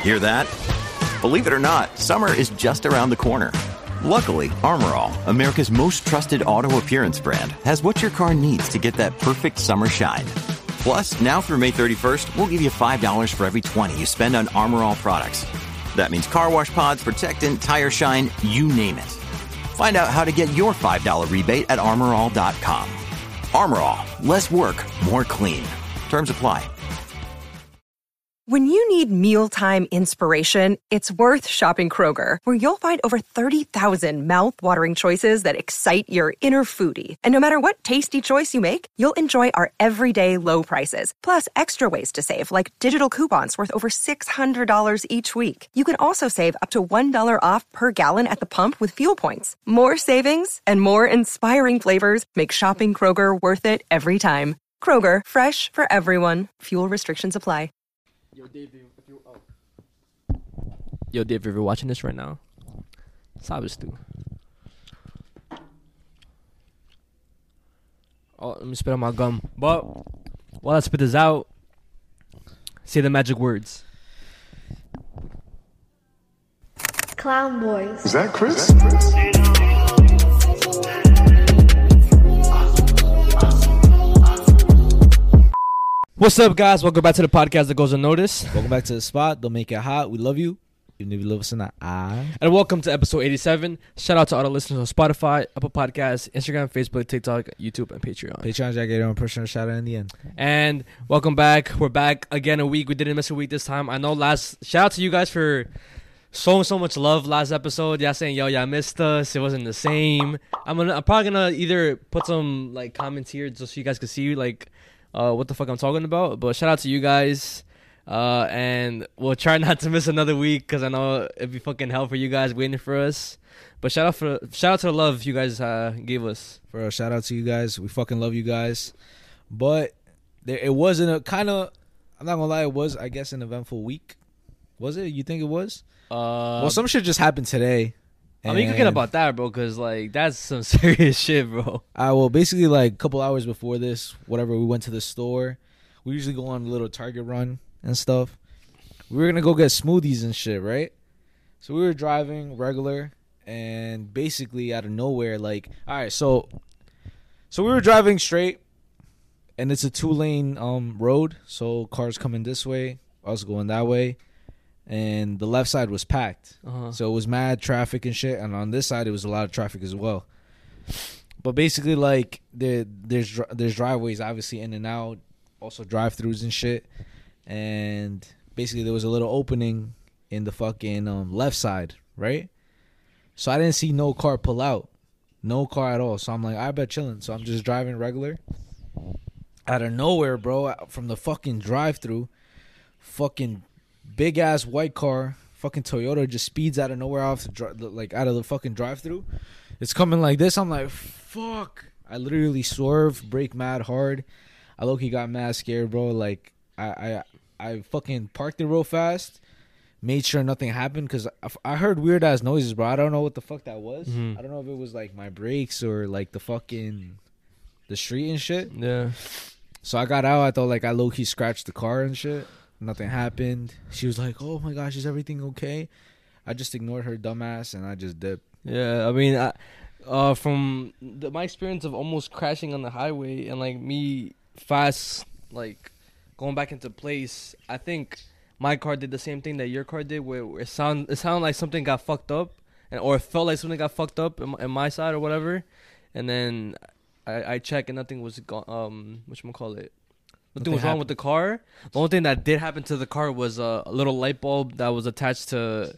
Hear that? Believe it or not, summer is just around the corner. Luckily, Armor All, America's most trusted auto appearance brand, has what your car needs to get that perfect summer shine. Plus, now through May 31st, we'll give you $5 for every $20 you spend on Armor All products. That means car wash pods, protectant, tire shine, you name it. Find out how to get your $5 rebate at armorall.com. Armor All, less work, more clean. Terms apply. When you need mealtime inspiration, it's worth shopping Kroger, where you'll find over 30,000 mouth-watering choices that excite your inner foodie. And no matter what tasty choice you make, you'll enjoy our everyday low prices, plus extra ways to save, like digital coupons worth over $600 each week. You can also save up to $1 off per gallon at the pump with fuel points. More savings and more inspiring flavors make shopping Kroger worth it every time. Kroger, fresh for everyone. Fuel restrictions apply. Yo, Dave, if you're watching this right now, sabes tu. Oh, let me spit on my gum. But while I spit this out, say the magic words. Clown Boys. Is that Chris? What's up, guys? Welcome back to the podcast that goes unnoticed. Welcome back to the spot. Don't make it hot. We love you, even if you love us or not. And welcome to episode 87. Shout out to all the listeners on Spotify, Apple Podcasts, Instagram, Facebook, TikTok, YouTube, and Patreon. Patreon, Jack, get your own personal shout out in the end. And welcome back. We're back again a week. We didn't miss a week this time. I know shout out to you guys for showing so much love last episode. Y'all saying, yo, y'all missed us. It wasn't the same. I'm probably gonna either put some like comments here just so you guys can see like what the fuck I'm talking about. But shout out to you guys. And we'll try not to miss another week because I know it'd be fucking hell for you guys waiting for us. But shout out to the love you guys gave us. For a shout out to you guys. We fucking love you guys. But it wasn't a kind of, I'm not gonna lie, it was, I guess, an eventful week. Was it? You think it was? Well, some shit just happened today. I mean, you can forget about that, bro, because, like, that's some serious shit, bro. Well, basically, like, a couple hours before this, whatever, we went to the store. We usually go on a little Target run and stuff. We were going to go get smoothies and shit, right? So we were driving regular, and basically, out of nowhere, like, all right, so we were driving straight, and it's a 2-lane road, so cars coming this way, us going that way. And the left side was packed. So it was mad traffic and shit. And on this side, it was a lot of traffic as well. But basically, like, there's driveways, obviously, in and out. Also drive-thrus and shit. And basically, there was a little opening in the fucking left side, right? So I didn't see no car pull out. No car at all. So I'm like, I bet chilling. So I'm just driving regular. Out of nowhere, bro, from the fucking drive-thru, fucking big ass white car, fucking Toyota, just speeds out of nowhere out of the fucking drive-thru. It's coming like this. I'm like, fuck. I literally swerved, brake mad hard. I low-key got mad scared, bro. Like, I fucking parked it real fast, made sure nothing happened, because I heard weird ass noises, bro. I don't know what the fuck that was. I don't know if it was like my brakes or like the street and shit. Yeah. So I got out. I thought like I low-key scratched the car and shit. Nothing happened. She was like, oh my gosh, is everything okay? I just ignored her dumbass and I just dipped. Yeah, I mean, from my experience of almost crashing on the highway and like me fast, like going back into place, I think my car did the same thing that your car did, where it sounded like something got fucked up, or it felt like something got fucked up in my side or whatever. And then I checked and nothing was gone. Whatchamacallit? Nothing was wrong with the car. The only thing that did happen to the car was a little light bulb that was attached to,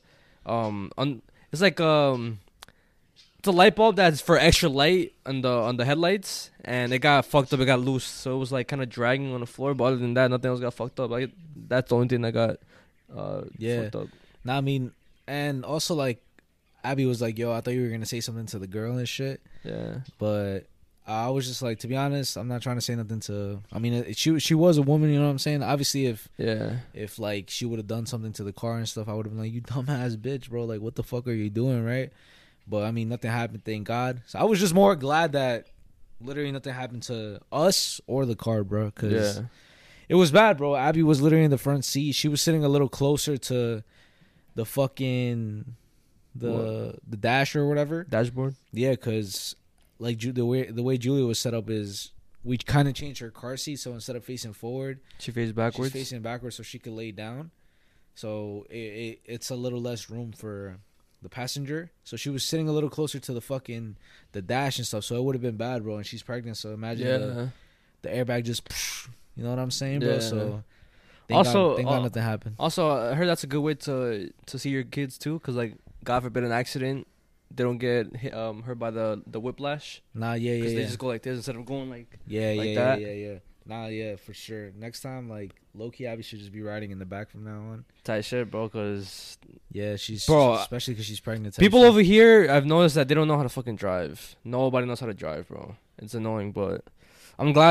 it's like it's a light bulb that's for extra light on the headlights, and it got fucked up. It got loose, so it was like kind of dragging on the floor. But other than that, nothing else got fucked up. Like, that's the only thing that got fucked up. Nah, I mean, and also like Abby was like, "Yo, I thought you were gonna say something to the girl and shit." Yeah, but I was just like, to be honest, I'm not trying to say nothing to. I mean, she was a woman, you know what I'm saying? Obviously, if like she would have done something to the car and stuff, I would have been like, you dumbass bitch, bro. Like, what the fuck are you doing, right? But I mean, nothing happened, thank God. So I was just more glad that literally nothing happened to us or the car, bro. Because It was bad, bro. Abby was literally in the front seat. She was sitting a little closer to the fucking the dash or whatever. Dashboard. Yeah, because like the way Julia was set up is we kind of changed her car seat. So instead of facing forward, She faced backwards. she's facing backwards so she could lay down. So it's a little less room for the passenger. So she was sitting a little closer to the dash and stuff. So it would have been bad, bro. And she's pregnant. So imagine the airbag just, you know what I'm saying, bro? Yeah. So thank God nothing happened. Also, I heard that's a good way to see your kids too, because like God forbid an accident, they don't get hurt by the whiplash. Nah, Because they just go like this instead of going like yeah. that. Nah, yeah, for sure. Next time, like, low-key, Abby should just be riding in the back from now on. tight shit, bro. Because Yeah, she's... Bro, especially because she's pregnant. people over here, I've noticed that they don't know how to fucking drive. Nobody knows how to drive, bro. It's annoying, but I'm glad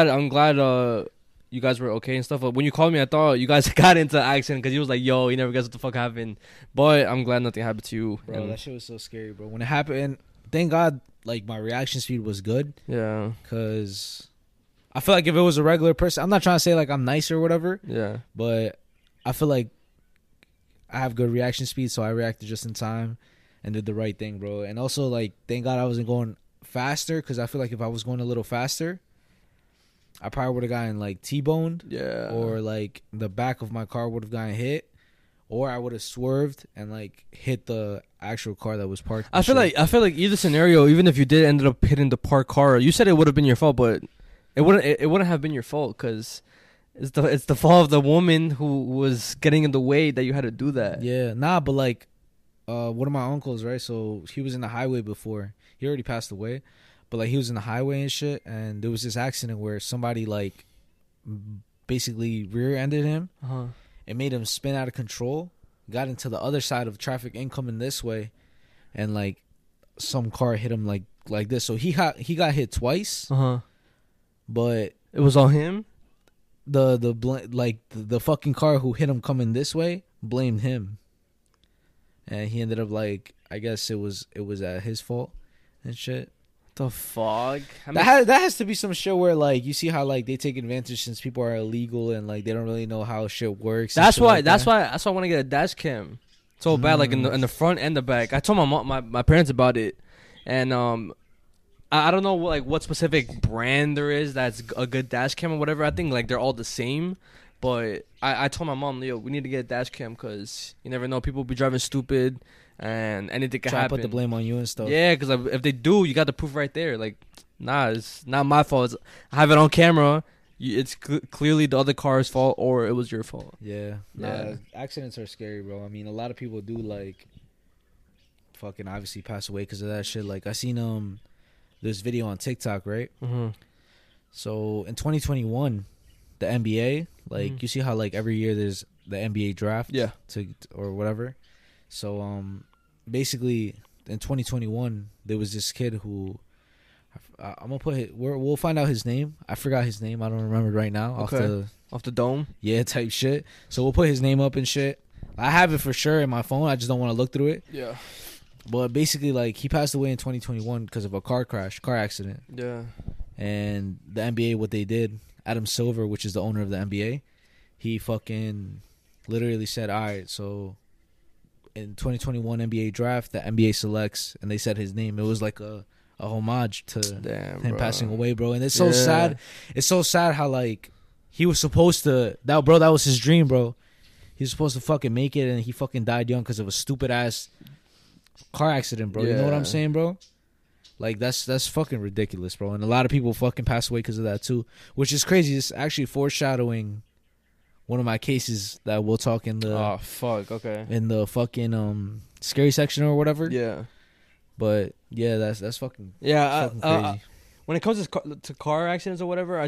you guys were okay and stuff. But when you called me, I thought you guys got into an accident because he was like, yo, he never guessed what the fuck happened. But I'm glad nothing happened to you. Bro, that shit was so scary, bro. When it happened, thank God, like, my reaction speed was good. Yeah. Because I feel like if it was a regular person... I'm not trying to say, like, I'm nice or whatever. Yeah. But I feel like I have good reaction speed, so I reacted just in time and did the right thing, bro. And also, like, thank God I wasn't going faster, because I feel like if I was going a little faster, I probably would have gotten, like, T-boned. Yeah. Or, like, the back of my car would have gotten hit. Or I would have swerved and, like, hit the actual car that was parked. I feel like either scenario, even if you did end up hitting the parked car, you said it would have been your fault, but it wouldn't have been your fault, because it's the fault of the woman who was getting in the way that you had to do that. Yeah, nah, but like, one of my uncles, right? So he was in the highway before. He already passed away, but like he was in the highway and shit, and there was this accident where somebody like basically rear-ended him. It made him spin out of control, got into the other side of traffic incoming this way, and like some car hit him like this. So he got hit twice. But it was on him. The fucking car who hit him coming this way blamed him, and he ended up like, I guess it was at his fault and shit. The fuck? That has to be some shit where like you see how like they take advantage since people are illegal and like they don't really know how shit works. That's why I want to get a dash cam so bad, like in the front and the back. I told my mom, my parents about it, and I don't know what specific brand there is that's a good dash cam or whatever. I think like they're all the same, but I told my mom, Leo, we need to get a dash cam because you never know, people be driving stupid and anything can happen. Put the blame on you and stuff. Yeah, because if they do, you got the proof right there. Like, nah, it's not my fault. I have it on camera. It's clearly the other car's fault or it was your fault. Yeah. Accidents are scary, bro. I mean, a lot of people do like fucking obviously pass away because of that shit. Like I seen this video on TikTok, right? So in 2021, the NBA, like you see how like every year there's the NBA draft, or whatever. So basically in 2021 there was this kid who I'm gonna put we'll find out his name. I forgot his name. I don't remember right now. Okay. Off the dome. Yeah, type shit. So we'll put his name up and shit. I have it for sure in my phone. I just don't want to look through it. Yeah. But basically, like, he passed away in 2021 because of a car accident. Yeah. And the NBA, what they did, Adam Silver, which is the owner of the NBA, he fucking literally said, all right, so in 2021 NBA draft, the NBA selects, and they said his name. It was like a homage to him passing away, bro. And it's so sad. It's so sad how, like, he was supposed to, that was his dream, bro. He was supposed to fucking make it, and he fucking died young because of a stupid-ass car accident, bro. You know what I'm saying, bro? Like, that's fucking ridiculous, bro. And a lot of people fucking pass away because of that, too. Which is crazy. It's actually foreshadowing one of my cases that we'll talk in the... Oh, fuck, okay. In the fucking scary section or whatever. Yeah. But, yeah, that's fucking... Yeah, fucking crazy. When it comes to car accidents or whatever,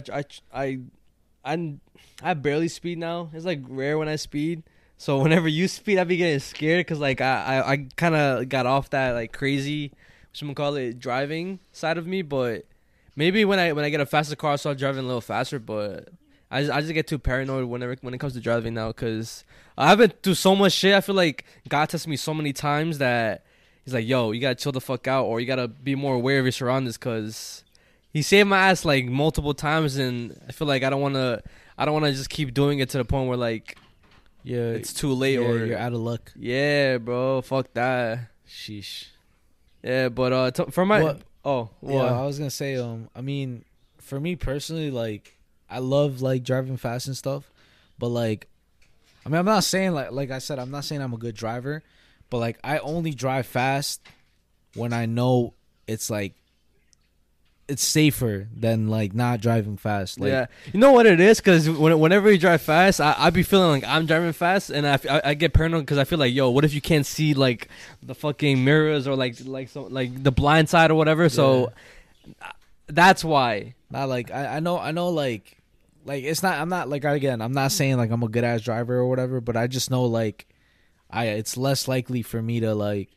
I barely speed now. It's, like, rare when I speed. So whenever you speed, I be getting scared because, like, I kind of got off that, like, crazy, driving side of me. But maybe when I get a faster car, I'll start driving a little faster. But I just get too paranoid when it comes to driving now because I've been through so much shit. I feel like God tested me so many times that he's like, yo, you got to chill the fuck out or you got to be more aware of your surroundings because he saved my ass, like, multiple times. And I feel like I don't want to I don't want to just keep doing it to the point where like it's too late or you're out of luck. Yeah, bro. Fuck that. Sheesh. Yeah, but for my What? what? Yeah, I was gonna say, I mean, for me personally, like, I love like driving fast and stuff, but like, I mean, I'm not saying like I said, I'm not saying I'm a good driver, but like, I only drive fast when I know it's like it's safer than like not driving fast. Like, yeah, you know what it is? Because whenever you drive fast, I be feeling like I'm driving fast, and I get paranoid because I feel like, yo, what if you can't see like the fucking mirrors or like the blind side or whatever? So that's why. not like I know like it's not. I'm not like, again, I'm not saying like I'm a good ass driver or whatever, but I just know like it's less likely for me to like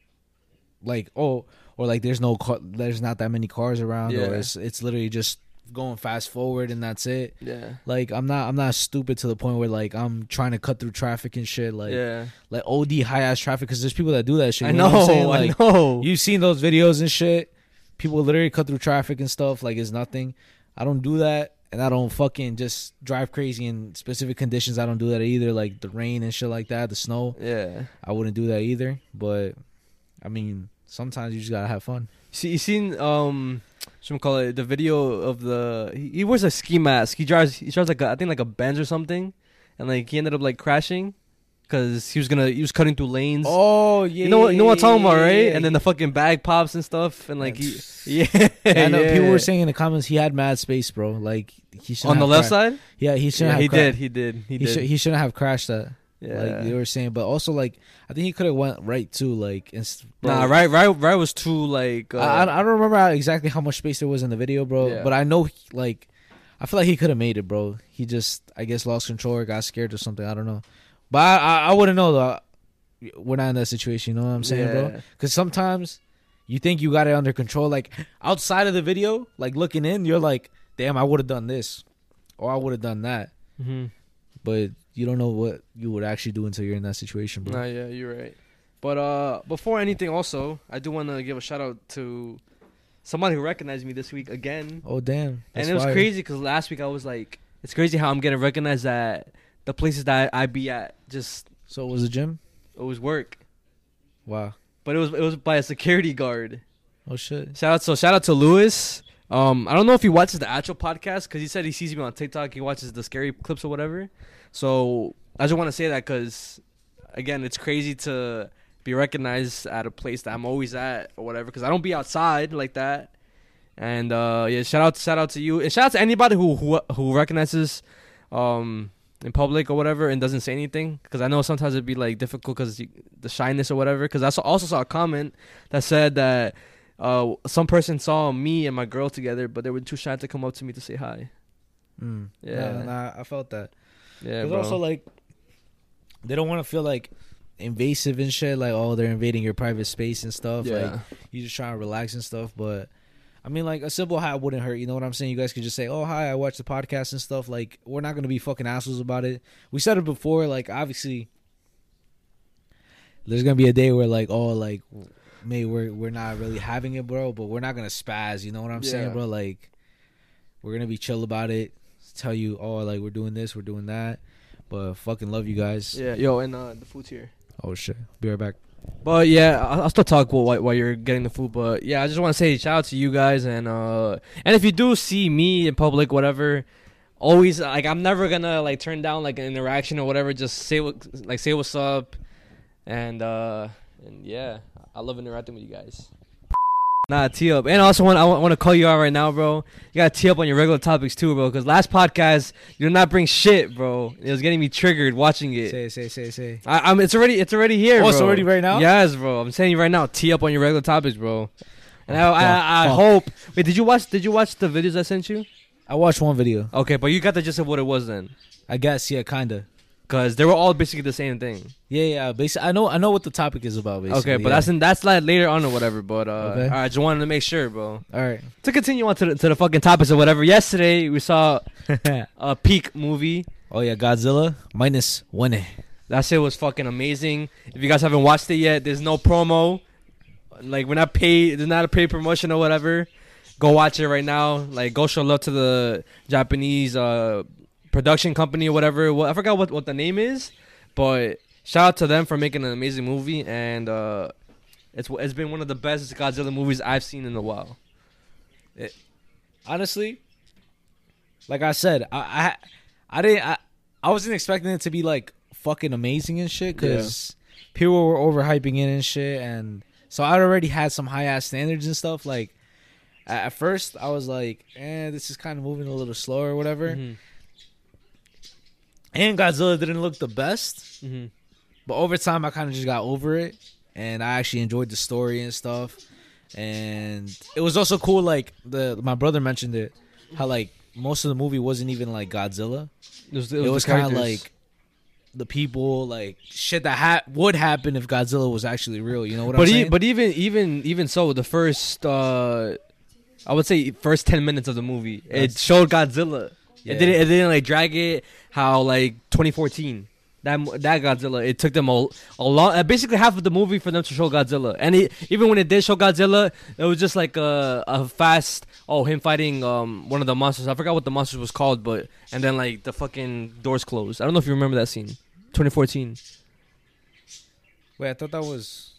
or like there's not that many cars around, or it's literally just going fast forward and that's it. Yeah. Like I'm not stupid to the point where like I'm trying to cut through traffic and shit, like like OD high ass traffic, because there's people that do that shit. I You know. what I'm saying? Like, I know. You've seen those videos and shit. People literally cut through traffic and stuff like it's nothing. I don't do that, and I don't fucking just drive crazy in specific conditions. I don't do that either, like the rain and shit like that, the snow. Yeah. I wouldn't do that either. But I mean, sometimes you just gotta have fun. You seen call it the video of he wears a ski mask. He drives like I think like a Benz or something, and like he ended up like crashing because he was cutting through lanes. Oh yeah, you know what I'm talking about, right? yeah. And then the fucking bag pops and stuff, and like I know people were saying in the comments he had mad space, bro. Like he shouldn't on the have left crashed. side. Yeah, he shouldn't have. He did. He shouldn't have crashed that. Yeah, like they were saying, but also like I think he could have went right too. Like, nah, right was too like. I don't remember exactly how much space there was in the video, bro. Yeah. But I know like I feel like he could have made it, bro. He just I guess lost control or got scared or something. I don't know, but I wouldn't know though. We're not in that situation, you know what I'm saying, bro? Because sometimes you think you got it under control, like outside of the video, like looking in, you're like, damn, I would have done this, or I would have done that. Mm-hmm. But you don't know what you would actually do until you're in that situation, bro. Nah, yeah, you're right. But before anything, also, I do want to give a shout out to somebody who recognized me this week again. Oh damn! And it was crazy because last week I was like, it's crazy how I'm getting recognized at the places that I be at. Just so it was a gym. It was work. Wow. But it was by a security guard. Oh shit! Shout out to Lewis. I don't know if he watches the actual podcast because he said he sees me on TikTok. He watches the scary clips or whatever. So I just want to say that because, again, it's crazy to be recognized at a place that I'm always at or whatever because I don't be outside like that. And yeah, shout out to you and shout out to anybody who recognizes in public or whatever and doesn't say anything because I know sometimes it'd be like difficult because the shyness or whatever. Because I also saw a comment that said that some person saw me and my girl together, but they were too shy to come up to me to say hi. Yeah, nah, I felt that. Yeah, because bro. also like they don't want to feel like invasive and shit. Like, oh, they're invading your private space and stuff. Yeah. Like you just trying to relax and stuff. But I mean, like a simple hi wouldn't hurt. You know what I'm saying? You guys could just say, "Oh, hi, I watched the podcast and stuff." Like we're not gonna be fucking assholes about it. We said it before. Like obviously, there's gonna be a day where like, oh, like. Maybe we're not really having it, bro, but we're not gonna spaz. You know what I'm saying, bro? Like, we're gonna be chill about it. Tell you, oh, like we're doing this, we're doing that, but fucking love you guys. Yeah, yo, and the food's here. Oh shit, be right back. But yeah, I'll still talk while you're getting the food. But yeah, I just want to say shout out to you guys, and if you do see me in public, whatever, always like I'm never gonna like turn down like an interaction or whatever. Just say what's up, and yeah. I love interacting with you guys. Nah, tee up. And also, I want to call you out right now, bro. You got to tee up on your regular topics, too, bro. Because last podcast, you did not bring shit, bro. It was getting me triggered watching it. Say. It's already here, bro. Oh, it's already right now? Yes, bro. I'm saying you right now, tee up on your regular topics, bro. And I hope... Wait, did you watch the videos I sent you? I watched one video. Okay, but you got the gist of what it was then. I guess, yeah, kinda. Because they were all basically the same thing. Yeah. Basically, I know what the topic is about. Basically, okay, but that's like later on or whatever. But okay. I just wanted to make sure, bro. All right. To continue on to the fucking topics or whatever. Yesterday we saw a Peak movie. Oh yeah, Godzilla -1. That shit was fucking amazing. If you guys haven't watched it yet, there's no promo. Like we're not paid. There's not a paid promotion or whatever. Go watch it right now. Like go show love to the Japanese production company or whatever. Well, I forgot what the name is, but shout out to them for making an amazing movie, and it's been one of the best Godzilla movies I've seen in a while. Honestly, like I said, I wasn't expecting it to be like fucking amazing and shit because people were overhyping it and shit, and so I already had some high ass standards and stuff. Like at first, I was like, this is kind of moving a little slower or whatever. Mm-hmm. And Godzilla didn't look the best, Mm-hmm. but over time, I kind of just got over it, and I actually enjoyed the story and stuff. And it was also cool, like my brother mentioned it, how like most of the movie wasn't even like Godzilla. It was kind of like the people, like shit that would happen if Godzilla was actually real. You know what I'm saying? But even so, the first I would say first 10 minutes of the movie, it showed Godzilla. Yeah. It didn't like drag it how like 2014. That Godzilla, it took them a long, basically half of the movie for them to show Godzilla, and even when it did show Godzilla, it was just like a fast him fighting one of the monsters. I forgot what the monster was called, and then like the fucking doors closed. I don't know if you remember that scene, 2014. Wait, I thought that was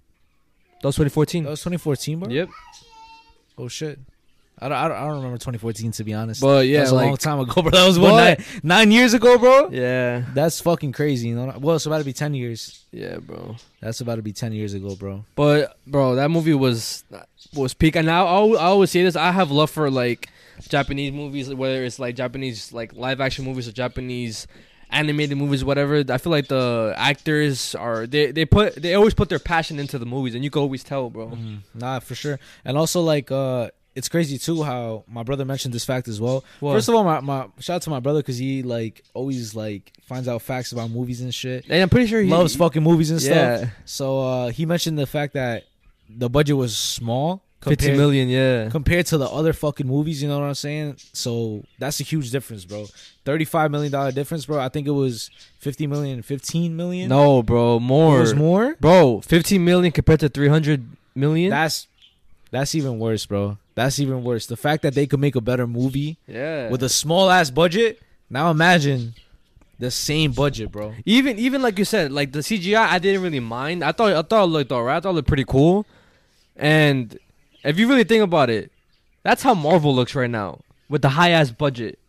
2014. That was 2014, bro. Yep. Oh shit. I don't remember 2014 to be honest. But yeah, that was a long time ago, bro. That was nine years ago, bro. Yeah. That's fucking crazy. You know. Well, it's about to be 10 years. Yeah, bro. That's about to be 10 years ago, bro. But bro, that movie was peak. And now I always say this. I have love for like Japanese movies, whether it's like Japanese like live action movies or Japanese animated movies, whatever. I feel like the actors they always put their passion into the movies, and you can always tell, bro. Nah, for sure. And also like it's crazy too how my brother mentioned this fact as well. What? First of all, my shout out to my brother because he like always like finds out facts about movies and shit. And I'm pretty sure he loves fucking movies and stuff. Yeah. So he mentioned the fact that the budget was small, 50 million, yeah, compared to the other fucking movies. You know what I'm saying? So that's a huge difference, bro. $35 million difference, bro. I think it was 50 million, 15 million. No, bro, more. It was more, bro. 15 million compared to 300 million. That's even worse, bro. That's even worse. The fact that they could make a better movie with a small ass budget. Now imagine the same budget, bro. Even like you said, like the CGI, I didn't really mind. I thought it looked alright. I thought it looked pretty cool. And if you really think about it, that's how Marvel looks right now with the high ass budget.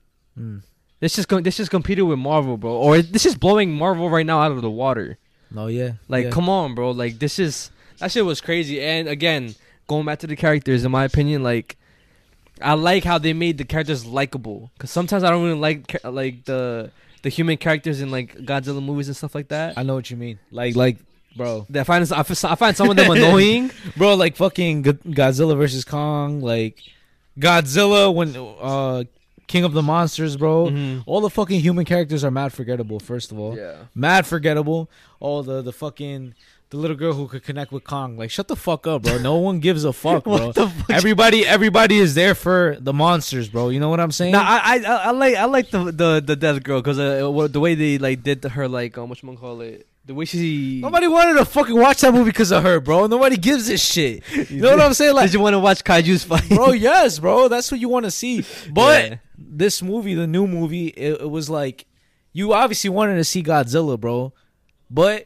This just competed with Marvel, bro. Or this is blowing Marvel right now out of the water. No, yeah. Like, come on, bro. Like that shit was crazy. And again, going back to the characters, in my opinion, like I like how they made the characters likable. Cause sometimes I don't really like the human characters in like Godzilla movies and stuff like that. I know what you mean. Like, bro, I find some of them annoying, bro. Like fucking Godzilla versus Kong, like Godzilla when King of the Monsters, bro. Mm-hmm. All the fucking human characters are mad forgettable. First of all, mad forgettable. All the fucking. The little girl who could connect with Kong, like shut the fuck up, bro. No one gives a fuck, bro. What the fuck? Everybody is there for the monsters, bro. You know what I'm saying? Nah, I like the death girl because the way they like did her like whatchamacallit, the way she. Nobody wanted to fucking watch that movie because of her, bro. Nobody gives a shit. You know what I'm saying? Like, did you want to watch Kaiju's fight, bro? Yes, bro. That's what you want to see. But this movie, the new movie, it was like you obviously wanted to see Godzilla, bro. But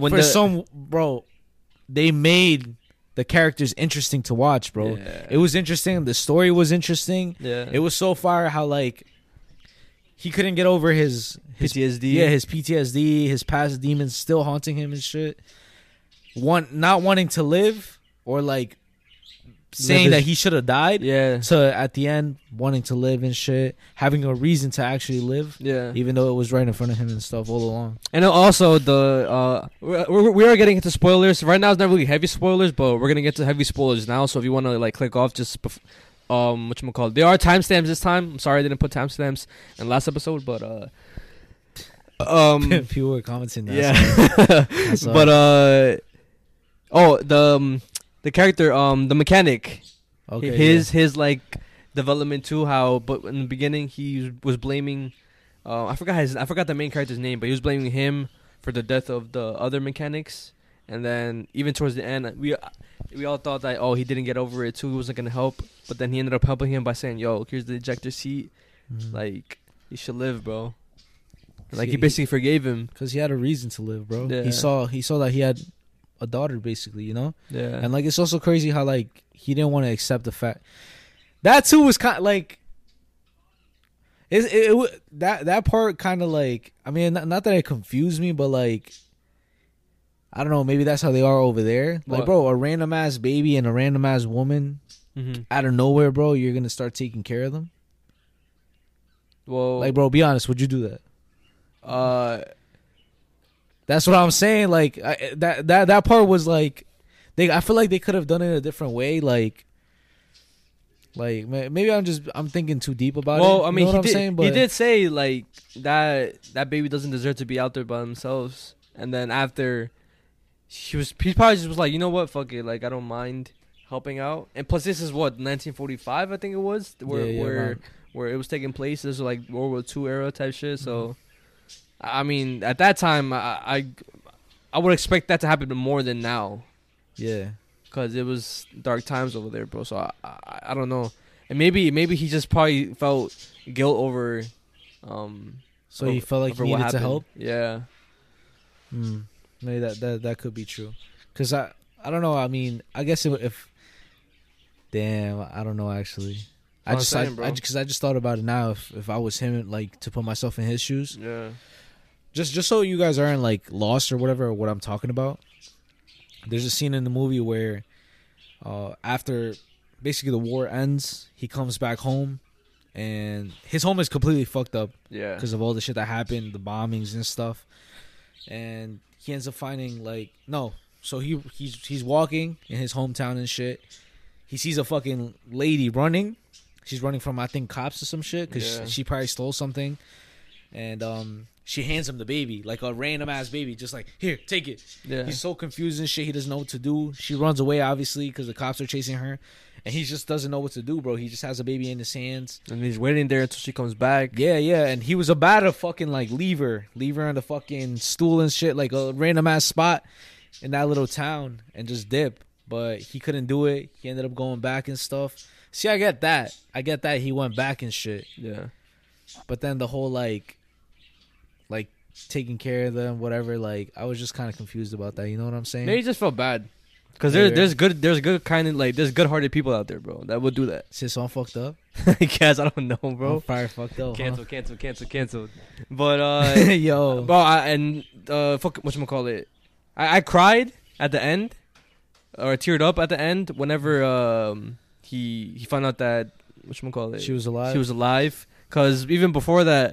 they made the characters interesting to watch, bro. Yeah. It was interesting. The story was interesting. Yeah. It was so far how like he couldn't get over his PTSD. Yeah, his PTSD, his past demons still haunting him and shit. Not wanting to live or like saying that he should have died. Yeah. So at the end, wanting to live and shit, having a reason to actually live. Yeah. Even though it was right in front of him and stuff all along. And also we are getting into spoilers right now. It's not really heavy spoilers, but we're gonna get to heavy spoilers now. So if you want to like click off, just whatchamacallit, there are timestamps this time. I'm sorry I didn't put timestamps in the last episode, but people were commenting that. Yeah. But the character, the mechanic, okay, his like development too. But in the beginning he was blaming, I forgot the main character's name, but he was blaming him for the death of the other mechanics. And then even towards the end, we all thought that he didn't get over it too. He wasn't gonna help, but then he ended up helping him by saying, "Yo, here's the ejector seat." Like He should live, bro. Like See, he basically forgave him. because he had a reason to live, bro. Yeah. He saw that he had a daughter, basically, you know. Yeah. And like it's also crazy how like he didn't want to accept the fact that too was kind of like that part kind of like, I mean, not that it confused me, but like I don't know, maybe that's how they are over there. Like, What? bro, a random ass baby and a random ass woman out of nowhere, bro, you're gonna start taking care of them. Well, Like, bro, be honest, would you do that? That's what I'm saying. Like that part was like, I feel like they could have done it a different way. Like maybe I'm thinking too deep about it. well, I mean, you know what I'm saying? But he did say like that baby doesn't deserve to be out there by themselves. And then after, he probably just was like, you know what, fuck it, like I don't mind helping out. And plus, this is what 1945, I think it was, where it was taking place. This was like World War II era type shit. So, I mean, at that time, I would expect that to happen more than now. Yeah. Cause it was dark times over there, bro. So I don't know, and maybe he just probably felt guilt over, So he felt like over he what needed to happened. help. Yeah, Maybe that could be true. Cause I don't know. I mean, I guess if damn, I don't know actually. I That's what I'm saying, bro. just I just thought about it now. If I was him, like to put myself in his shoes, yeah, just so you guys aren't like lost or whatever, or what I'm talking about. There's a scene in the movie where after basically the war ends, he comes back home and his home is completely fucked up yeah. because of all the shit that happened, the bombings and stuff. And he ends up finding so he's walking in his hometown and shit. He sees a fucking lady running. She's running from, I think, cops or some shit because she probably stole something. And she hands him the baby, like a random ass baby, just like, here, take it. Yeah. He's so confused and shit. He doesn't know what to do. She runs away, obviously, because the cops are chasing her. And he just doesn't know what to do, bro. He just has a baby in his hands. And he's waiting there until she comes back. Yeah. And he was about to fucking, like, leave her on the fucking stool and shit, like a random ass spot in that little town and just dip. But he couldn't do it. He ended up going back and stuff. See, I get that. He went back and shit. Yeah. But then the whole, like taking care of them, whatever. Like, I was just kind of confused about that. You know what I'm saying? Maybe he just felt bad. Cause Yeah, there's good kind of like there's good-hearted people out there, bro, that would do that. Is his song fucked up? I guess I don't know, bro. Fire fucked up. Cancel. But Huh? Yo. fuck, whatchamacallit, I cried at the end, or teared up at the end whenever he found out that whatchamacallit, She was alive? She was alive. Cause even before that,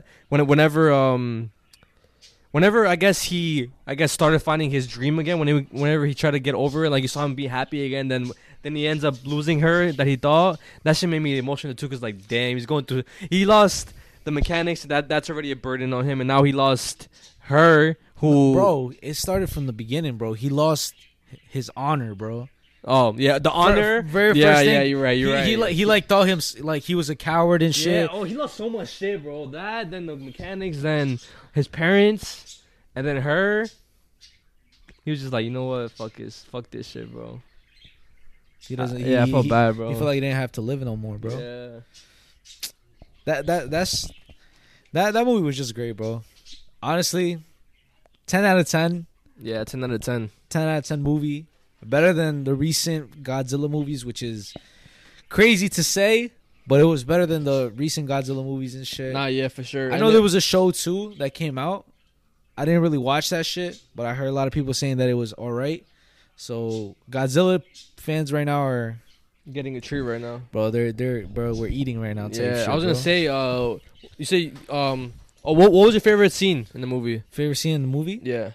whenever I guess started finding his dream again, whenever he tried to get over it, like you saw him be happy again, then he ends up losing her that he thought. That shit made me emotional too, cause like damn, he lost the mechanics, that's already a burden on him, and now he lost her, who Bro, it started from the beginning, bro. He lost his honor, bro. Oh yeah, the honor. Very yeah, first thing. yeah, you're right. He like thought him like he was a coward and shit. Yeah, he lost so much shit, bro. That, then the mechanics, then his parents, and then her. He was just like, you know what, fuck this shit, bro. He doesn't. I felt bad, bro. He felt like he didn't have to live no more, bro. Yeah. That movie was just great, bro. Honestly, 10 out of 10. Yeah, 10 out of 10. 10 out of 10 movie. Better than the recent Godzilla movies, which is crazy to say, but it was better than the recent Godzilla movies and shit. Nah, yeah, for sure. I know there was a show too that came out. I didn't really watch that shit, but I heard a lot of people saying that it was alright. So Godzilla fans right now are getting a treat right now. Bro, we're eating right now. Yeah, shit, I was gonna bro. say, you say, what was your favorite scene in the movie? Favorite scene in the movie? Yeah.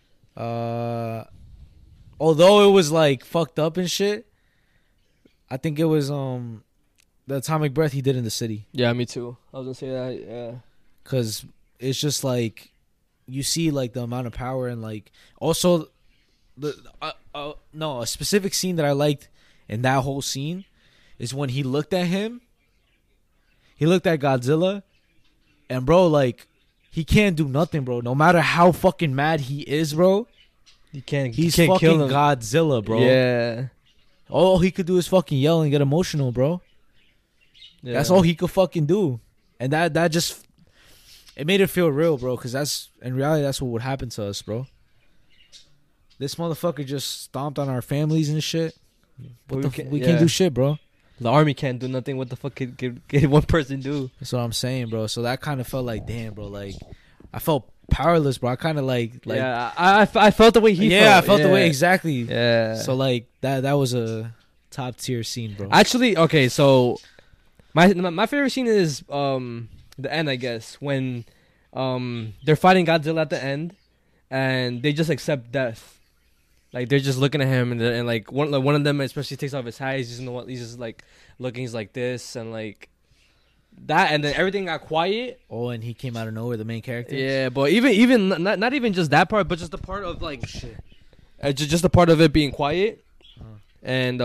Although it was like fucked up and shit, I think it was the atomic breath he did in the city. Yeah, me too. I was gonna say that. Yeah. Cause it's just like you see like the amount of power and like also a specific scene that I liked in that whole scene is when he looked at him. He looked at Godzilla, and bro, like he can't do nothing, bro. No matter how fucking mad he is, bro. He's fucking fucking kill him. Godzilla, bro. Yeah. All he could do is fucking yell and get emotional, bro. Yeah. That's all he could fucking do. And that just it made it feel real, bro. Because that's in reality, that's what would happen to us, bro. This motherfucker just stomped on our families and shit. We can't do shit, bro. The army can't do nothing. What the fuck could one person do? That's what I'm saying, bro. So that kind of felt like, damn, bro. Like, I felt powerless, bro. I kind of like yeah, I felt the way he felt. Yeah, I felt the way exactly. Yeah. So like that was a top tier scene, bro. Actually, okay, so my favorite scene is the end, I guess, when they're fighting Godzilla at the end, and they just accept death. Like they're just looking at him, and like one of them especially takes off his hat. He's just like looking, he's like this, and like that, and then everything got quiet. Oh, and he came out of nowhere, the main character. Yeah, but even not even just that part, but just the part of like just the part of it being quiet, and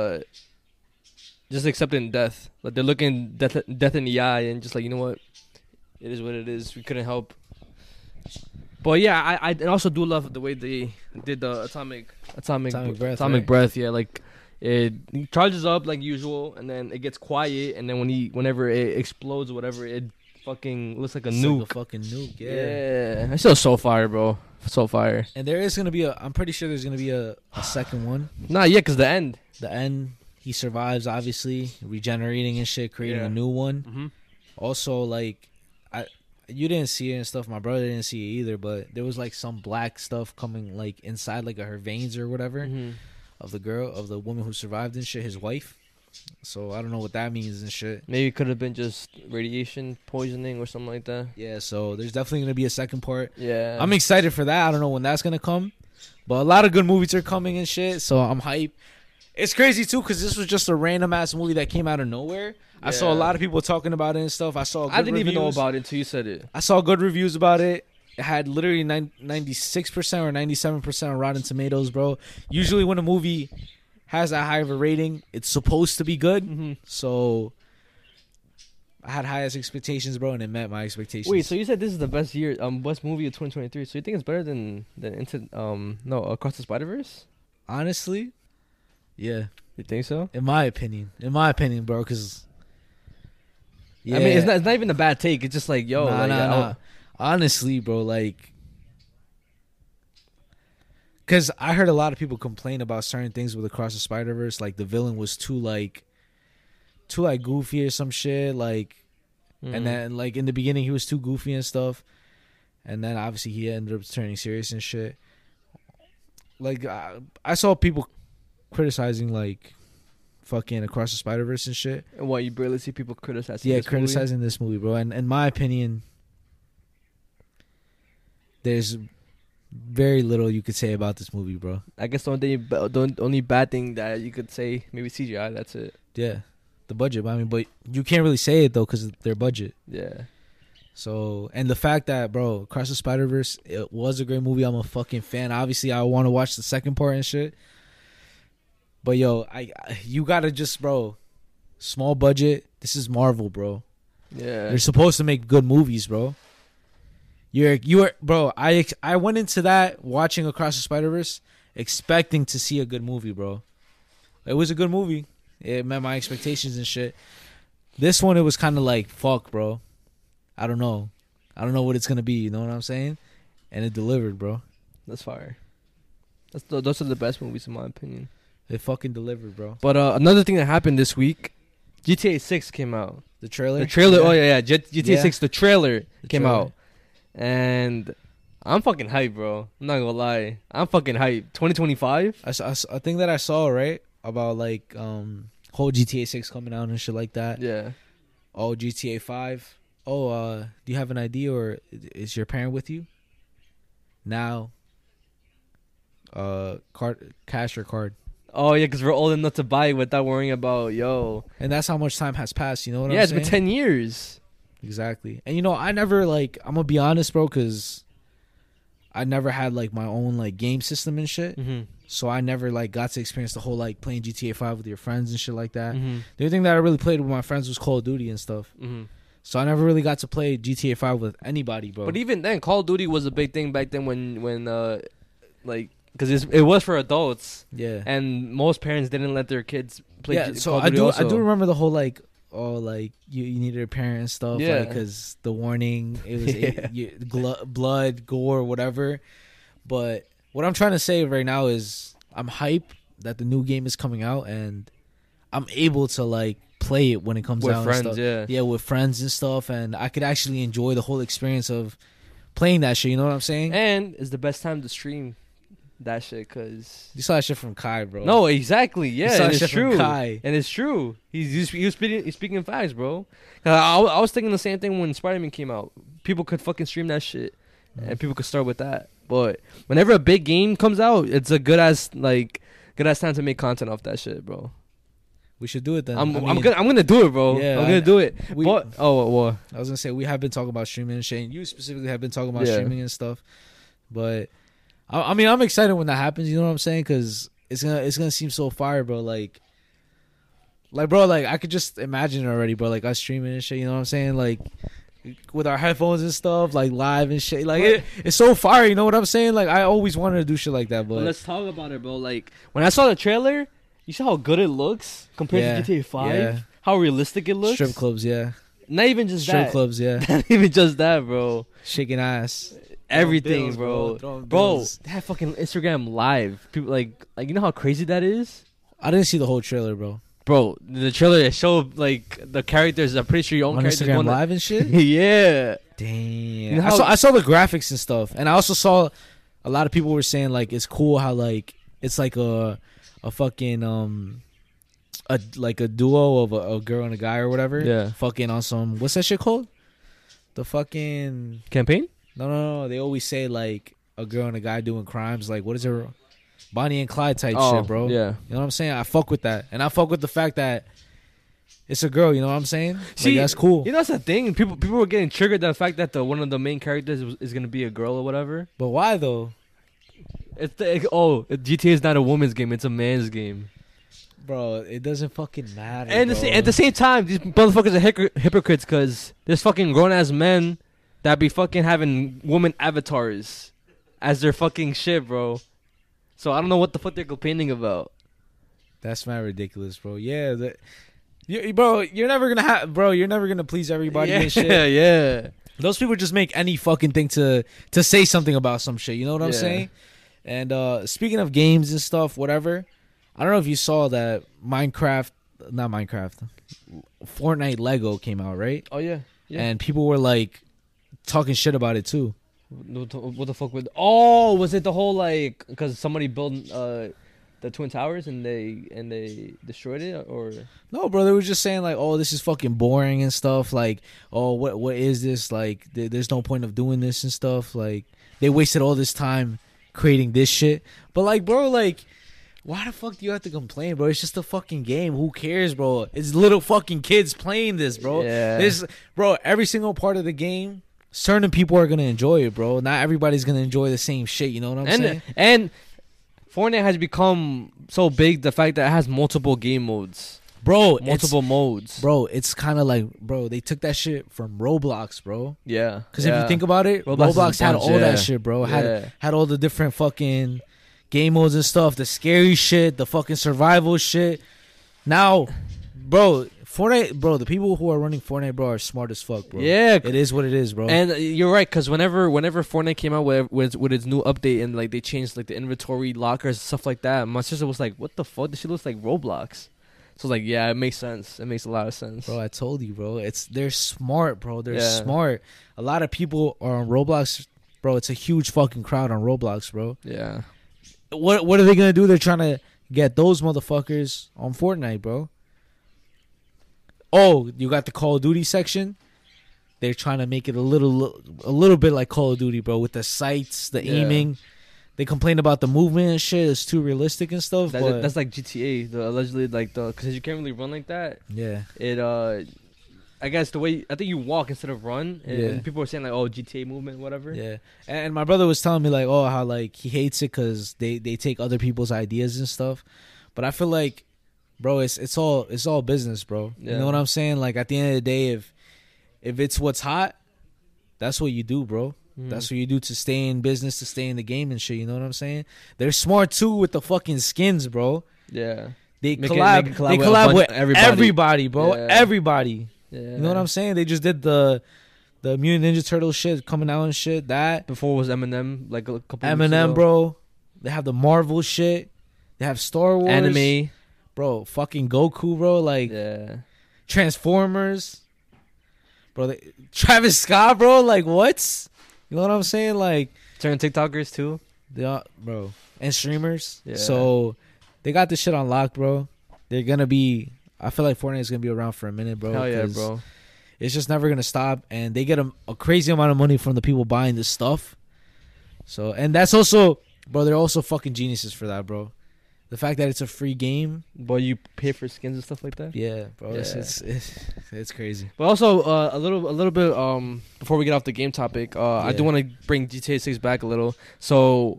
just accepting death. Like they're looking death in the eye, and just like, you know what, it is what it is. We couldn't help. But yeah, I also do love the way they did the atomic breath. Yeah, like it charges up like usual, and then it gets quiet, and then whenever it explodes or whatever, it fucking looks like a nuke. Like a fucking nuke. Yeah, it's still so fire, bro. So fire. And there is gonna be I'm pretty sure there's gonna be a second one. Nah, yeah, cause the end, he survives, obviously regenerating and shit, creating a new one. Mm-hmm. Also, like you didn't see it and stuff. My brother didn't see it either, but there was like some black stuff coming like inside like her veins or whatever of the woman who survived and shit, his wife. So I don't know what that means and shit. Maybe it could have been just radiation poisoning or something like that. Yeah, so there's definitely gonna be a second part. Yeah, I'm excited for that. I don't know when that's gonna come, but a lot of good movies are coming and shit. So I'm hyped. It's crazy too, because this was just a random ass movie that came out of nowhere. I saw a lot of people talking about it and stuff. I didn't even know about it until you said it. I saw good reviews about it. It had literally 96% or 97% on Rotten Tomatoes, bro. Usually when a movie has that high of a rating, it's supposed to be good. Mm-hmm. So I had highest expectations, bro, and it met my expectations. Wait, so you said this is the best movie of 2023. So you think it's better than Across the Spider-Verse? Honestly, yeah. You think so? In my opinion, bro, because I mean, it's not even a bad take. It's just like, yo, nah. Honestly, bro, like, because I heard a lot of people complain about certain things with Across the Spider-Verse, like the villain was too goofy or some shit, like, and then like in the beginning he was too goofy and stuff, and then obviously he ended up turning serious and shit. Like I saw people criticizing like fucking Across the Spider-Verse and shit. And what, you barely see people criticizing? Yeah, criticizing this movie, bro. And in my opinion, there's very little you could say about this movie, bro. I guess the only bad thing that you could say, maybe CGI. That's it. Yeah, the budget. I mean, but you can't really say it though because of their budget. Yeah. So, and the fact that, bro, Across the Spider-Verse, it was a great movie. I'm a fucking fan. Obviously, I want to watch the second part and shit. But yo, you gotta just, bro, small budget. This is Marvel, bro. Yeah. They're supposed to make good movies, bro. You are, bro. I went into that watching Across the Spider-Verse expecting to see a good movie, bro. It was a good movie. It met my expectations and shit. This one, it was kind of like, fuck, bro. I don't know what it's gonna be. You know what I'm saying? And it delivered, bro. That's fire. Those are the best movies in my opinion. It fucking delivered, bro. But another thing that happened this week, GTA 6 came out. The trailer? Yeah. Oh, yeah. GTA 6, the trailer came out. And I'm fucking hyped, bro. I'm not gonna lie. I'm fucking hyped. 2025? I think that I saw, right? About, like, whole GTA 6 coming out and shit like that. Yeah. Oh, GTA 5. Oh, do you have an ID or is your parent with you? Now, cash or card? Oh, yeah, because we're old enough to buy it without worrying about, And that's how much time has passed, you know what I'm saying? Yeah, it's been 10 years. Exactly. And, I never, like, I'm going to be honest, bro, because I never had, like, my own, like, game system and shit. Mm-hmm. So I never, like, got to experience the whole, like, playing GTA 5 with your friends and shit like that. Mm-hmm. The only thing that I really played with my friends was Call of Duty and stuff. Mm-hmm. So I never really got to play GTA 5 with anybody, bro. But even then, Call of Duty was a big thing back then when like, because it was for adults. Yeah. And most parents didn't let their kids play Call of Duty also. I do remember the whole, like, oh, like you need to repair and stuff, Yeah. like because the warning it was Yeah. blood, gore, whatever. But what I'm trying to say right now is I'm hype that the new game is coming out and I'm able to like play it when it comes With out friends, and stuff. yeah. With friends and stuff, and I could actually enjoy the whole experience of playing that shit. You know what I'm saying? And it's the best time to stream that shit because You saw that shit from Kai, bro. no, exactly, You yeah, saw and that it's shit from true, Kai. and it's true. He's speaking facts, bro. I was thinking the same thing when Spider-Man came out. People could fucking stream that shit, and people could start with that. But whenever a big game comes out, it's a good ass time to make content off that shit, bro. We should do it then. I'm mean, gonna do it, bro. Yeah, I'm gonna do it. we- But what? I was gonna say we have been talking about streaming and shit. And you specifically have been talking about Yeah. streaming and stuff. But I mean, I'm excited when that happens. You know what I'm saying? Because it's gonna seem so fire, bro. Like bro, like I could just imagine it already, bro. Like us streaming and shit. You know what I'm saying? Like with our headphones and stuff, like live and shit. Like it's so fire. You know what I'm saying? Like I always wanted to do shit like that, but Let's talk about it, bro. Like when I saw the trailer, you saw how good it looks compared Yeah, to GTA 5. yeah. How realistic it looks. strip clubs, yeah, Not even just strip that. clubs, yeah, Not even just that, bro. shaking ass. Everything, bills, bro. throwing Bro, bills. that fucking Instagram live. People like you know how crazy that is? I didn't see the whole trailer, bro. Bro, the trailer that showed like the characters. I'm pretty sure your own On characters. Instagram wanna- Live and shit. Yeah. Damn. know how- I saw the graphics and stuff, and I also saw a lot of people were saying like it's cool how like it's like a fucking a duo of a girl and a guy or whatever. Yeah. Fucking on some what's that shit called? The fucking Campaign? no. They always say like a girl and a guy doing crimes. Like what is it? Bonnie and Clyde type Oh, shit, bro. yeah. You know what I'm saying? I fuck with that, and I fuck with the fact that it's a girl. You know what I'm saying? See, like, that's cool. You know that's the thing. People were getting triggered by the fact that one of the main characters is gonna be a girl or whatever. But why though? GTA is not a woman's game; it's a man's game. Bro, it doesn't fucking matter. And bro. at the same time, these motherfuckers are hypocrites because there's fucking grown ass men that be fucking having woman avatars as their fucking shit, bro. So I don't know what the fuck they're complaining about. That's mad ridiculous, bro. Yeah, bro, you're never gonna please everybody Yeah, and shit. yeah. Those people just make any fucking thing to say something about some shit. You know what I'm Yeah. saying? And speaking of games and stuff, whatever, I don't know if you saw that Fortnite Lego came out, right? Oh yeah. And people were like talking shit about it too. What the fuck with? Oh, was it the whole like because somebody built the Twin Towers and they destroyed it or? No, bro, they were just saying like, "Oh, this is fucking boring and stuff." Like, "Oh, what is this? Like, there's no point of doing this and stuff." Like, they wasted all this time creating this shit. But like, bro, like, why the fuck do you have to complain, bro? It's just a fucking game. Who cares, bro? It's little fucking kids playing this, bro. Yeah. Bro, every single part of the game, certain people are gonna enjoy it, bro. Not everybody's gonna enjoy the same shit. You know what I'm saying? And Fortnite has become so big the fact that it has multiple game modes, Bro, multiple modes. Bro, it's kind of like, bro, they took that shit from Roblox, bro. Yeah. Because if you think about it, Roblox is Roblox a had bunch, all yeah. that shit, bro. Yeah. Had all the different fucking game modes and stuff, the scary shit, the fucking survival shit. Now, bro, Fortnite, bro, the people who are running Fortnite, bro, are smart as fuck, bro. Yeah. It is what it is, bro. And you're right, because whenever Fortnite came out with its new update and like they changed like the inventory lockers and stuff like that, my sister was like, "What the fuck? This shit looks like Roblox." So like, yeah, it makes sense. It makes a lot of sense. Bro, I told you, bro. They're smart, bro. They're Yeah. smart. A lot of people are on Roblox, bro. It's a huge fucking crowd on Roblox, bro. Yeah. What are they gonna do? They're trying to get those motherfuckers on Fortnite, bro. Oh, you got the Call of Duty section. They're trying to make it a little bit like Call of Duty, bro, with the sights, the Yeah. aiming. They complain about the movement and shit. It's too realistic and stuff. But That's like GTA. The allegedly like because you can't really run like that. yeah, It I guess the way I think you walk instead of run. And, Yeah. and people are saying like, oh, GTA movement, whatever. yeah. And my brother was telling me like, oh, how like he hates it because they take other people's ideas and stuff. But I feel like, bro, it's all business, bro. You Yeah. know what I'm saying? Like at the end of the day, if it's what's hot, that's what you do, bro. That's what you do to stay in business, to stay in the game and shit. You know what I'm saying? They're smart too with the fucking skins, bro. Yeah. they Make it- collab. make it collab They with a collab bunch- with everybody. everybody, bro. Yeah. Everybody. Yeah. You know what I'm saying? They just did the Mutant Ninja Turtle shit coming out and shit. That Before was Eminem, like a couple. weeks Eminem, ago. bro. They have the Marvel shit. They have Star Wars, Anime. bro. Fucking Goku, bro. Like Yeah. Transformers, bro. Travis Scott, bro. Like what? You know what I'm saying? Like Certain TikTokers too. they are, bro, and streamers. Yeah. So they got this shit on lock, bro. They're gonna be. I feel like Fortnite is gonna be around for a minute, bro. Hell yeah, 'cause bro. It's just never gonna stop, and they get a crazy amount of money from the people buying this stuff. So, and that's also, bro. They're also fucking geniuses for that, bro. The fact that it's a free game, But you pay for skins and stuff like that. yeah, bro. Yeah. It's crazy. But also a little bit before we get off the game topic, I do Yeah. want to bring GTA 6 back a little. So,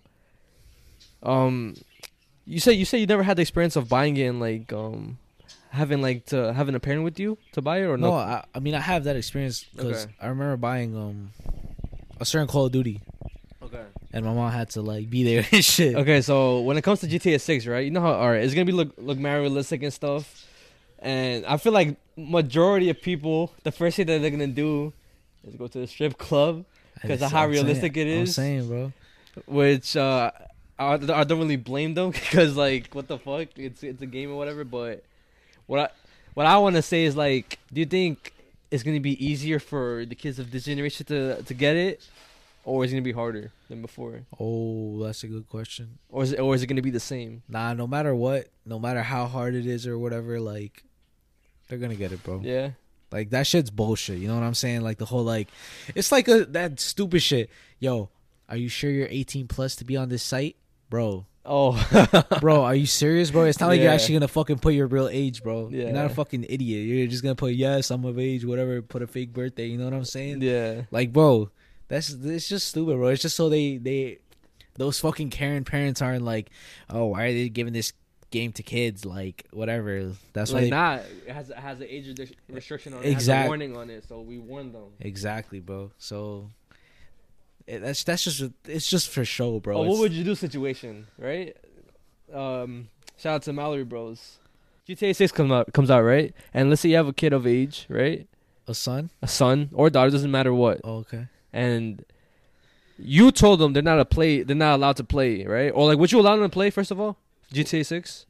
you say you never had the experience of buying it and like having a parent with you to buy it or No, no? I mean I have that experience because Okay. I remember buying a certain Call of Duty, Okay. and my mom had to like be there and shit. Okay, so when it comes to GTA 6, right? You know how alright, it's gonna be look more realistic and stuff. And I feel like majority of people, the first thing that they're gonna do is go to the strip club, 'cause of how I'm realistic saying, it I'm is. saying, bro. which I don't really blame them because like what the fuck, it's a game or whatever. But what I want to say is like, do you think it's gonna be easier for the kids of this generation to get it, or is it gonna be harder than before, Oh, that's a good question. or is it gonna be the same? Nah, no matter what, no matter how hard it is or whatever, like they're gonna get it, bro. Yeah. Like that shit's bullshit. You know what I'm saying? Like the whole like, it's like that stupid shit. Yo, are you sure you're 18 plus to be on this site, bro? Oh. Bro, are you serious, bro? It's not like you're Yeah. actually gonna fucking put your real age, bro. Yeah. You're not a fucking idiot. You're just gonna put yes, I'm of age, whatever. Put a fake birthday. You know what I'm saying? Yeah. Like, bro, it's just stupid, bro. It's just so they those fucking Karen parents aren't like, oh, why are they giving this game to kids? Like, whatever. That's why. Like They, not. It has an age restriction on it. It has a Exact- warning on it, so we warned them. exactly, bro. So that's just it's just for show, bro. Oh, what It's- would you do situation, right? Shout out to Mallory Bros. GTA 6 comes out, right? And let's say you have a kid of age, right? a son? A son or daughter, doesn't matter what. Oh, okay. And you told them they're not allowed to play, right? Or like, would you allow them to play first of all? GTA 6?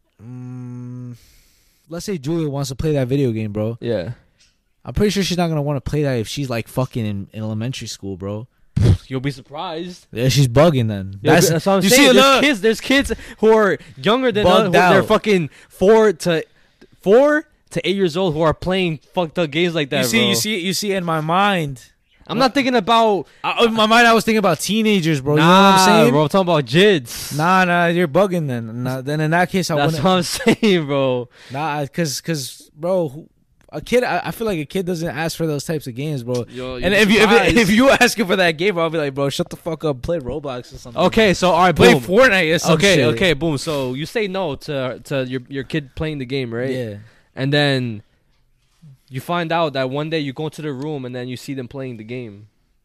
Let's say Julia wants to play that video game, bro. Yeah. I'm pretty sure she's not gonna want to play that if she's like fucking in elementary school, bro. You'll be surprised. Yeah, she's bugging then. That's what I'm you saying. see, look, There's kids who are younger than us. Bugged They're out. fucking 4 to 8 years old who are playing fucked up games like that, bro. you see. In my mind, I'm not thinking about in my mind, I was thinking about teenagers, bro. You know what I'm saying? bro. I'm talking about jids. Nah, you're bugging then. Nah, then in that case, I That's wouldn't. what I'm saying, bro. Nah, cause, bro, a kid. I feel like a kid doesn't ask for those types of games, bro. Yo, And if you asking for that game, bro, I'll be like, bro, shut the fuck up. Play Roblox or something. Okay, so all right, Play boom. Fortnite or some Okay, shit. okay, boom. So you say no to your kid playing the game, right? Yeah. And then you find out that one day you go into the room and then you see them playing the game.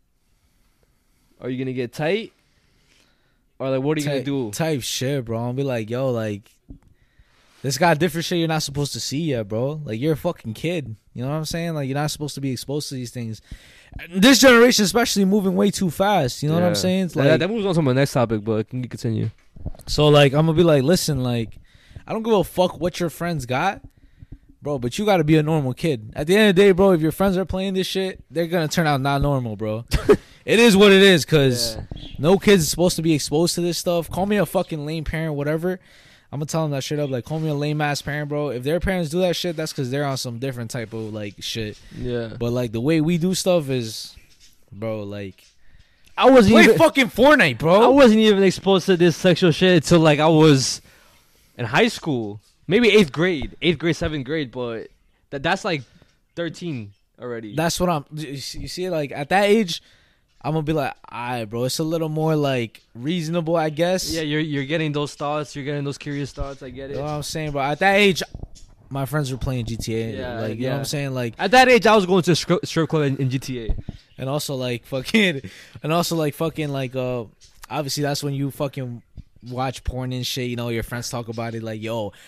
Are you gonna get tight? Or like, what are you gonna do? Type shit, bro. I'll be like, yo, like, this got different shit you're not supposed to see yet, bro. Like, you're a fucking kid. You know what I'm saying? Like, you're not supposed to be exposed to these things. This generation, especially, moving way too fast. You know what I'm Yeah. saying? It's that moves on to my next topic, but can you continue? So, like, I'm gonna be like, listen, like, I don't give a fuck what your friends got, bro, but you gotta be a normal kid. At the end of the day, bro, if your friends are playing this shit, they're gonna turn out not normal, bro. It is what it is, cause no kid's supposed to be exposed to this stuff. Call me a fucking lame parent, whatever. I'm gonna tell them that straight up. Like, call me a lame ass parent, bro. If their parents do that shit, that's cause they're on some different type of like shit. Yeah. But like the way we do stuff is, bro, like, I wasn't play even fucking Fortnite, I bro. wasn't even exposed to this sexual shit until like I was in high school. Maybe 8th grade, 7th grade, but that's like 13 already. That's what I'm. You see, like at that age, I'm gonna be like, alright, bro. It's a little more like reasonable, I guess. Yeah, you're getting those thoughts. You're getting those curious thoughts. I get it. You know what I'm saying, bro? At that age, my friends were playing GTA. Yeah, like, you know what I'm saying? Like, At that age, I was going to a strip club in GTA. and also like fucking, like, obviously that's when you fucking watch porn and shit. You know, your friends talk about it, like, yo,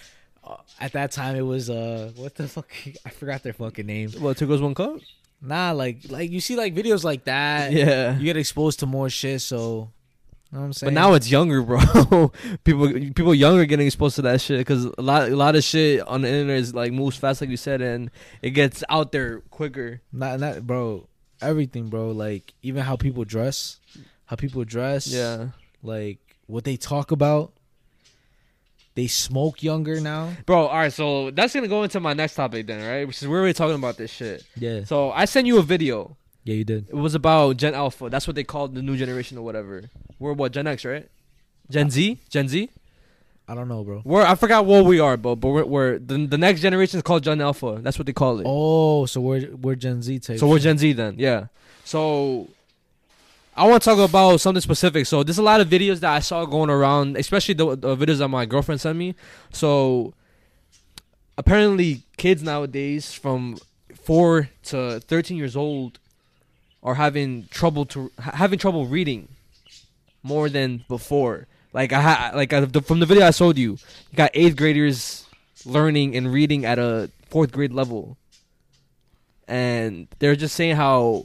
At that time, it was what the fuck? I forgot their fucking name. What, Two Girls, One Cup? Nah, like you see like videos like that. Yeah. You get exposed to more shit, so you know what I'm saying? But now it's younger, bro. people younger getting exposed to that shit because a lot of shit on the internet is like moves fast, like you said, and it gets out there quicker. not bro. Everything, bro. Like even how people dress. Yeah, Like what they talk about. They smoke younger now. bro. All right, so that's gonna go into my next topic then, right? Which is we're already talking about this shit. Yeah. So I sent you a video. Yeah, you did. It was about Gen Alpha. That's what they called the new generation or whatever. We're what, Gen X, right? Gen Z? I don't know, bro. I forgot what we are, but we're the next generation is called Gen Alpha. That's what they call it. Oh, so we're Gen Z type. So we're Gen Z then, yeah. So I want to talk about something specific. So there's a lot of videos that I saw going around, especially the videos that my girlfriend sent me. So apparently kids nowadays from 4 to 13 years old are having trouble reading more than before. Like from the video I showed you, you got 8th graders learning and reading at a 4th grade level. And they're just saying how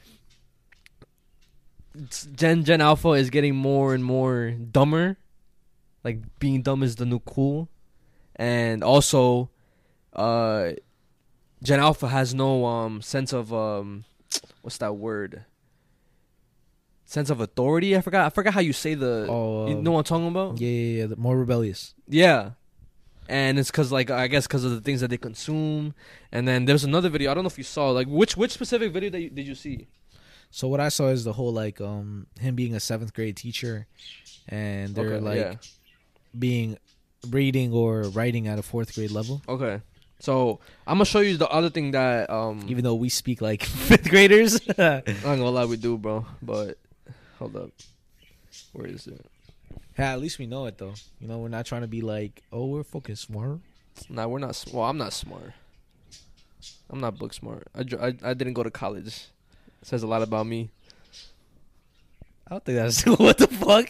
Gen Alpha is getting more and more dumber. Like being dumb is the new cool. And also Gen Alpha has no sense of what's that word? Sense of authority. I forgot how you say the. You know what I'm talking about? Yeah. More rebellious. Yeah, and it's because like I guess because of the things that they consume. And then there's another video. I don't know if you saw like which specific video did you see? So what I saw is the whole like him being a 7th grade teacher, and they're being reading or writing at a 4th grade level. Okay. So I'm gonna show you the other thing that even though we speak like 5th graders. I'm not gonna lie, we do, bro. But hold up, where is it? Yeah, at least we know it though. You know, we're not trying to be like, oh, we're fucking smart. Nah, we're not. Well, I'm not smart. I'm not book smart. I didn't go to college. It says a lot about me. I don't think that's what the fuck.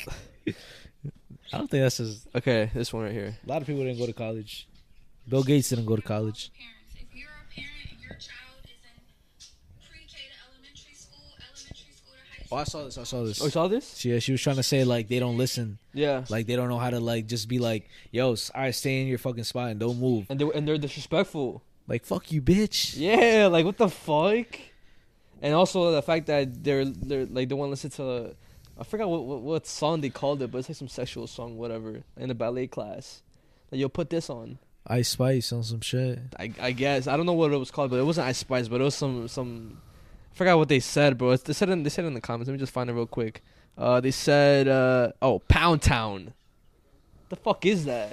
I don't think that's just. Okay, this one right here. A lot of people didn't go to college. Bill Gates didn't go to college. If you're a parent and your child is in pre-K to elementary school to high school. Oh, I saw this. Oh, you saw this? She was trying to say like they don't listen. Yeah. Like they don't know how to like just be like, yo, all right, stay in your fucking spot and don't move. And they're disrespectful. Like fuck you, bitch. Yeah, like what the fuck? And also the fact that they're like they want to listen to, I forgot what song they called it, but it's like some sexual song, whatever, in the ballet class. Like, yo, put this on. Ice Spice on some shit. I guess I don't know what it was called, but it wasn't Ice Spice, but it was some. I forgot what they said, bro. They said in the comments. Let me just find it real quick. They said, Pound Town. The fuck is that?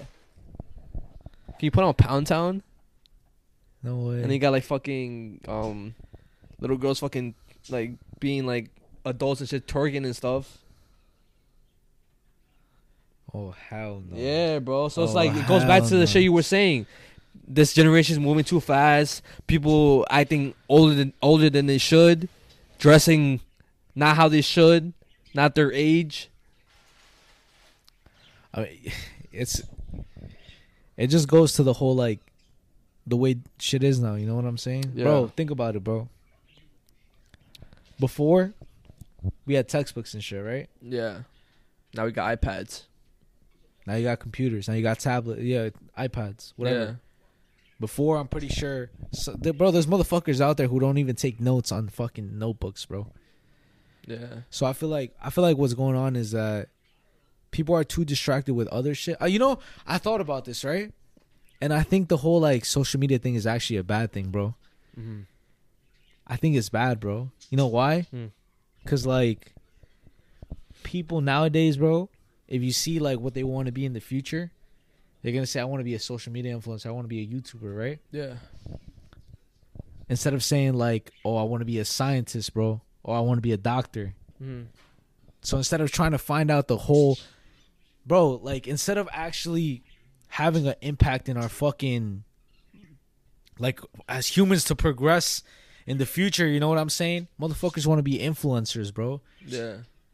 Can you put on Pound Town? No way. And then you got like fucking little girls fucking like being like adults and shit, twerking and stuff. Oh hell no. Yeah, bro. So it's Oh, like it goes back to hell the no. shit you were saying. This generation is moving too fast. People acting older than they should, dressing not how they should, not their age. I mean, it just goes to the whole like the way shit is now. You know what I'm saying, Yeah. bro? Think about it, bro. Before, we had textbooks and shit, right? Yeah. Now we got iPads. Now you got computers. Now you got tablets. Yeah, iPads. Whatever. Yeah. Before, I'm pretty sure, bro. There's motherfuckers out there who don't even take notes on fucking notebooks, bro. Yeah. So I feel like what's going on is that people are too distracted with other shit. You know, I thought about this, right? And I think the whole like social media thing is actually a bad thing, bro. Mm-hmm. I think it's bad, bro. You know why? Mm. Cause like people nowadays, bro, if you see like what they want to be in the future, they're gonna say, "I want to be a social media influencer. I want to be a YouTuber," right? Yeah. Instead of saying like, "Oh, I want to be a scientist, bro," or "I want to be a doctor." Mm-hmm. So instead of trying to find out the whole, bro, like instead of actually having an impact in our fucking, like as humans to progress in the future, you know what I'm saying? Motherfuckers want to be influencers, bro. Yeah.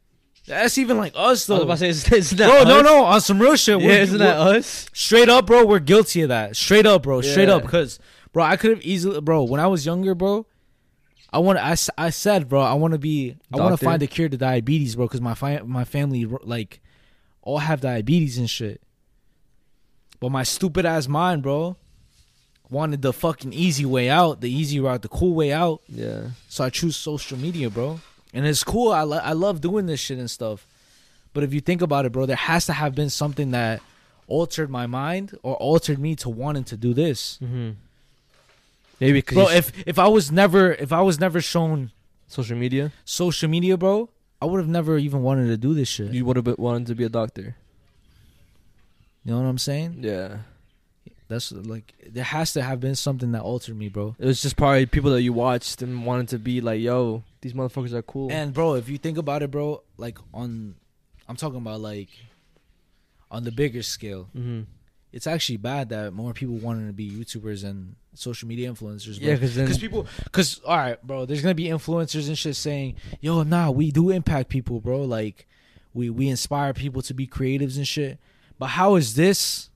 That's even like us I was though. about to say, it's not Bro, us. no, on some real shit. Yeah, isn't that us? Straight up, bro, we're guilty of that. Straight up, bro. Straight Yeah. up, because, bro, I could have easily, bro. When I was younger, bro, I said, bro, I want to Doctor. find a cure to diabetes, bro, because my family like all have diabetes and shit. But my stupid ass mind, bro, wanted the fucking easy way out, the easy route, the cool way out. Yeah. So I choose social media, bro. And it's cool. I love doing this shit and stuff. But if you think about it, bro, there has to have been something that altered my mind or altered me to wanting to do this. Mm-hmm. Maybe because Bro, if I was never shown social media, social media, bro, I would have never even wanted to do this shit. you would have wanted to be a doctor. You know what I'm saying? Yeah. That's like there has to have been something that altered me, bro. It was just probably people that you watched and wanted to be like, yo, these motherfuckers are cool. And bro, if you think about it, bro, like I'm talking about like on the bigger scale. Mm-hmm. It's actually bad that more people wanting to be YouTubers and social media influencers. Bro. Yeah, Because all right, bro, there's gonna be influencers and shit saying, "Yo, nah, we do impact people, bro. Like, we inspire people to be creatives and shit." But how is this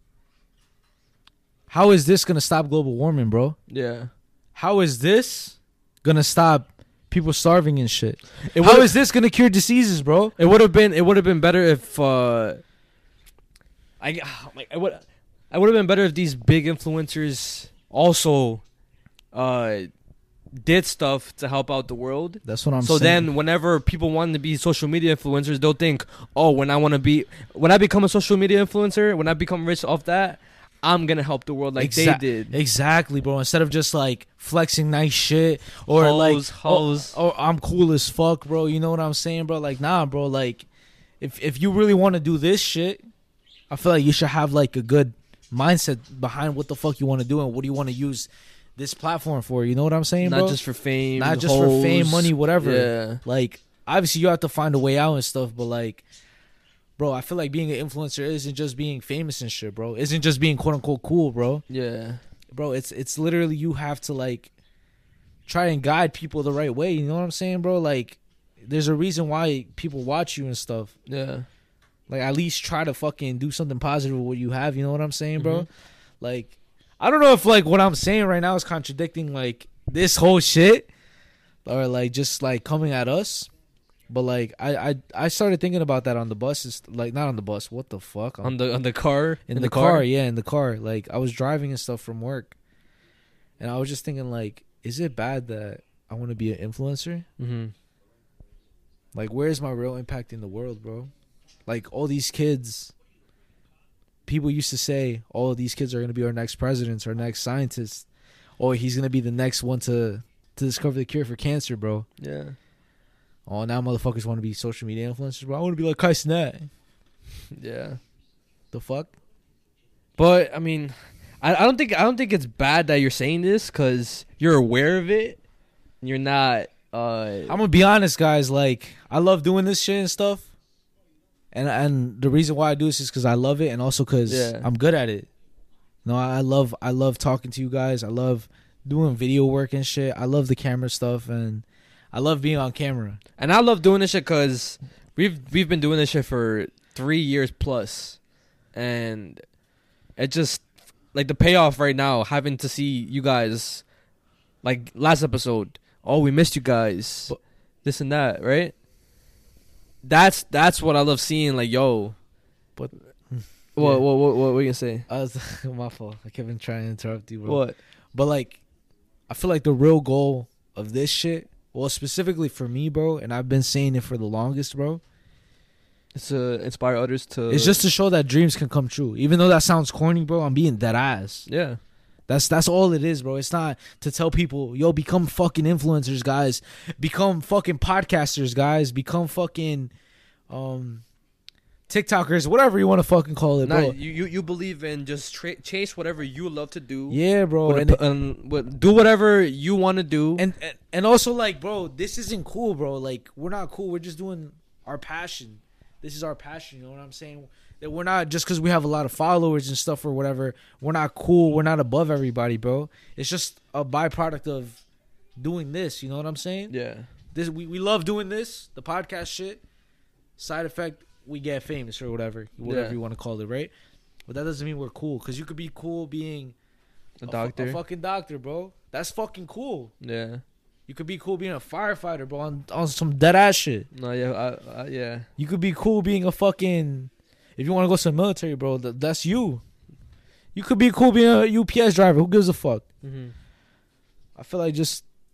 gonna stop global warming, bro? Yeah. How is this gonna stop people starving and shit? It How would've- is this gonna cure diseases, bro? It would have been better if I would have been better if these big influencers also did stuff to help out the world. That's what I'm So saying. then whenever people want to be social media influencers, they'll think, "Oh, when I become a social media influencer, when I become rich off that, I'm going to help the world like they did." Exactly, bro. Instead of just like flexing nice shit or Hoes. oh, I'm cool as fuck, bro. You know what I'm saying, bro? Like, nah, bro. Like, if you really want to do this shit, I feel like you should have like a good mindset behind what the fuck you want to do and what do you want to use this platform for. You know what I'm saying, bro? Not just for fame. Not just for fame, hoes. money, whatever. Yeah. Like, obviously you have to find a way out and stuff, but like, bro, I feel like being an influencer isn't just being famous and shit, bro. Isn't just being quote unquote cool, bro. Yeah. Bro, it's literally you have to like try and guide people the right way. You know what I'm saying, bro? Like, there's a reason why people watch you and stuff. Yeah. Like, at least try to fucking do something positive with what you have. You know what I'm saying, bro? Mhm. Like, I don't know if like what I'm saying right now is contradicting like this whole shit or like just like coming at us. But like I started thinking about that on the bus. It's like not on the bus. What the fuck? On the car. In the car, yeah, in the car. Like, I was driving and stuff from work, and I was just thinking, like, is it bad that I want to be an influencer? Mm-hmm. Like, where's my real impact in the world, bro? Like, all these kids, people used to say, oh, these kids are going to be our next presidents, our next scientists. Oh, he's going to be the next one to discover the cure for cancer, bro. Yeah. Oh, now motherfuckers want to be social media influencers, bro. I want to be like Kai Cenat. Yeah. The fuck? But I mean, I don't think it's bad that you're saying this because you're aware of it. You're not. I'm gonna be honest, guys. Like, I love doing this shit and stuff, and the reason why I do this is because I love it, and also because Yeah. I'm good at it. No, I love talking to you guys. I love doing video work and shit. I love the camera stuff, and I love being on camera. And I love doing this shit because we've been doing this shit for 3 years plus, and it just like the payoff right now. Having to see you guys, like last episode. Oh, we missed you guys. But- this and that, right? That's what I love seeing. Like, yo, But what Yeah. what you gonna say? I was my fault. I kept on trying to interrupt you, bro. What? But like, I feel like the real goal of this shit, well, specifically for me, bro, and I've been saying it for the longest, bro. It's to inspire others to. It's just to show that dreams can come true. Even though that sounds corny, bro, I'm being dead ass. yeah. That's all it is, bro. It's not to tell people, yo, become fucking influencers, guys. Become fucking podcasters, guys. Become fucking TikTokers, whatever you want to fucking call it, Nah, bro. you believe in just chase whatever you love to do. Yeah, bro. Do whatever you want to do. And also, like, bro, this isn't cool, bro. Like, we're not cool. We're just doing our passion. This is our passion. You know what I'm saying? That we're not just because we have a lot of followers and stuff or whatever. We're not cool. We're not above everybody, bro. It's just a byproduct of doing this. You know what I'm saying? yeah. This we love doing this, the podcast shit. Side effect, we get famous or whatever you want to call it, right? But that doesn't mean we're cool, because you could be cool being A doctor. a fucking doctor, bro. That's fucking cool. Yeah. You could be cool being a firefighter, bro, on some dead ass shit. No, yeah, yeah. You could be cool being a fucking, if you want to go to the military, bro, that's you. You could be cool being a UPS driver. Who gives a fuck? Mm-hmm. I feel like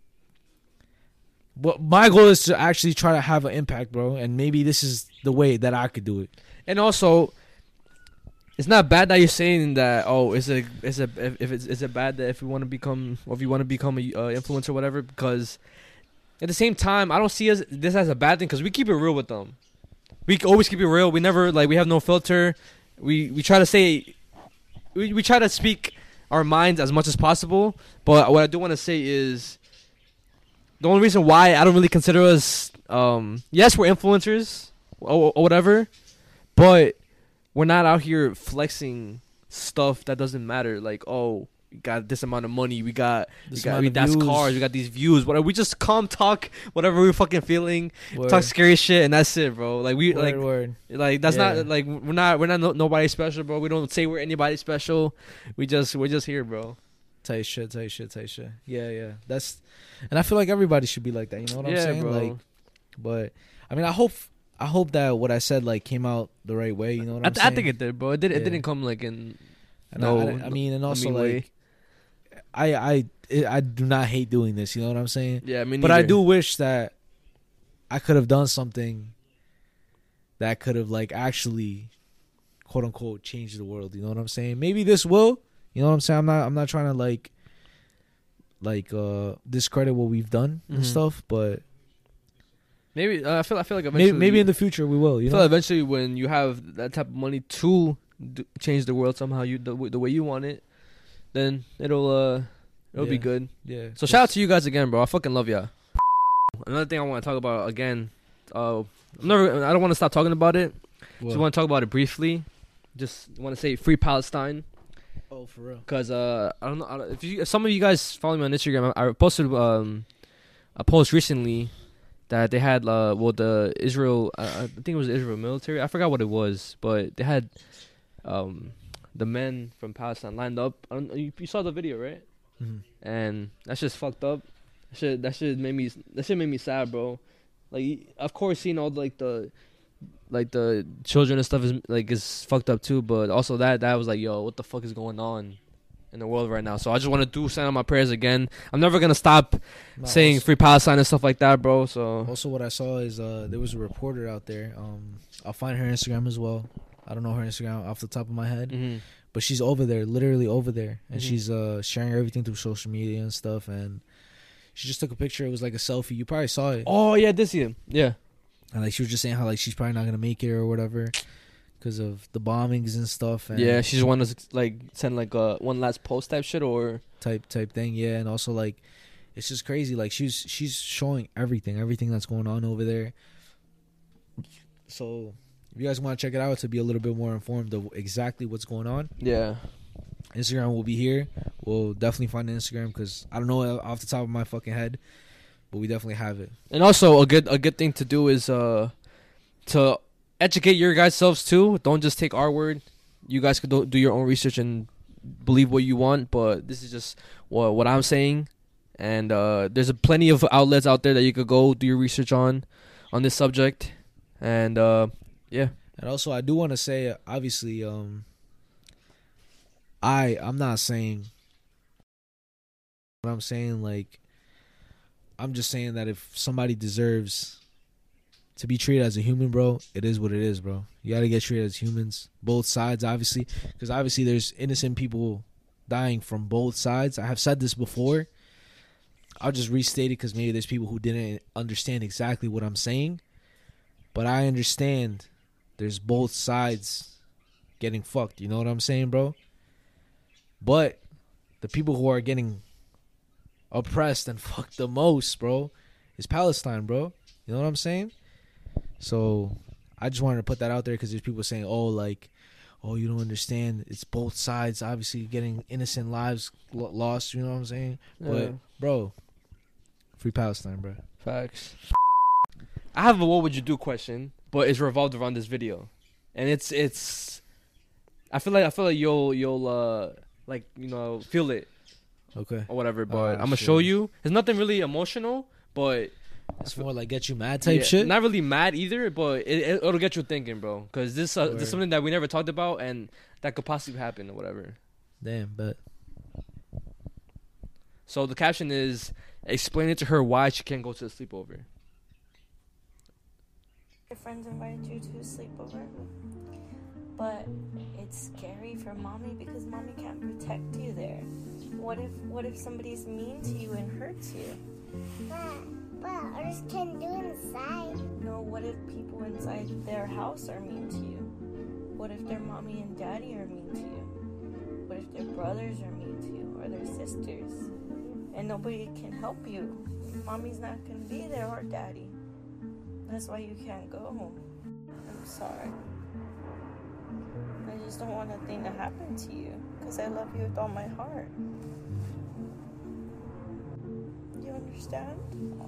but my goal is to actually try to have an impact, bro. And maybe this is the way that I could do it. And also, it's not bad that you're saying that. Oh, is it bad that if you want to become a influencer or whatever? Because at the same time, I don't see this as a bad thing, because we keep it real with them. We always keep it real. We never we have no filter. We try to say, we try to speak our minds as much as possible. But what I do want to say is, the only reason why I don't really consider us, yes, we're influencers or whatever, but we're not out here flexing stuff that doesn't matter. Like, oh, we got this amount of money, we got that's cars, we got these views. Whatever. We just talk whatever we're fucking feeling, talk scary shit, and that's it, bro. Like word. Like that's not like we're not nobody special, bro. We don't say we're anybody special. We're just here, bro. Tight shit. Yeah. And I feel like everybody should be like that. You know what I'm saying? Bro. Like, but I mean, I hope that what I said came out the right way. You know what I'm saying? I think it did, bro. It didn't come in. And and also I do not hate doing this. You know what I'm saying? Yeah, I mean, but I do wish that I could have done something that could have actually, quote unquote, changed the world. You know what I'm saying? Maybe this will. You know what I'm saying? I'm not trying to discredit what we've done and stuff, but maybe I feel like eventually maybe in the future we will. You know, eventually when you have that type of money to change the world somehow, the way you want it, then it'll be good. Yeah. So shout out to you guys again, bro. I fucking love ya. Another thing I want to talk about again. I don't want to stop talking about it. What? Just want to talk about it briefly. Just want to say free Palestine. Oh, for real? Because I don't know if some of you guys follow me on Instagram. I posted a post recently that they had the Israel. I think it was Israel military. I forgot what it was, but they had the men from Palestine lined up. I don't know, you saw the video, right? Mm-hmm. And that's just fucked up. That shit made me sad, bro. Like, of course, seeing all the children and stuff is fucked up too, but also that was like, yo, what the fuck is going on in the world right now? So I just want to send out my prayers again. I'm never gonna stop saying free Palestine and stuff like that, bro. So also what I saw is there was a reporter out there. I'll find her Instagram as well. I don't know her Instagram off the top of my head, but she's over there, literally over there, and she's sharing everything through social media and stuff. And she just took a picture. It was like a selfie. You probably saw it. Oh yeah, this year, yeah. And she was just saying how she's probably not gonna make it or whatever because of the bombings and stuff. And yeah, she's one to send a one last post type shit or type thing. Yeah, and also it's just crazy. She's showing everything that's going on over there. So if you guys want to check it out to be a little bit more informed of exactly what's going on, yeah, Instagram will be here. We'll definitely find the Instagram because I don't know off the top of my fucking head. But we definitely have it. And also a good thing to do is to educate your guys selves too. Don't just take our word. You guys could do your own research and believe what you want. But this is just what I'm saying. And there's plenty of outlets out there that you could go do your research on this subject. And yeah. And also I do want to say, obviously, I'm not saying what I'm saying. I'm just saying that if somebody deserves to be treated as a human, bro, it is what it is, bro. You got to get treated as humans. Both sides, obviously. Because obviously there's innocent people dying from both sides. I have said this before. I'll just restate it because maybe there's people who didn't understand exactly what I'm saying. But I understand there's both sides getting fucked. You know what I'm saying, bro? But the people who are getting oppressed and fucked the most, bro, is Palestine, bro. You know what I'm saying? So I just wanted to put that out there because there's people saying, oh, you don't understand. It's both sides, obviously, getting innocent lives lost. You know what I'm saying? Yeah. But, bro, free Palestine, bro. Facts. I have a what would you do question. but it's revolved around this video, and it's. I feel like you'll like feel it Okay. or whatever. But I'm gonna shit. show you. It's nothing really emotional, but It's more like get you mad type yeah, shit. Not really mad either, but it'll get you thinking, bro. Because this is something that we never talked about, and that could possibly happen or whatever. Damn, but So the caption is, explain it to her why she can't go to the sleepover. Your friends invited you to a sleepover, but it's scary for mommy because mommy can't protect you there. What if somebody's mean to you and hurts you? But others can do inside. No, what if people inside their house are mean to you? What if their mommy and daddy are mean to you? What if their brothers are mean to you or their sisters? And nobody can help you. Mommy's not gonna be there or daddy. That's why you can't go. I'm sorry. I just don't want a thing to happen to you because I love you with all my heart. You understand?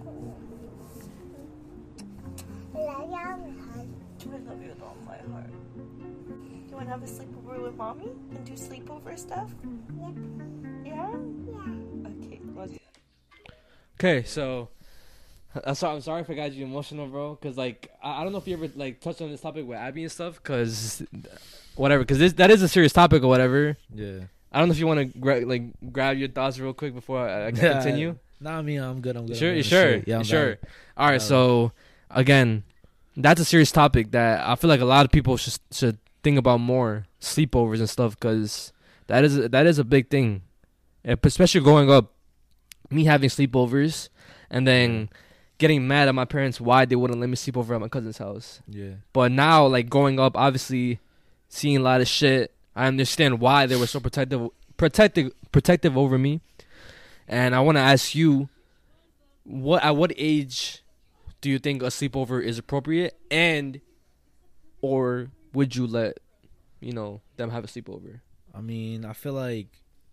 I love you. I love you with all my heart. You want to have a sleepover with mommy and do sleepover stuff? Yep. Yeah? Yeah. Okay, let's. Okay, so I'm sorry if I got you emotional, bro. Cause like I don't know if you ever like touched on this topic with Abby and stuff. Cause whatever. Cause that is a serious topic or whatever. yeah. I don't know if you want to grab your thoughts real quick before I continue. Nah, I mean, I'm good. I'm good. Sure, I'm you good. sure? Shit. Yeah, I'm You sure? down. All right. So again, that's a serious topic that I feel like a lot of people should think about more. Sleepovers and stuff, because that is a big thing, especially growing up. Me having sleepovers and then getting mad at my parents why they wouldn't let me sleep over at my cousin's house. Yeah. But now, like growing up, obviously seeing a lot of shit, I understand why they were so protective over me. And I want to ask you, at what age do you think a sleepover is appropriate, and or would you let them have a sleepover? I mean, I feel like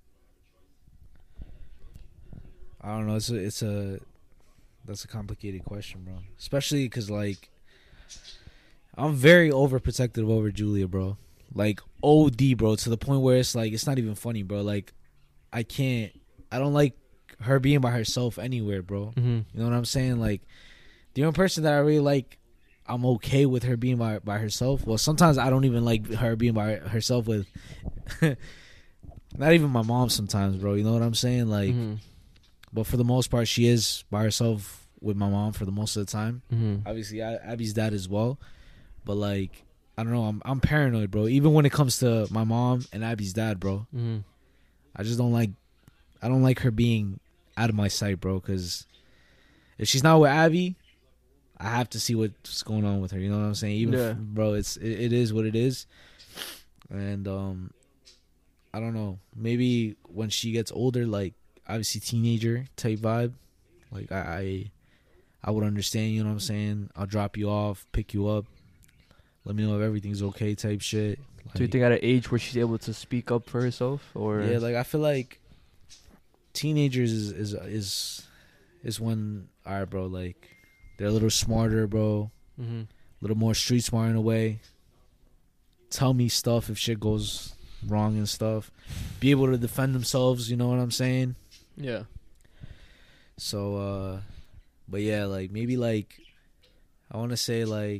I don't know. That's a complicated question, bro. Especially because like I'm very overprotective over Julia, bro. Like OD, bro, to the point where it's like it's not even funny, bro. Like I don't like her being by herself anywhere, bro. Mm-hmm. You know what I'm saying? Like the only person that I really like, I'm okay with her being by herself. Well, sometimes I don't even like her being by herself with not even my mom sometimes, bro. You know what I'm saying? Like but for the most part, she is by herself with my mom for the most of the time. Mm-hmm. Obviously, Abby's dad as well. But like, I don't know. I'm paranoid, bro. Even when it comes to my mom and Abby's dad, bro. Mm-hmm. I just don't like her being out of my sight, bro. Because if she's not with Abby, I have to see what's going on with her. You know what I'm saying? Even bro, it is what it is. And I don't know. Maybe when she gets older, like obviously teenager type vibe, like I would understand. You know what I'm saying? I'll drop you off, pick you up, let me know if everything's okay type shit. Like, Do you think at an age where she's able to speak up for herself, or yeah, like I feel like teenagers is when, all right, bro, like they're a little smarter, bro, a little more street smart in a way. Tell me stuff if shit goes wrong and stuff. Be able to defend themselves, you know what I'm saying? Yeah. So, but yeah, like maybe like I want to say like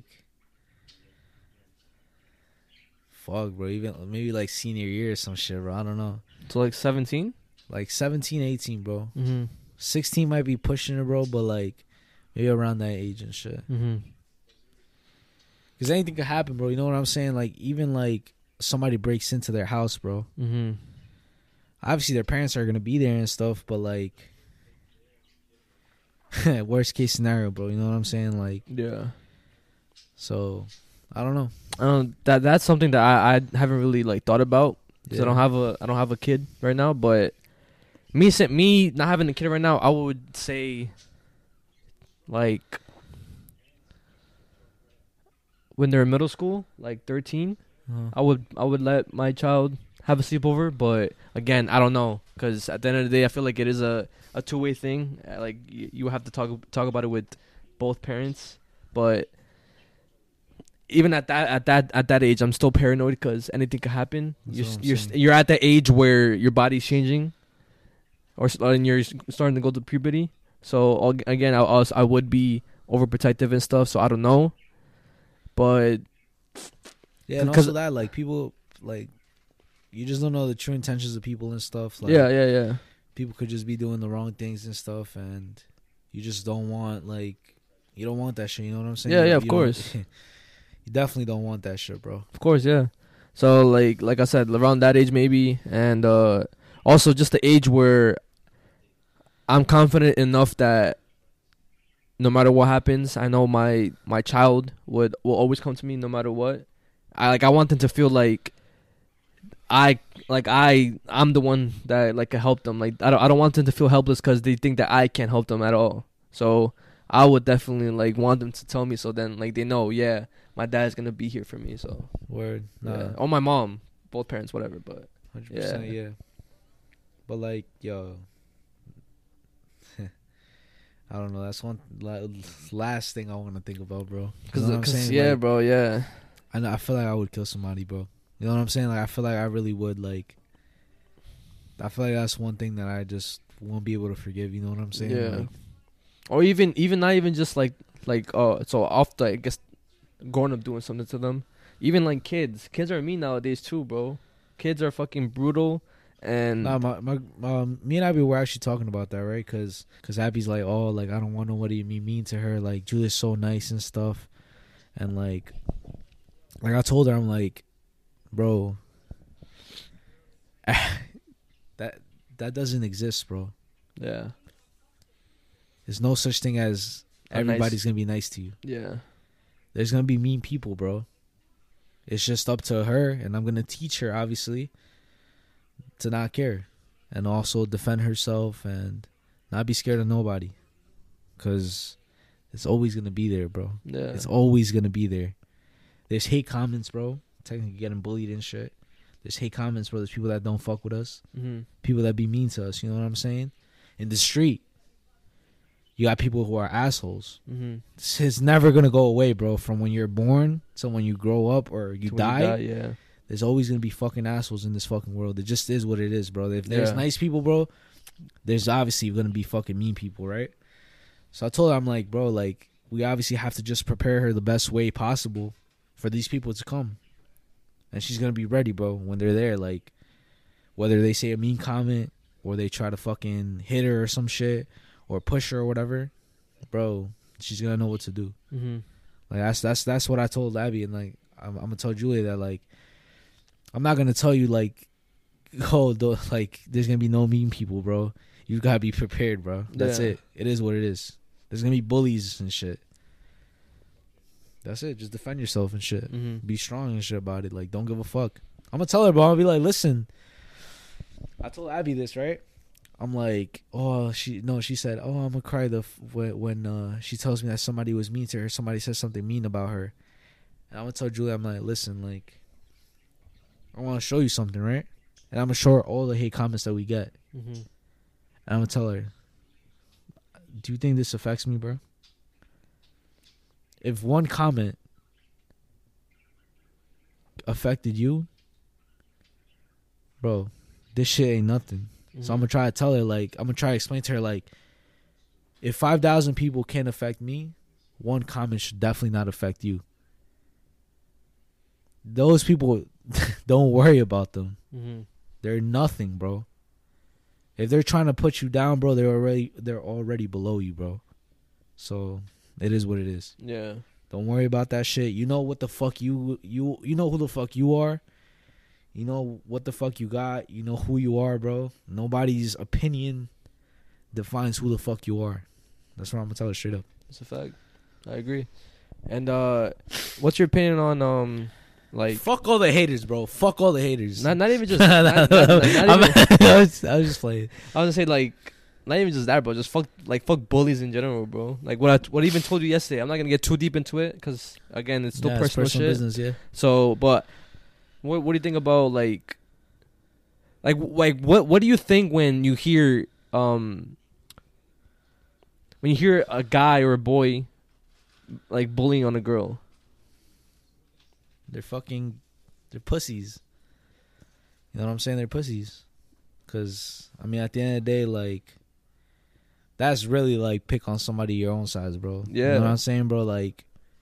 fuck, bro, even maybe like senior year or some shit, bro. I don't know. So like 17? Like 17, 18, bro. Mm-hmm. 16 might be pushing it, bro, but like maybe around that age and shit. Mm-hmm. Because anything could happen, bro. You know what I'm saying? Like even like somebody breaks into their house, bro. Mm-hmm. Obviously their parents are gonna be there and stuff, but like worst case scenario, bro. You know what I'm saying? Like Yeah. So I don't know. That's something that I haven't really like thought about. 'Cause Yeah. I don't have a kid right now, but me not having a kid right now, I would say like when they're in middle school, like 13, I would let my child have a sleepover, but again, I don't know, because at the end of the day, I feel like it is a two-way thing. Like you have to talk about it with both parents, but even at that age, I'm still paranoid because anything could happen. That's what I'm You're saying. you're at the age where your body's changing, and you're starting to go to puberty. So again, I would be overprotective and stuff. So I don't know, but Yeah, and 'cause- also that like people like you just don't know the true intentions of people and stuff. Like, yeah. people could just be doing the wrong things and stuff, and you just don't want you don't want that shit. You know what I'm saying? Yeah, You- yeah, of you don't- course. You definitely don't want that shit, bro. Of course, yeah. So like I said, around that age maybe, and also just the age where I'm confident enough that no matter what happens, I know my child will always come to me no matter what. I want them to feel like I'm the one that like can help them. Like I don't want them to feel helpless because they think that I can't help them at all. So I would definitely like want them to tell me, so then like they know, yeah, my dad's gonna be here for me. So Word. Nah. yeah. Or my mom, both parents, whatever. But 100%, yeah. But like, yo, I don't know. That's one last thing I want to think about, bro. You know what I'm saying? yeah, Like, bro, yeah. I know. I feel like I would kill somebody, bro. You know what I'm saying? Like, I feel like I really would. Like, I feel like that's one thing that I just won't be able to forgive. You know what I'm saying? Yeah. Like, Or even not even just like so off the I guess growing up doing something to them. Even like kids are mean nowadays too, bro. Kids are fucking brutal. And nah, me and Abby were actually talking about that, right? Cause Abby's like, oh, like I don't want nobody to be mean to her. Like Julia's so nice and stuff, and like I told her, I'm like, bro, that doesn't exist, bro. yeah, There's no such thing as A nice- everybody's gonna be nice to you. yeah, There's gonna be mean people, bro. It's just up to her, and I'm gonna teach her, obviously, to not care, and also defend herself and not be scared of nobody, cause it's always gonna be there, bro. yeah. It's always gonna be there. There's hate comments, bro. Technically getting bullied and shit. There's hate comments, bro. There's people that don't fuck with us. Mm-hmm. People that be mean to us. You know what I'm saying? In the street, you got people who are assholes. Mm-hmm. It's never gonna go away, bro. From when you're born to when you grow up or you die, Yeah, there's always gonna be fucking assholes in this fucking world. It just is what it is, bro. If there's Yeah. nice people, bro, there's obviously gonna be fucking mean people, right? So I told her, I'm like, bro, like we obviously have to just prepare her the best way possible for these people to come, and she's gonna be ready, bro, when they're there. Like whether they say a mean comment or they try to fucking hit her or some shit or push her or whatever, bro, she's gonna know what to do. mm-hmm. Like that's what I told Abby, and like I'm gonna tell Julia that like I'm not gonna tell you like like there's gonna be no mean people, bro. You gotta be prepared, bro. That's Yeah. it. It is what it is. There's gonna be bullies and shit. That's it. Just defend yourself and shit. Mm-hmm. Be strong and shit about it. Like don't give a fuck. I'm gonna tell her, bro. I'll be like, listen. I told Abby this, right? I'm like, oh, she said, oh, I'm gonna cry when she tells me that somebody was mean to her. Somebody said something mean about her. And I'm gonna tell Julia, I'm like, listen, like, I want to show you something, right? And I'm gonna show her all the hate comments that we get. Mm-hmm. And I'm gonna tell her, do you think this affects me, bro? If one comment affected you, bro, this shit ain't nothing. So I'm gonna try to tell her, like, I'm gonna try to explain to her, like, if 5,000 people can't affect me, one comment should definitely not affect you. Those people, don't worry about them. Mm-hmm. They're nothing, bro. If they're trying to put you down, bro, they're already below you, bro. So it is what it is. Yeah. Don't worry about that shit. You know what the fuck you know who the fuck you are. You know what the fuck you got. You know who you are, bro. Nobody's opinion defines who the fuck you are. That's what I'm gonna tell her straight up. That's a fact. I agree. And what's your opinion on like Fuck all the haters, bro. Fuck all the haters. not even just not even, I was just playing. I was gonna say like not even just that, bro. Just fuck bullies in general, bro. Like what I even told you yesterday. I'm not gonna get too deep into it because again, it's still Yeah, it's personal shit. business, yeah. So, but what do you think about like what do you think when you hear a guy or a boy like bullying on a girl? They're pussies. You know what I'm saying? They're pussies. Because, I mean, at the end of the day, like, that's really, like, pick on somebody your own size, bro. Yeah. You know what I'm saying, bro? Like,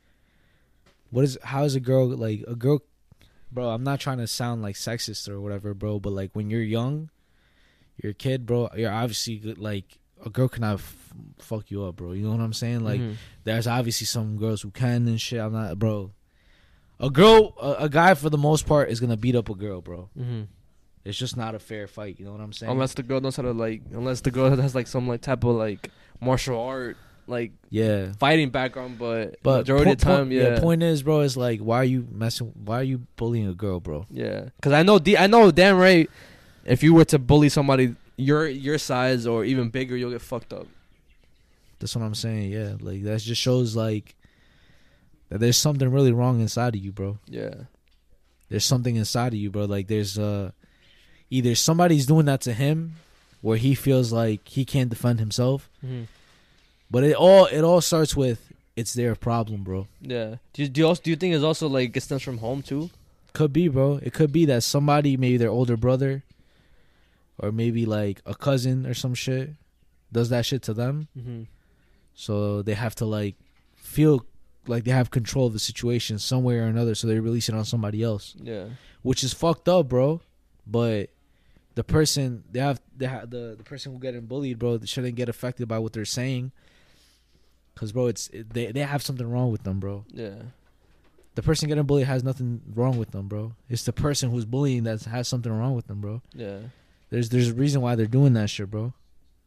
how is a girl, bro, I'm not trying to sound, like, sexist or whatever, bro, but, like, when you're young, you're a kid, bro, you're obviously, like, a girl cannot fuck you up, bro. You know what I'm saying? Like, there's obviously some girls who can and shit. I'm not, bro. A guy, for the most part, is going to beat up a girl, bro. Mm-hmm. It's just not a fair fight. You know what I'm saying? Unless the girl knows how to, like, unless the girl has, like, some, like, type of, like, martial art, like, yeah, fighting background, but majority of the time, yeah. Point is, bro, is like, why are you bullying a girl, bro? Yeah, because I know damn right, if you were to bully somebody your size or even bigger, you'll get fucked up. That's what I'm saying. Yeah, like, that just shows, like, that there's something really wrong inside of you, bro. Yeah, there's something inside of you, bro. Like, there's either somebody's doing that to him, where he feels like he can't defend himself. Mm-hmm. But it all starts with, it's their problem, bro. Yeah. Do you think it's also, like, it stems from home too? Could be, bro. It could be that somebody, maybe their older brother, or maybe, like, a cousin or some shit, does that shit to them. Mm-hmm. So they have to, like, feel like they have control of the situation some way or another, so they release it on somebody else. Yeah. Which is fucked up, bro. But the person the person who getting bullied, bro, they shouldn't get affected by what they're saying. Cause, bro, they have something wrong with them, bro. Yeah. The person getting bullied has nothing wrong with them, bro. It's the person who's bullying that has something wrong with them, bro. Yeah. There's a reason why they're doing that shit, bro.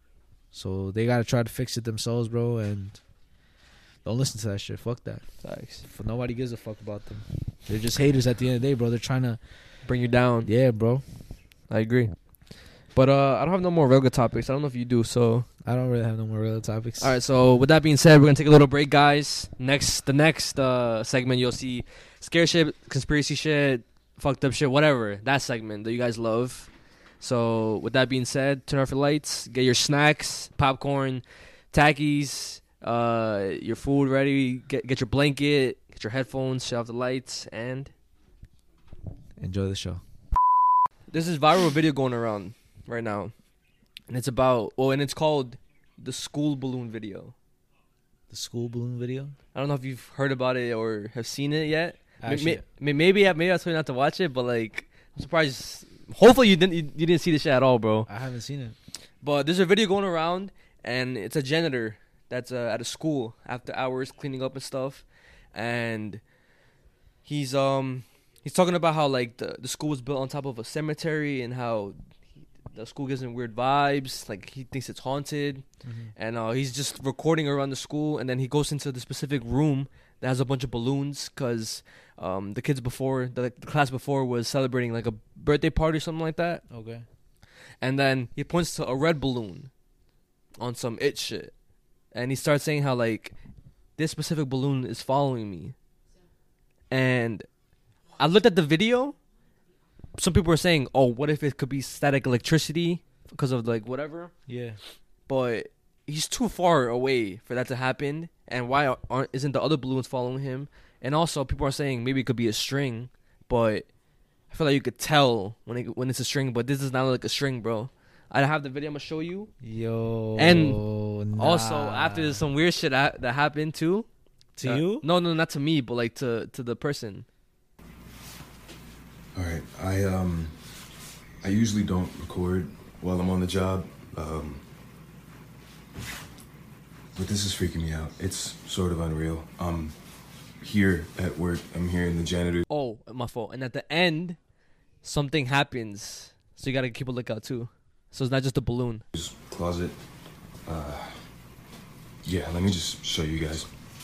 So they gotta try to fix it themselves, bro, and don't listen to that shit. Fuck that. Thanks. Nobody gives a fuck about them. They're just haters at the end of the day, bro. They're trying to bring you down. Yeah, bro. I agree. But I don't have no more regular topics. I don't know if you do, so I don't really have no more regular topics. All right, so with that being said, we're gonna take a little break, guys. The next segment, you'll see scare shit, conspiracy shit, fucked up shit, whatever. That segment that you guys love. So with that being said, turn off your lights, get your snacks, popcorn, tackies, your food ready, get your blanket, get your headphones, shut off the lights, and enjoy the show. There's this viral video going around right now, and it's called the school balloon video. The school balloon video? I don't know if you've heard about it or have seen it yet. Actually, maybe I told you not to watch it, but, like, I'm surprised. Hopefully you didn't see this shit at all, bro. I haven't seen it. But there's a video going around, and it's a janitor that's at a school after hours cleaning up and stuff, and he's talking about how, like, the school was built on top of a cemetery and how the school gives him weird vibes, like he thinks it's haunted, and he's just recording around the school, and then he goes into the specific room that has a bunch of balloons because the kids before, the class before was celebrating, like, a birthday party or something like that. Okay. And then he points to a red balloon on some it shit, and he starts saying how, like, this specific balloon is following me. And I looked at the video. Some people are saying, oh, what if it could be static electricity because of, like, whatever? Yeah. But he's too far away for that to happen. And why isn't the other balloons following him? And also, people are saying maybe it could be a string. But I feel like you could tell when it's a string. But this does not look like a string, bro. I have the video I'm going to show you. Yo. And also, after there's some weird shit that happened, too. To you? No, not to me, but, like, to the person. All right, I usually don't record while I'm on the job, but this is freaking me out. It's sort of unreal. I'm here at work. I'm here in the janitor. Oh, my fault. And at the end, something happens, so you gotta keep a lookout too. So it's not just a balloon. Closet. Yeah, let me just show you guys.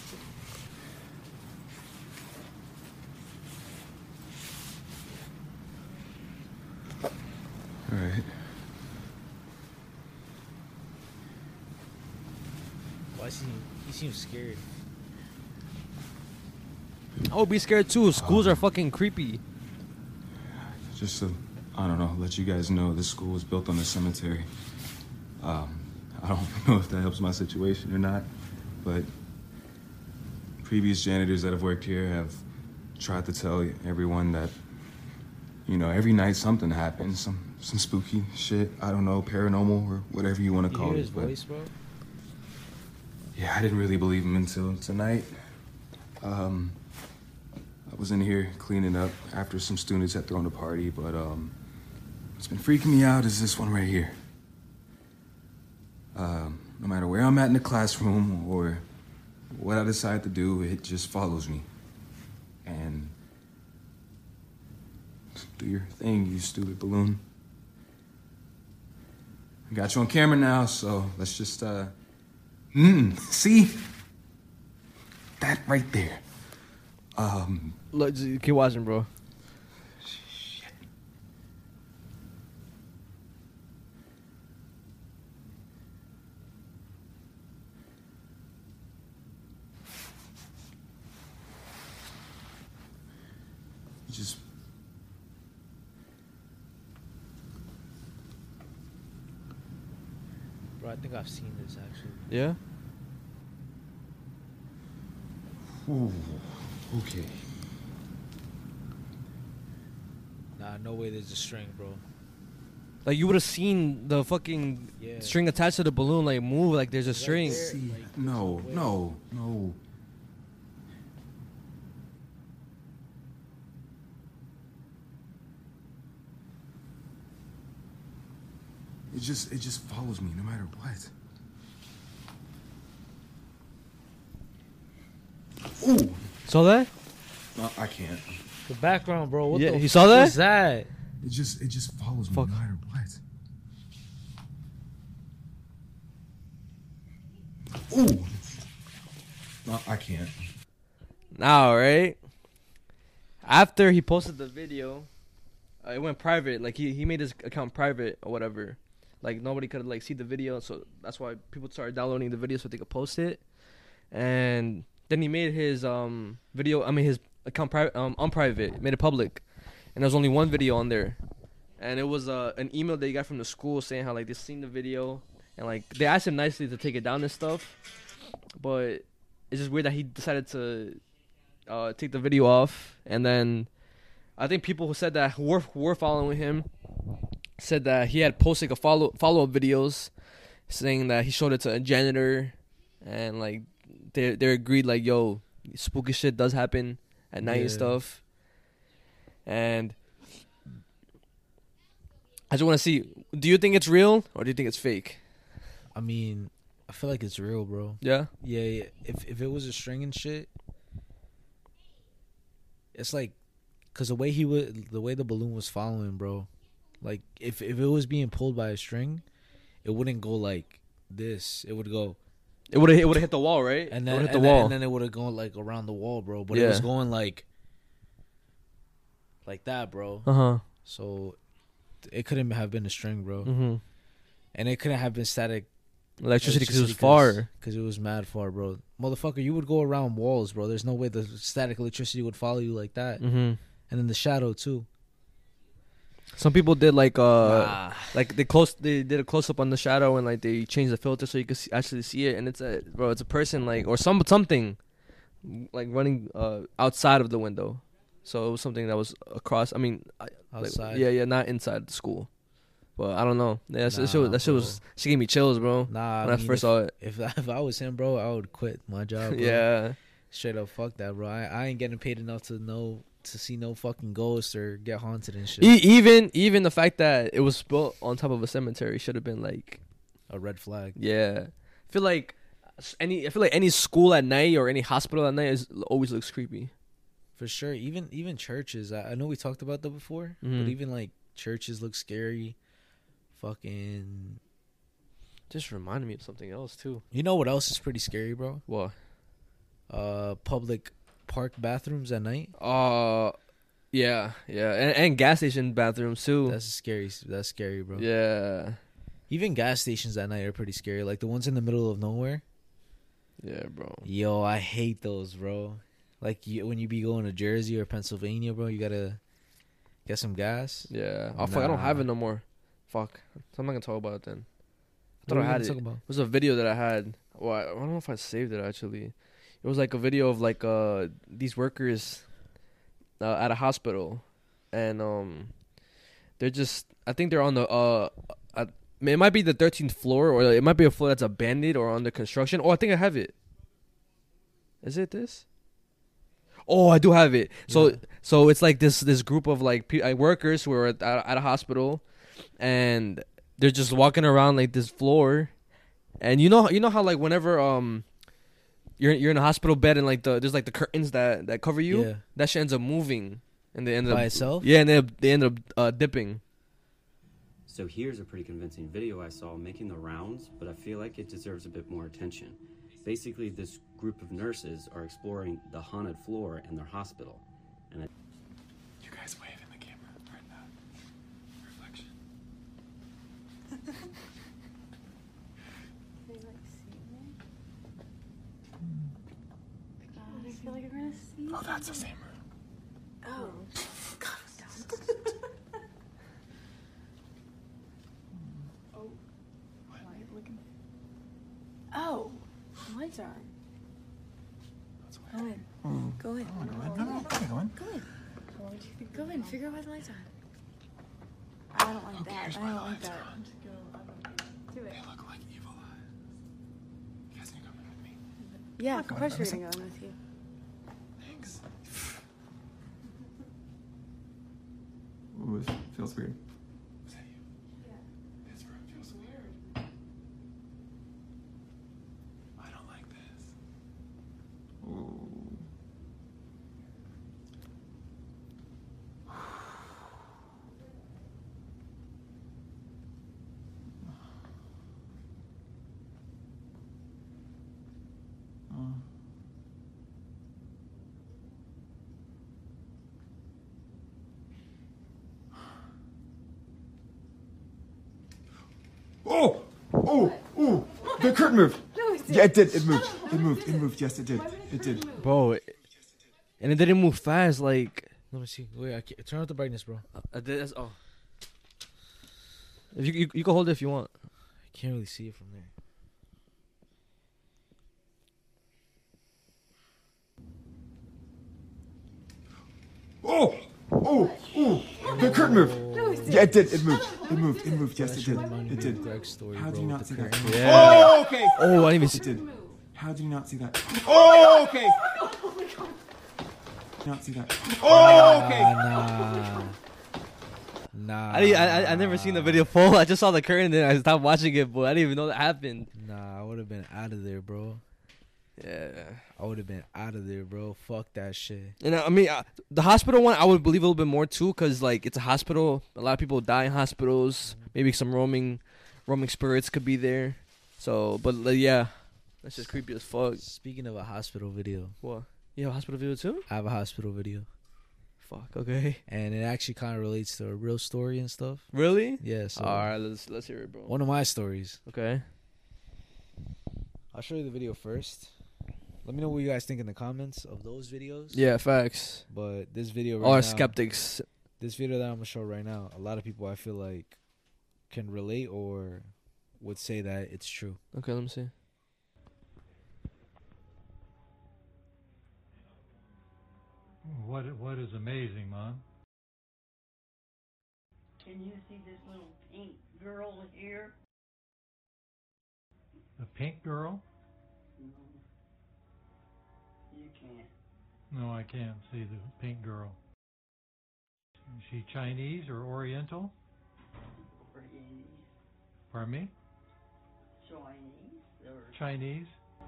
All right. Why he seems scared? I would be scared too. Schools are fucking creepy. Just to, I don't know, let you guys know this school was built on a cemetery. I don't know if that helps my situation or not, but previous janitors that have worked here have tried to tell everyone that, you know, every night something happens, some spooky shit. I don't know, paranormal or whatever you want to call hear it. his voice, bro? Yeah, I didn't really believe him until tonight. I was in here cleaning up after some students had thrown a party, but what's been freaking me out is this one right here. No matter where I'm at in the classroom or what I decide to do, it just follows me. And do your thing, you stupid balloon. I got you on camera now, so let's just, see? That right there. Look, just keep watching, bro. Just Bro, I think I've seen this actually. Yeah. ooh, okay. Nah, no way there's a string, bro. Like you would have seen the fucking Yeah. string attached to the balloon like move like there's a string. there. See, Like, no. It just follows me no matter what. Ooh. Saw that? No, I can't. The background, bro. What Yeah, the you saw that? What's that? It just follows me Fuck. no matter what. Ooh. No, I can't. Now, right? After he posted the video, it went private. Like he made his account private or whatever. Like nobody could like see the video, so that's why people started downloading the video so they could post it. And then he made his his account private, unprivate, made it public. And there was only one video on there, and it was an email that he got from the school saying how like they seen the video and like they asked him nicely to take it down and stuff, but it's just weird that he decided to take the video off. And then I think people who said that who were following him said that he had posted a follow-up videos saying that he showed it to a janitor, and like they agreed like, yo, spooky shit does happen at night and stuff. And I just want to see, do you think it's real or do you think it's fake? I mean, I feel like it's real, bro. Yeah? Yeah. If it was a string and shit, it's like, cause the way the balloon was following, bro. Like if it was being pulled by a string, it wouldn't go like this. It would go. It would have hit the wall, right? And it then would hit the wall. and then it would have gone like around the wall, bro. But it Yeah. was going like that, bro. Uh-huh. So it couldn't have been a string, bro. Mm-hmm. And it couldn't have been static Electricity because it was far. Because it was mad far, bro. Motherfucker, you would go around walls, bro. There's no way the static electricity would follow you like that. Mm-hmm. And then the shadow too. Some people did like like they did a close up on the shadow and like they changed the filter so you could actually see it, and it's a person like or something like running outside of the window, so it was something that was across. I mean, Outside. Like, yeah, not inside the school, but I don't know. Yeah, Nah, that shit was she gave me chills, bro. Nah, when I first saw it. If I was him, bro, I would quit my job. Bro. Yeah, straight up, fuck that, bro. I ain't getting paid enough to see no fucking ghosts or get haunted and shit. Even the fact that it was built on top of a cemetery should have been like a red flag. Yeah, I feel like any school at night or any hospital at night always looks creepy. For sure. Even churches. I know we talked about that before, Mm-hmm. but even like churches look scary. Fucking. Just reminded me of something else too. You know what else is pretty scary, bro? What? Public park bathrooms at night. Yeah, and gas station bathrooms too. That's scary, bro. Yeah. Even gas stations at night are pretty scary. Like the ones in the middle of nowhere. Yeah, bro. Yo, I hate those, bro. Like when you be going to Jersey or Pennsylvania, bro, you gotta get some gas. Yeah. Oh, fuck, I don't have it no more. Fuck. I'm not gonna talk about it then. I thought I had it. It was a video that I had. Well, I don't know if I saved it actually. It was like a video of like these workers at a hospital, and they're just. I think they're on the it might be the 13th floor, or it might be a floor that's abandoned or under construction. Oh, I think I have it. Is it this? Oh, I do have it. So it's like this group of like workers who are at a hospital, and they're just walking around like this floor, and you know how like whenever you're in a hospital bed and like there's like the curtains that cover you, Yeah. that shit ends up moving, and they end up By itself? Yeah, and they end up dipping. So here's a pretty convincing video I saw making the rounds, but I feel like it deserves a bit more attention. Basically, this group of nurses are exploring the haunted floor in their hospital. And You guys wave in the camera right now. Reflection. They like see me? God, I feel like you're gonna see Oh, that's the same room. Oh. Oh. Why are you looking? Oh. The lights are on. Go in. Go in. Go in. No, go in. Go in. Go in. Figure out why the lights are on. I don't like that. I don't like that. Do it. They look like evil eyes. You guys gonna come in with me? Yeah, of course we're gonna go in with you. Thanks. Ooh, this feels weird. Was that you? Yeah. This room feels weird. I don't like this. Ooh. Oh! Oh! Oh! The curtain moved. Yeah, it did. It moved. It moved. It moved. Yes, it did. It did. Bro, and it didn't move fast. Like, Let me see. Wait, turn up the brightness, bro. oh, if you can hold it if you want. I can't really see it from there. Oh! Oh! Oh! The curtain moved. Yeah, it did. It moved. It moved. It moved. Yes, it did. It did. Greg's story, How bro, do you with not the see that? curtain. Yeah. Oh, okay. Oh, I didn't even see. It did. How do you not see that? Oh, okay. Not see that. Oh, okay. Nah. I never seen the video full. I just saw the curtain, then I stopped watching it, but I didn't even know that happened. Nah, I would have been out of there, bro. Yeah. I would have been out of there, bro. Fuck that shit. And I mean, the hospital one, I would believe a little bit more too, cause like it's a hospital. A lot of people die in hospitals. Maybe some roaming spirits could be there. So, but yeah, that's just creepy as fuck. Speaking of a hospital video, What? You have a hospital video too? I have a hospital video, Fuck. Okay. and it actually kind of relates to a real story and stuff. Really? Yeah. So All right. Let's hear it, bro. one of my stories. Okay. I'll show you the video first. Let me know what you guys think in the comments of those videos. Yeah. Facts. But this video right All now, our skeptics. this video that I'm gonna show right now, a lot of people I feel like can relate or would say that it's true. Okay. Let me see. What is amazing, Mom? Can you see this little pink girl here? The pink girl? No. You can't. No, I can't see the pink girl. Is she Chinese or Oriental? Chinese. Pardon me? Chinese? Or Chinese?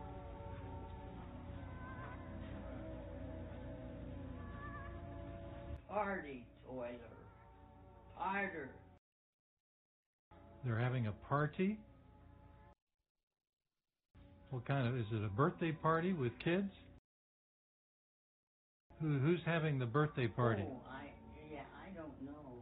party toilet. Harder. They're having a party? What kind of, is it a birthday party with kids? Who's having the birthday party? Oh, I don't know.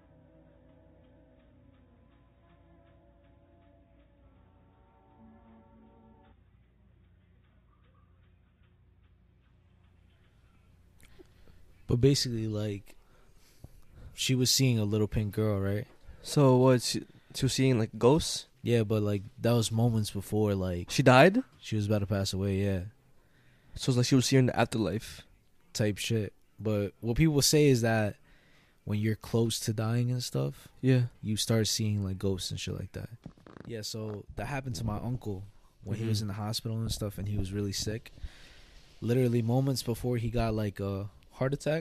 But basically, like, she was seeing a little pink girl, right? So what? She was seeing like ghosts. Yeah, but like that was moments before, like She died. she was about to pass away. Yeah, So it's like she was seeing the afterlife. type shit. But what people say is that when you're close to dying and stuff, Yeah. you start seeing like ghosts and shit like that. Yeah, so that happened to my uncle when he was in the hospital and stuff, and he was really sick. Literally moments before he got like a heart attack,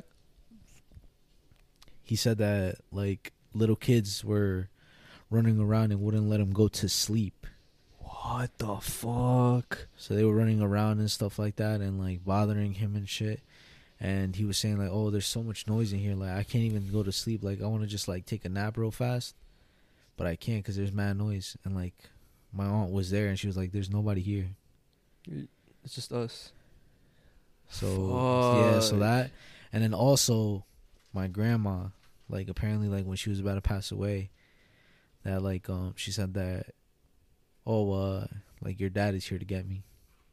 he said that like little kids were running around and wouldn't let him go to sleep. What the fuck? So they were running around and stuff like that and like bothering him and shit. And he was saying like, oh, there's so much noise in here. Like, I can't even go to sleep. Like, I want to just like take a nap real fast. But I can't because there's mad noise. And like, my aunt was there and she was like, there's nobody here. It's just us. So, yeah, so Fuck. that. And then also, my grandma, like, apparently, like, when she was about to pass away, that, like, she said that, oh, like, your dad is here to get me.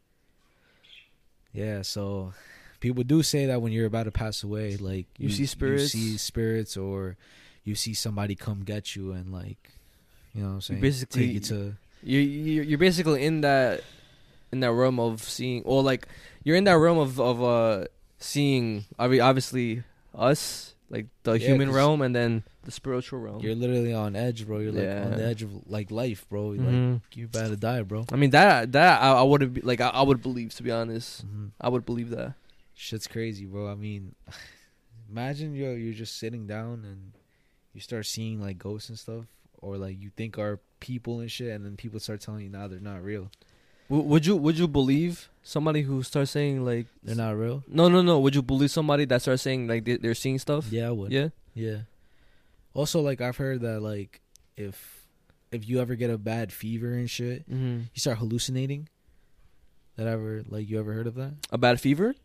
Yeah, so people do say that when you're about to pass away, like, You see spirits? You see spirits, or you see somebody come get you and, like, you know what I'm saying? Basically, take you to. You're basically in that realm of seeing, or like you're in that realm of seeing obviously us, like the Yeah, human 'cause realm, and then the spiritual realm. You're literally on edge, bro. You're like Yeah. on the edge of like life, bro. Mhm. Like you about to die, bro. I mean that I wouldn't be like I would believe, to be honest. Mhm. I would believe that. Shit's crazy, bro. I mean, imagine you're just sitting down and you start seeing like ghosts and stuff, or like you think are people and shit, and then people start telling you, nah, they're not real. Would you believe somebody who starts saying like They're not real? No. Would you believe somebody that starts saying like they're seeing stuff? Yeah, I would. Yeah. Yeah. Also, like I've heard that like if you ever get a bad fever and shit, Mm-hmm. you start hallucinating. You ever heard of that? A bad fever?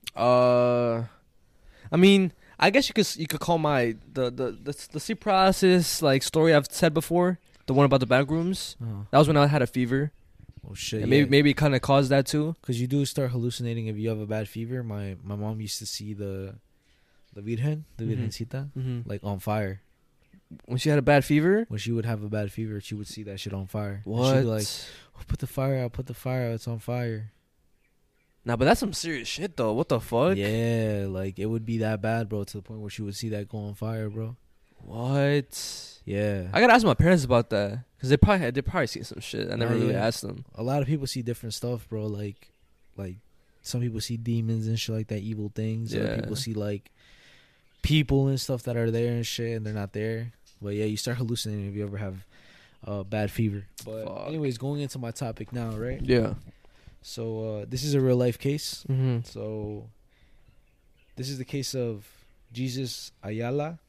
I mean, I guess you could call my the sleep paralysis like story I've said before, the one about the back rooms. Oh. That was when I had a fever. Oh shit! And Yeah. maybe it kind of caused that too. Because you do start hallucinating if you have a bad fever. My mom used to see the Virgen, the Mhm. Virgencita, Mhm. like on fire. When she had a bad fever? When she would have a bad fever, she would see that shit on fire. And What? she'd be like, oh, put the fire out, it's on fire. Nah, but that's some serious shit though. What the fuck? Yeah, like it would be that bad, bro, to the point where she would see that go on fire, bro. What? Yeah. I gotta ask my parents about that because they probably seen some shit. I never Nah, really yeah. asked them. A lot of people see different stuff, bro. Like some people see demons and shit like that, evil things. Other Yeah. people see like people and stuff that are there and shit, and they're not there. But yeah, you start hallucinating if you ever have bad fever. But Fuck. anyways, going into my topic now, right? Yeah. So this is a real life case. Mm-hmm. So this is the case of Jesus Ayala,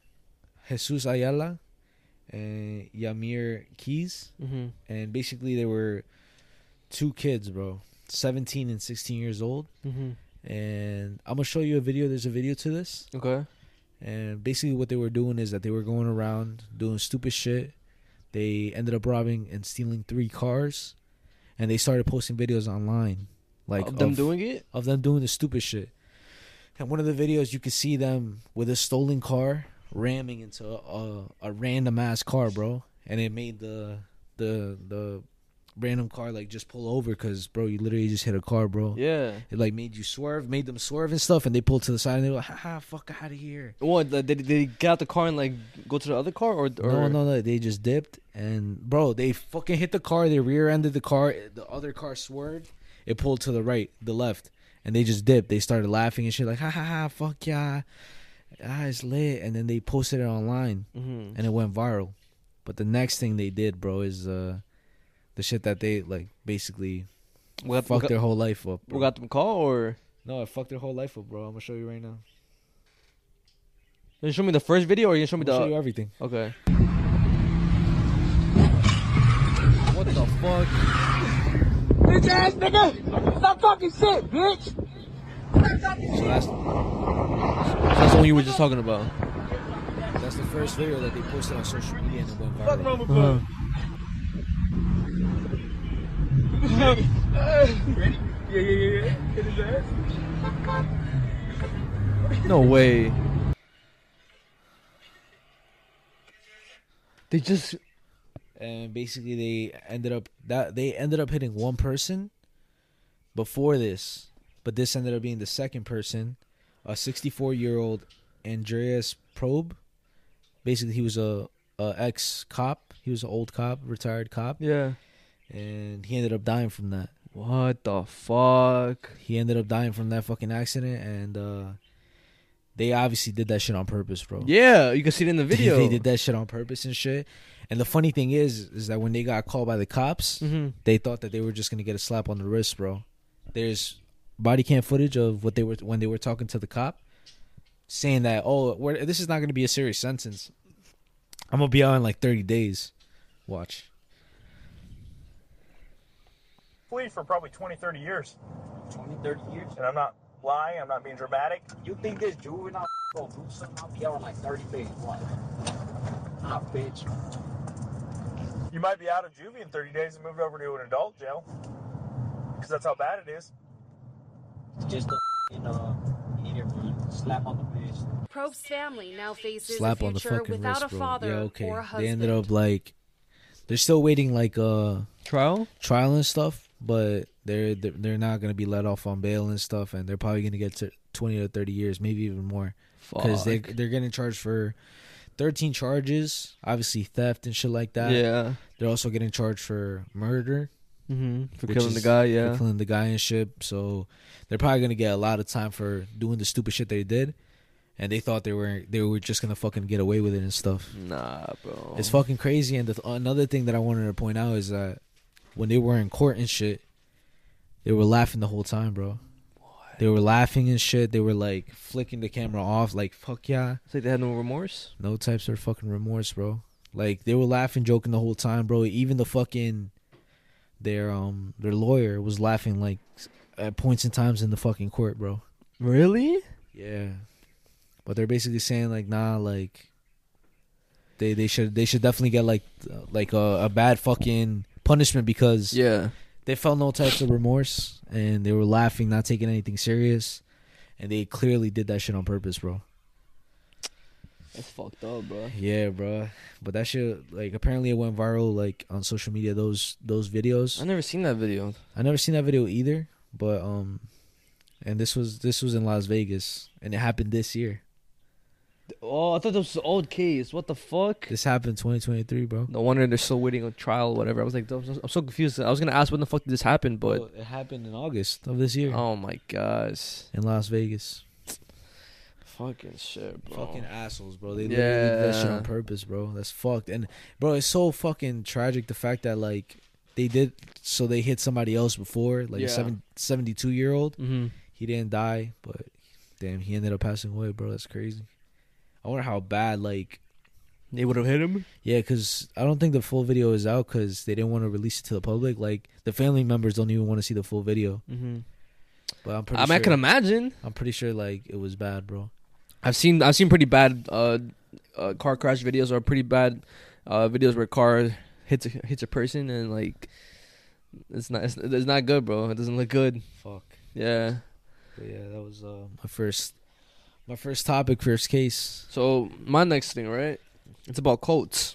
and Yamir Keys. Mm-hmm. And basically they were two kids, bro, 17 and 16 years old. Mm-hmm. And I'm gonna show you a video. There's a video to this. Okay. And basically what they were doing is that they were going around doing stupid shit. They ended up robbing and stealing 3 cars, and they started posting videos online, like Of them doing it? of them doing the stupid shit. And one of the videos, you could see them with a stolen car ramming into a random ass car, bro, and it made the random car like just pull over because, bro, you literally just hit a car, bro. Yeah. It like made them swerve and stuff, and they pulled to the side and they were like, "Ha, fuck out of here." What? Did they get out the car and like go to the other car or? No, they just dipped, and bro, they fucking hit the car. They rear-ended the car. The other car swerved. It pulled to the left, and they just dipped. They started laughing and shit like, "Ha, fuck yeah, it's lit." And then they posted it online, Mm-hmm. and it went viral. But the next thing they did, bro, is the shit that they like basically fucked their whole life up. Bro. We got them call or? No, it fucked their whole life up, bro. I'm gonna show you right now. You show me the first video or you show me I'll the? show you everything. Okay. What the fuck? Bitch ass nigga! Stop talking shit, bitch! So that's the one you were just talking about. That's the first video that they posted on social media and it went Fuck viral. wrong with bro? Ready? Yeah. Hit his ass. No way. They just And basically they ended up hitting one person before this, but this ended up being the second person a 64-year-old Andreas Probe. Basically, he was a ex-cop. He was an old cop, retired cop. Yeah. And he ended up dying from that. What the fuck? He ended up dying from that fucking accident, and they obviously did that shit on purpose, bro. Yeah, you can see it in the video. They did that shit on purpose and shit. And the funny thing is that when they got called by the cops, they thought that they were just gonna get a slap on the wrist, bro. There's body cam footage of what they were when they were talking to the cop, saying that, this is not gonna be a serious sentence. I'm gonna be out in like 30 days. Watch. Flee for probably 20, 30 years. 20, 30 years? And I'm not lying. I'm not being dramatic. You think this juvenile gonna do something? I'll be out in like 30 days. What? Ah, bitch. You might be out of juvie in 30 days and moved over to an adult jail. Because that's how bad it is. Just a slap on the wrist. Probe's family now faces Slap a on the future fucking without wrist, a bro. father Yeah, okay. or a husband. They ended up like, they're still waiting like trial and stuff, but they're not gonna be let off on bail and stuff, and they're probably gonna get to 20 to 30 years, maybe even more, because they're getting charged for 13 charges, obviously theft and shit like that. Yeah, they're also getting charged for murder. For killing the guy, yeah. For killing the guy and shit. So they're probably gonna get a lot of time for doing the stupid shit they did, and they thought they were just gonna fucking get away with it and stuff. Nah, bro. It's fucking crazy. And another thing that I wanted to point out is that when they were in court and shit, they were laughing the whole time, bro. What? They were laughing and shit. They were like flicking the camera off, like fuck yeah. It's like they had no remorse. No types of fucking remorse, bro. Like they were laughing, joking the whole time, bro. Even the fucking their lawyer was laughing like at points in times in the fucking court, bro. Really? Yeah. But they're basically saying like, nah, like they should definitely get like a bad fucking punishment because they felt no types of remorse and they were laughing, not taking anything serious, and they clearly did that shit on purpose, bro. That's fucked up, bro. Yeah, bro. But that shit, like, apparently it went viral, like, on social media, those videos. I never seen that video. I never seen that video either, but, and this was in Las Vegas, and it happened this year. Oh, I thought this was an old case. What the fuck? This happened 2023, bro. No wonder they're still waiting on trial or whatever. I was like, I'm so confused. I was going to ask when the fuck did this happen, but... It happened in August of this year. Oh, my gosh. In Las Vegas. Fucking shit, bro. Fucking assholes, bro. They literally did that shit on purpose, bro. That's fucked. And, bro, it's so fucking tragic the fact that, like, they hit somebody else before, like a 72-year-old. Mm-hmm. He didn't die, but, damn, he ended up passing away, bro. That's crazy. I wonder how bad, like... They would have hit him? Yeah, because I don't think the full video is out because they didn't want to release it to the public. Like, the family members don't even want to see the full video. Mm-hmm. But I'm pretty sure... I can imagine. I'm pretty sure, like, it was bad, bro. I've seen pretty bad car crash videos or pretty bad videos where a car hits a person and like it's not good, bro. It doesn't look good. Fuck. Yeah. But yeah, that was my first topic, first case. So my next thing, right? It's about cults.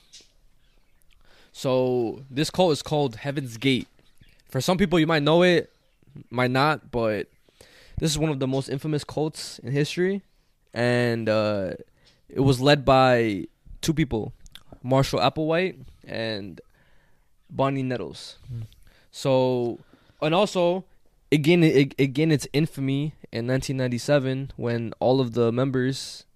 So this cult is called Heaven's Gate. For some people, you might know it, might not, but this is one of the most infamous cults in history. And it was led by two people, Marshall Applewhite and Bonnie Nettles. So, and also, again, its infamy in 1997 when all of the members...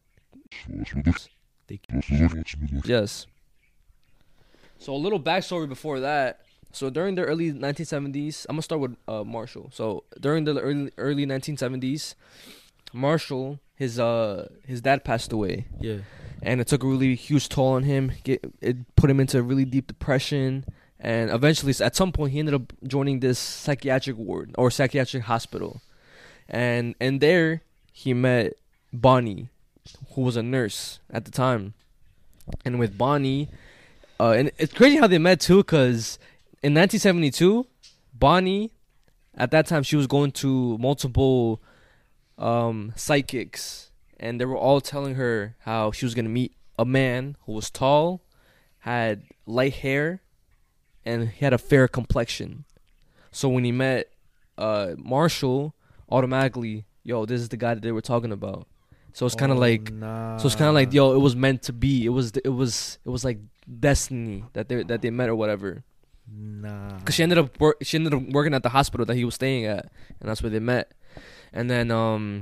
Yes. So a little backstory before that. So during the early 1970s, I'm going to start with Marshall. So during the early 1970s, Marshall... His dad passed away. Yeah. And it took a really huge toll on him. It put him into a really deep depression. And eventually, at some point, he ended up joining this psychiatric ward or psychiatric hospital. And there, he met Bonnie, who was a nurse at the time. And with Bonnie, and it's crazy how they met, too, because in 1972, Bonnie, at that time, she was going to multiple... psychics, and they were all telling her how she was gonna meet a man who was tall, had light hair, and he had a fair complexion. So when he met Marshall, automatically yo, this is the guy that they were talking about. So it's kind of like, so it's kind of like, yo, it was meant to be. It was like destiny that they met or whatever. Nah. Cause she ended up working at the hospital that he was staying at, and that's where they met. And then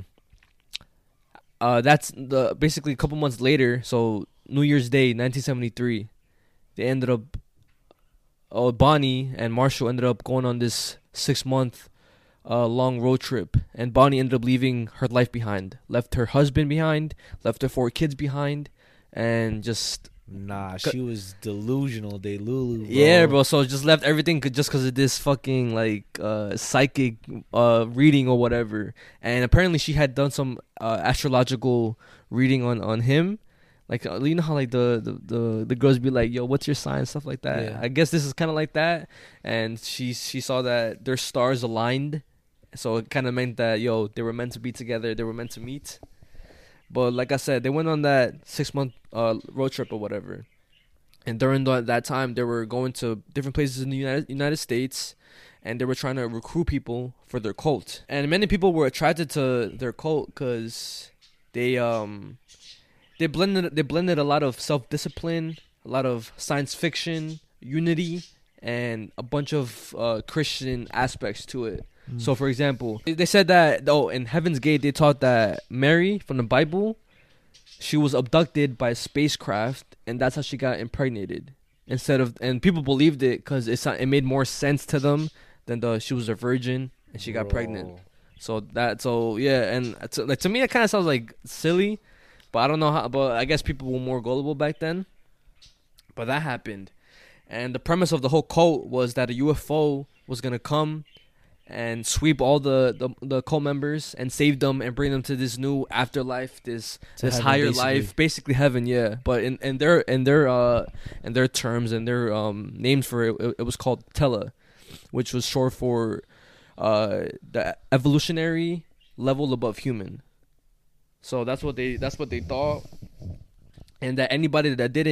that's basically a couple months later. So New Year's Day, 1973, they ended up. Bonnie and Marshall ended up going on this 6-month long road trip, and Bonnie ended up leaving her life behind, left her husband behind, left her 4 kids behind, and just she was delusional, Delulu, bro. Yeah, bro. So just left everything just because of this fucking like psychic reading or whatever. And apparently she had done some astrological reading on him. Like, you know how like the girls be like, yo, what's your sign, stuff like that. Yeah. I guess this is kind of like that. And she saw that their stars aligned, so it kind of meant that, yo, they were meant to be together, they were meant to meet. But like I said, they went on that 6-month road trip or whatever. And during that time, they were going to different places in the United States, and they were trying to recruit people for their cult. And many people were attracted to their cult because they blended a lot of self-discipline, a lot of science fiction, unity, and a bunch of Christian aspects to it. So, for example, they said that, in Heaven's Gate, they taught that Mary, from the Bible, she was abducted by a spacecraft, and that's how she got impregnated. And people believed it because it made more sense to them than she was a virgin and she got pregnant. Yeah, and to me, it kind of sounds like silly, but I don't know how. But I guess people were more gullible back then. But that happened, and the premise of the whole cult was that a UFO was gonna come and sweep all the cult members and save them and bring them to this new afterlife, this heaven, higher basically. life, basically heaven, yeah. But in their terms and their names for it was called Tela, which was short for the evolutionary level above human. So that's what they thought, and that anybody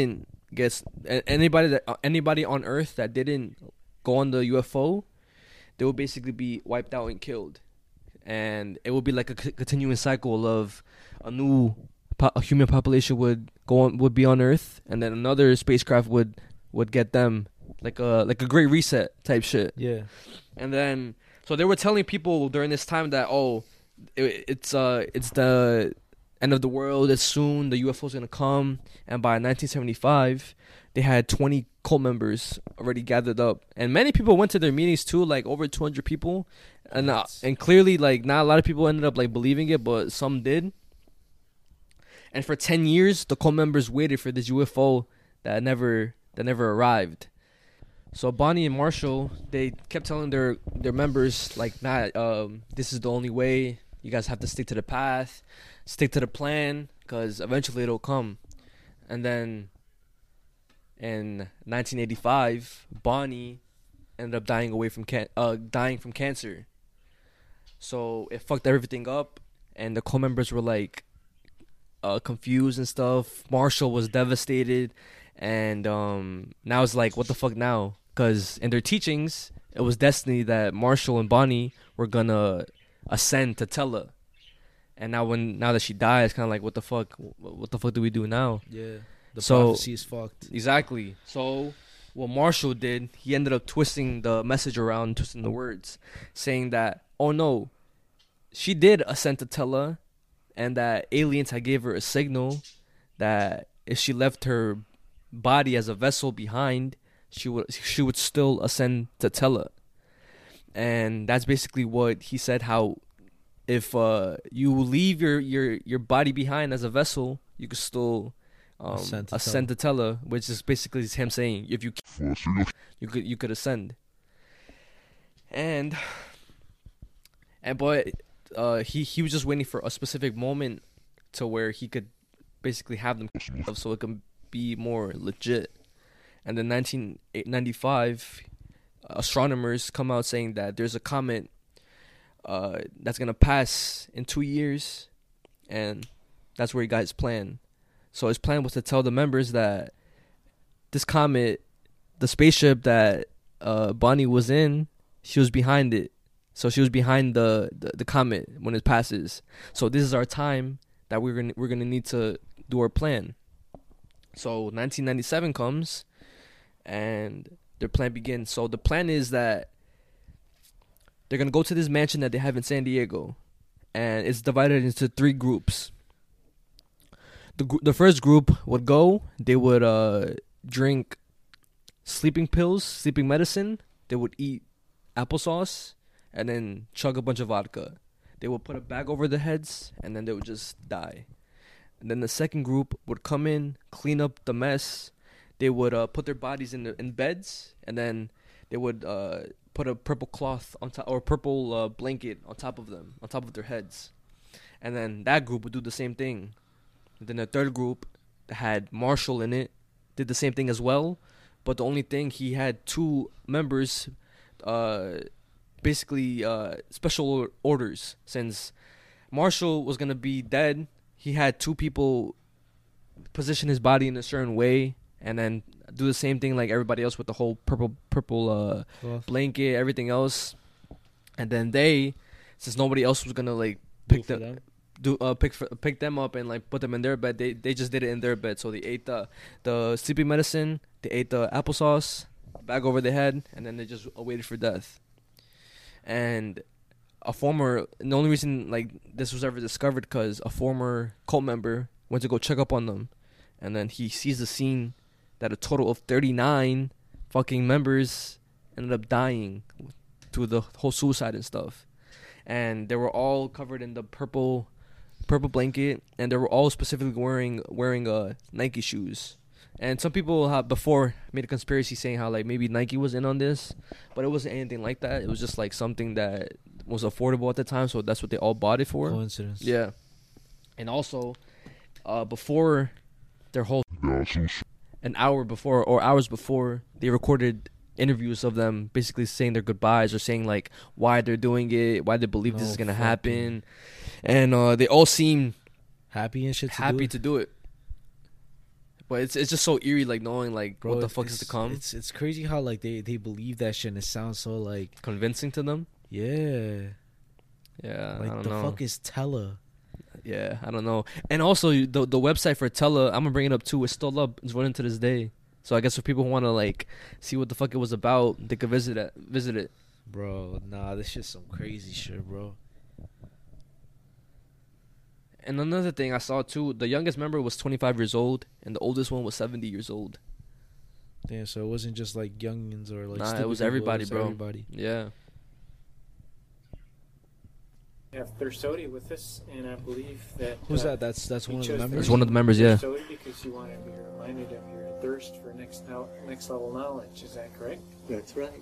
on Earth that didn't go on the UFO, they would basically be wiped out and killed, and it would be like a continuing cycle of a human population would be on Earth, and then another spacecraft would get them, like a Great Reset type shit. Yeah. And then so they were telling people during this time that it's the end of the world, it's soon, the UFO's gonna come, and by 1975 they had 20 cult members already gathered up, and many people went to their meetings too, like over 200 people, and clearly like not a lot of people ended up like believing it, but some did. And for 10 years the cult members waited for this UFO that never arrived. So Bonnie and Marshall, they kept telling their members like, this is the only way, you guys have to stick to the path, stick to the plan, because eventually it'll come. And then in 1985, Bonnie ended up dying from cancer. So it fucked everything up, and the co-members were like confused and stuff. Marshall was devastated, and now it's like, what the fuck now? Because in their teachings, it was destiny that Marshall and Bonnie were gonna ascend to Tela. And now that she died, it's kind of like, what the fuck? What the fuck do we do now? Yeah. The prophecy is fucked. Exactly. So what Marshall did, he ended up twisting the message around, twisting the words, saying that, oh no, she did ascend to Tela, and that aliens had gave her a signal that if she left her body as a vessel behind, she would still ascend to Tela. And that's basically what he said, how if you leave your body behind as a vessel, you could still ascend to Tela, which is basically him saying if you could ascend. And but he was just waiting for a specific moment to where he could basically have them so it can be more legit. And then 1995, astronomers come out saying that there's a comet that's gonna pass in 2 years, and that's where he got his plan. So his plan was to tell the members that this comet, the spaceship that Bonnie was in, she was behind it, So she was behind the comet when it passes. So this is our time that we're gonna need to do our plan. So 1997 comes, and their plan begins. So the plan is that they're gonna go to this mansion that they have in San Diego, and it's divided into 3 groups. The first group would go. They would drink sleeping pills, sleeping medicine. They would eat applesauce, and then chug a bunch of vodka. They would put a bag over their heads, and then they would just die. And then the second group would come in, clean up the mess. They would put their bodies in beds, and then they would put a purple cloth on top, or purple blanket on top of them, on top of their heads. And then that group would do the same thing. And then the third group that had Marshall in it did the same thing as well. But the only thing, he had 2 members, basically special orders. Since Marshall was gonna be dead, he had 2 people position his body in a certain way, and then do the same thing like everybody else with the whole purple blanket, everything else. And then they, since nobody else was gonna like pick them up and like put them in their bed, they just did it in their bed. So they ate the sleeping medicine, they ate the applesauce, bag over their head, and then they just waited for death. And the only reason like this was ever discovered because a former cult member went to go check up on them, and then he sees the scene that a total of 39 fucking members ended up dying through the whole suicide and stuff. And they were all covered in the purple blanket, and they were all specifically wearing Nike shoes. And some people have before made a conspiracy saying how like maybe Nike was in on this, but it wasn't anything like that. It was just like something that was affordable at the time, so that's what they all bought it for. Coincidence. Yeah. And also, before their whole an hour before or hours before, they recorded interviews of them basically saying their goodbyes or saying like why they're doing it, why they believe this is gonna happen, and they all seem happy and shit. To do it. But it's just so eerie, like knowing like Bro, what the fuck is to come. It's crazy how like they believe that shit and it sounds so like convincing to them. Yeah. I Like don't the know. fuck is Tella? Yeah, I don't know. And also the website for Tella, I'm gonna bring it up too. It's still up. It's running to this day. So I guess for people who want to like see what the fuck it was about, they could visit it. Bro, nah, this shit's some crazy shit, bro. And another thing I saw too, the youngest member was 25 years old, and the oldest one was 70 years old. Damn, so it wasn't just like youngins or like. Nah, it was everybody, bro. Everybody. Yeah. We have Thursody with us, and I believe that. Who's that? That's one of the members. That's one of the members, yeah. Thursody, because you want to be reminded of your thirst for next level knowledge. Is that correct? That's right.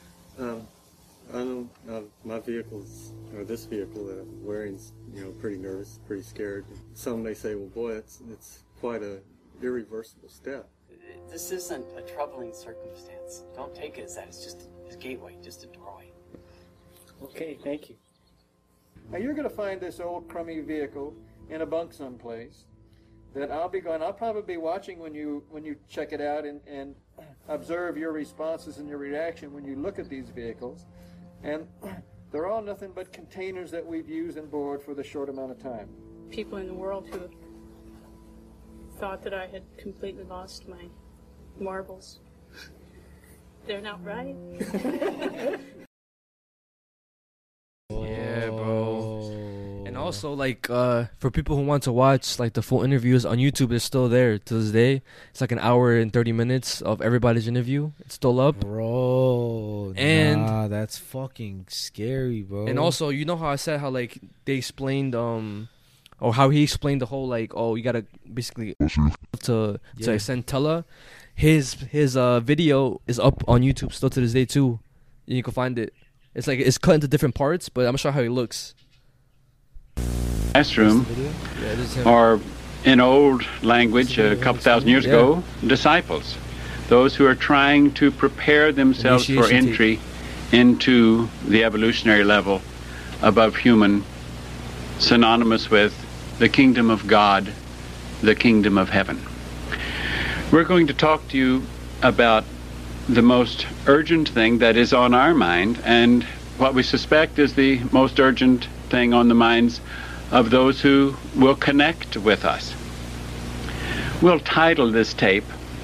My vehicles, or this vehicle that I'm wearing, pretty nervous, pretty scared. Some may say, well, boy, it's quite a irreversible step. This isn't a troubling circumstance. Don't take it as that. It's just a gateway, just a doorway. Okay, thank you. Now you're going to find this old crummy vehicle in a bunk someplace that I'll probably be watching when you check it out and observe your responses and your reaction when you look at these vehicles. And they're all nothing but containers that we've used and borrowed for the short amount of time. People in the world who thought that I had completely lost my marbles. They're not right. Yeah, bro. And also, like, for people who want to watch, like, the full interviews on YouTube, it's still there to this day. It's like an hour and 30 minutes of everybody's interview. It's still up. Bro, nah, that's fucking scary, bro. And also, you know how I said how, like, they explained, or how he explained the whole, like, oh, you gotta basically to send Tella. His video is up on YouTube still to this day, too. And you can find it. It's like, it's cut into different parts, but I'm not sure how he looks. Classroom, or in old language a couple thousand years ago, disciples, those who are trying to prepare themselves for entry into the evolutionary level above human, synonymous with the kingdom of God, the kingdom of heaven. We're going to talk to you about the most urgent thing that is on our mind, and what we suspect is the most urgent thing on the minds of those who will connect with us. We'll title this tape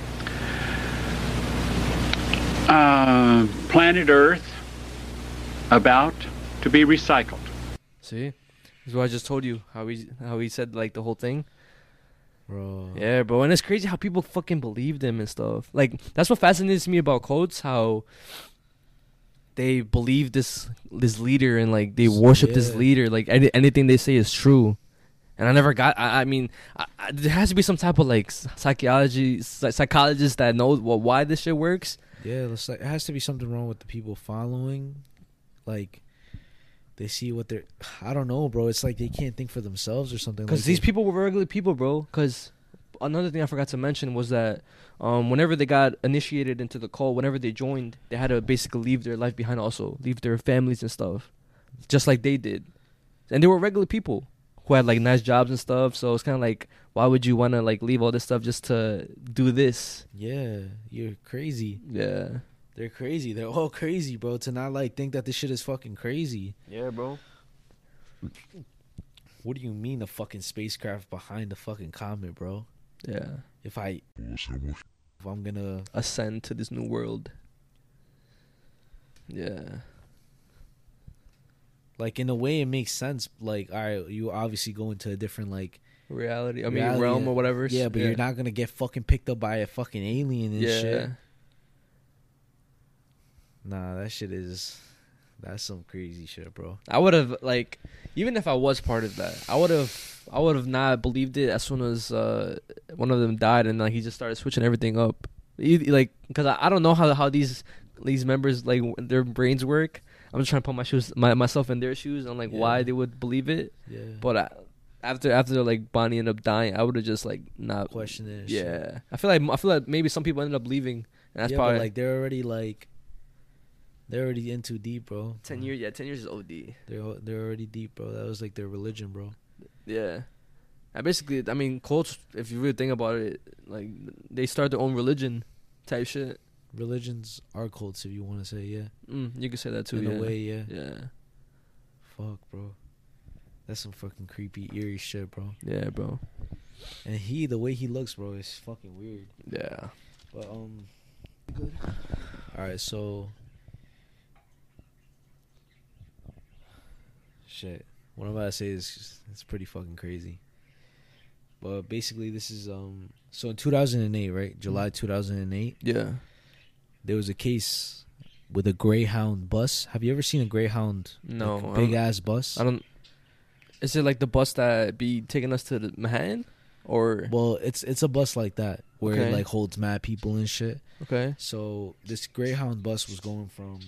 Planet Earth About to be Recycled. See? This is what I just told you. How he said like the whole thing. Bro. Yeah, bro. And it's crazy how people fucking believed him and stuff. Like, that's what fascinates me about cults, how they believe this leader and like they worship this leader. Like anything they say is true. And I never got. I mean, there has to be some type of like psychologist that knows why this shit works. Yeah, it's like, it has to be something wrong with the people following. Like, they see what they're. I don't know, bro. It's like they can't think for themselves or something. Because these people were regular people, bro. Because another thing I forgot to mention was that whenever they got initiated into the cult, whenever they joined, they had to basically leave their life behind also. Leave their families and stuff. Just like they did. And they were regular people who had like nice jobs and stuff. So it's kind of like, why would you want to like leave all this stuff just to do this? Yeah, you're crazy. Yeah. They're crazy. They're all crazy, bro. To not like think that this shit is fucking crazy. Yeah, bro. What do you mean the fucking spacecraft behind the fucking comet, bro? Yeah. If I'm gonna ascend to this new world. Yeah. Like, in a way, it makes sense. Like, all right, you obviously go into a different like reality. I mean, realm or whatever. Yeah, but you're not gonna get fucking picked up by a fucking alien and shit. Nah, that's some crazy shit, bro. I would have, like, even if I was part of that, I would have not believed it as soon as one of them died and like he just started switching everything up. Like, because I don't know how these members, like, their brains work. I'm just trying to put myself in their shoes and like why they would believe it. Yeah. But after like Bonnie ended up dying, I would have just like not questioned it. Yeah. Shit. I feel like maybe some people ended up leaving, and that's probably but, like, they're already in too deep, bro. 10 years. Yeah, 10 years is OD. They're already deep, bro. That was like their religion, bro. Yeah. And basically, I mean, cults, if you really think about it, like, they start their own religion type shit. Religions are cults, if you want to say, yeah. You could say that too, in a way, yeah. Yeah. Fuck, bro. That's some fucking creepy, eerie shit, bro. Yeah, bro. And the way he looks, bro, is fucking weird. Yeah. But, good. Alright, so... Shit. What I'm about to say is it's pretty fucking crazy. But basically, this is so in 2008, right? July 2008. Yeah. There was a case with a Greyhound bus. Have you ever seen a Greyhound? No. Like, big ass bus. I don't. Is it like the bus that be taking us to the Manhattan, or? Well, it's a bus like that where it like holds mad people and shit. Okay. So this Greyhound bus was going from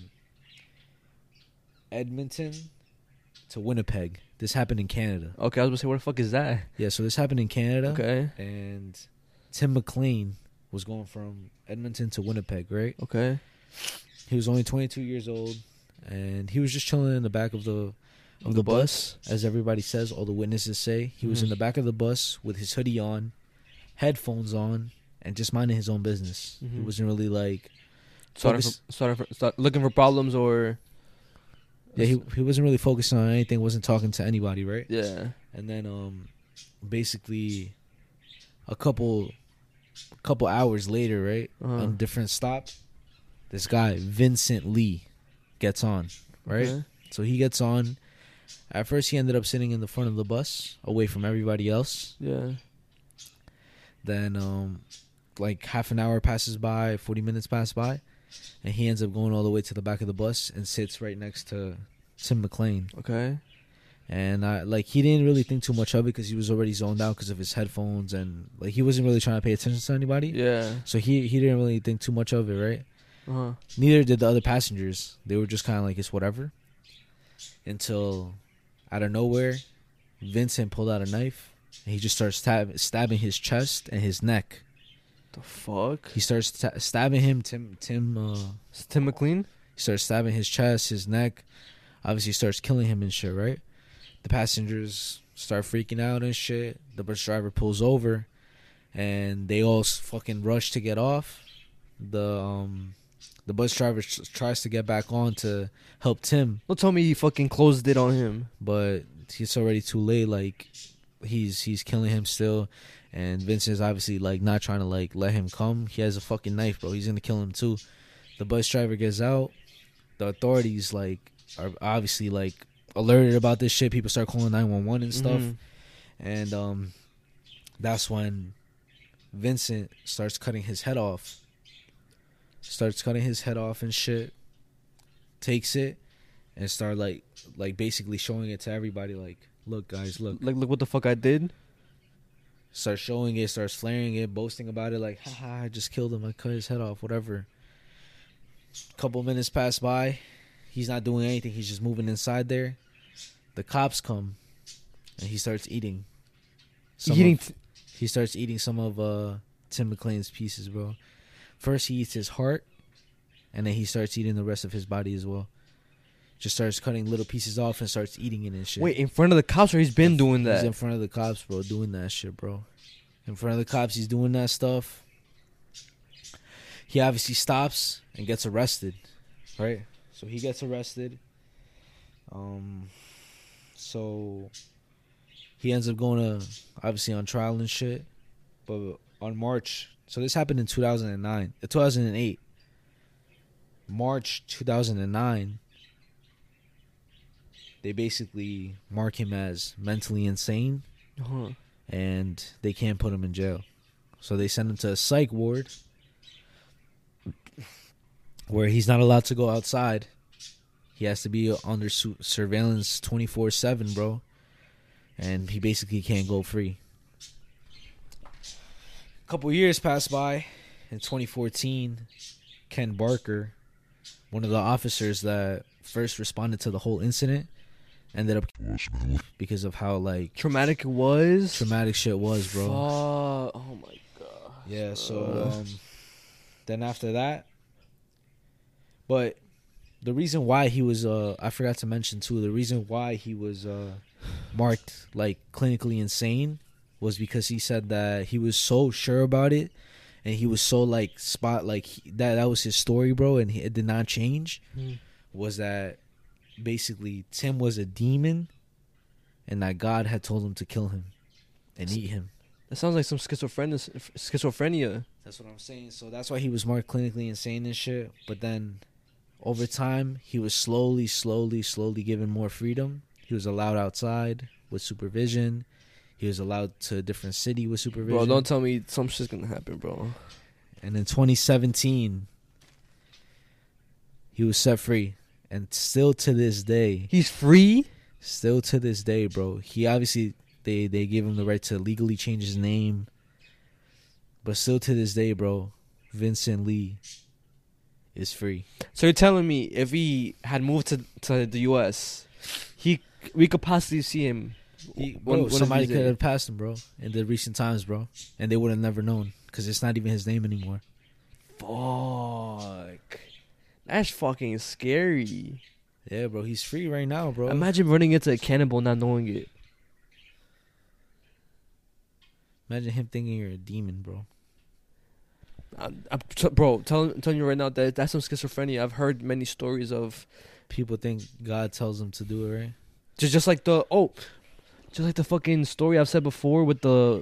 Edmonton to Winnipeg. This happened in Canada. Okay, I was gonna say, what the fuck is that? Yeah, so this happened in Canada. Okay. And Tim McLean was going from Edmonton to Winnipeg, right? Okay. He was only 22 years old, and he was just chilling in the back of the bus, as everybody says, all the witnesses say. He was in the back of the bus with his hoodie on, headphones on, and just minding his own business. He wasn't really like looking for problems or. Yeah, he wasn't really focusing on anything. Wasn't talking to anybody, right? Yeah. And then basically, a couple hours later, right, on a different stop, this guy Vincent Lee gets on, right? Okay. So he gets on. At first, he ended up sitting in the front of the bus, away from everybody else. Yeah. Then, like half an hour passes by, 40 minutes pass by, and he ends up going all the way to the back of the bus and sits right next to Tim McLean. Okay. And he didn't really think too much of it because he was already zoned out because of his headphones, and like he wasn't really trying to pay attention to anybody. Yeah. So he didn't really think too much of it, right? Uh-huh. Neither did the other passengers. They were just kind of like, it's whatever. Until, out of nowhere, Vincent pulled out a knife and he just starts stabbing his chest and his neck. The fuck? He starts stabbing him. Tim McLean. He starts stabbing his chest, his neck. Obviously, starts killing him and shit, right? The passengers start freaking out and shit. The bus driver pulls over, and they all fucking rush to get off. The The bus driver tries to get back on to help Tim. Don't tell me he fucking closed it on him. But it's already too late. Like, he's killing him still. And Vincent's obviously, like, not trying to, like, let him come. He has a fucking knife, bro. He's going to kill him, too. The bus driver gets out. The authorities, like, are obviously, like, alerted about this shit. People start calling 911 and stuff. And that's when Vincent starts cutting his head off. And shit. Takes it and start, like basically showing it to everybody. Like, look, guys, look. Like, look what the fuck I did. Starts showing it, starts flaring it, boasting about it, like, haha, I just killed him, I cut his head off, whatever. Couple minutes pass by, he's not doing anything, he's just moving inside there. The cops come, and he starts eating. He starts eating some of Tim McClane's pieces, bro. First, he eats his heart, and then he starts eating the rest of his body as well. Just starts cutting little pieces off and starts eating it and shit. Wait, in front of the cops, or he's been doing that? He's in front of the cops, bro, doing that shit, bro. In front of the cops, he's doing that stuff. He obviously stops and gets arrested, right? So he gets arrested. So he ends up going to, obviously, on trial and shit. But on March, so this happened in 2008. March 2009. They basically mark him as mentally insane, and they can't put him in jail. So they send him to a psych ward where he's not allowed to go outside. He has to be under surveillance 24/7, bro. And he basically can't go free. A couple years pass by. In 2014, Ken Barker, one of the officers that first responded to the whole incident, ended up because of how, like, traumatic it was. Traumatic shit was, bro. Oh my god. Yeah, so then after that, but the reason why he was I forgot to mention too, the reason why he was marked like clinically insane was because he said that he was so sure about it, and he was so like that was his story, bro, and it did not change. Was that basically Tim was a demon, and that God had told him to kill him and eat him. That sounds like some schizophrenia. That's what I'm saying. So that's why he was marked clinically insane and shit. But then, over time, he was slowly given more freedom. He was allowed outside with supervision. He was allowed to a different city with supervision. Bro, don't tell me some shit's gonna happen, bro. And in 2017, he was set free. And still to this day, he's free. Still to this day, bro. He obviously they gave him the right to legally change his name, but still to this day, bro, Vincent Lee is free. So you're telling me if he had moved to the U.S., we could possibly see him? Somebody could have passed him, bro, in the recent times, bro, and they would have never known because it's not even his name anymore. Fuck. That's fucking scary. Yeah, bro. He's free right now, bro. Imagine running into a cannibal not knowing it. Imagine him thinking you're a demon, bro. Bro, telling you right now that that's some schizophrenia. I've heard many stories of people think God tells them to do it, right? Just like the fucking story I've said before with the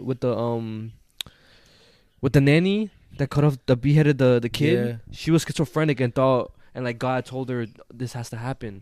nanny that beheaded the kid. Yeah. She was schizophrenic and thought, and like God told her this has to happen.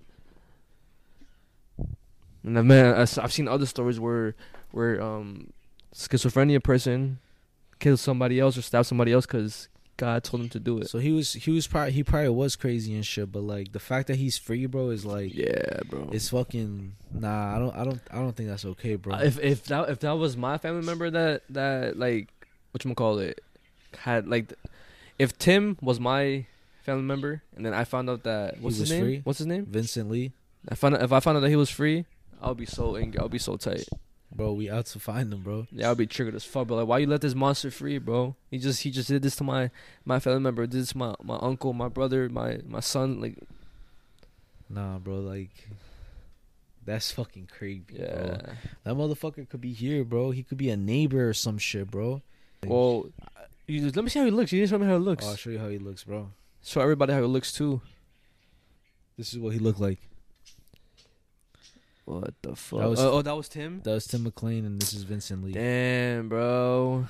And I've seen other stories where schizophrenia person kills somebody else or stabs somebody else because God told him to do it. So he probably was crazy and shit, but like the fact that he's free, bro, is like, yeah, bro, it's fucking I don't think that's okay, bro. If that was my family member that like whatchamacallit had like, if Tim was my family member and then I found out that what's his name? Free? What's his name? Vincent Lee. If I found out that he was free, I'll be so angry. I'll be so tight. Bro, we out to find him, bro. Yeah, I'll be triggered as fuck, bro. Like, why you let this monster free, bro? He just did this to my family member. Did this to my uncle, my brother, my son. Like, nah, bro. Like, that's fucking creepy, yeah, bro. That motherfucker could be here, bro. He could be a neighbor or some shit, bro. Well, let me see how he looks. You just tell me how he looks. Oh, I'll show you how he looks, bro. Show everybody how it looks too. This is what he looked like. What the fuck? That was, that was Tim? That was Tim McLean, and this is Vincent Lee. Damn, bro.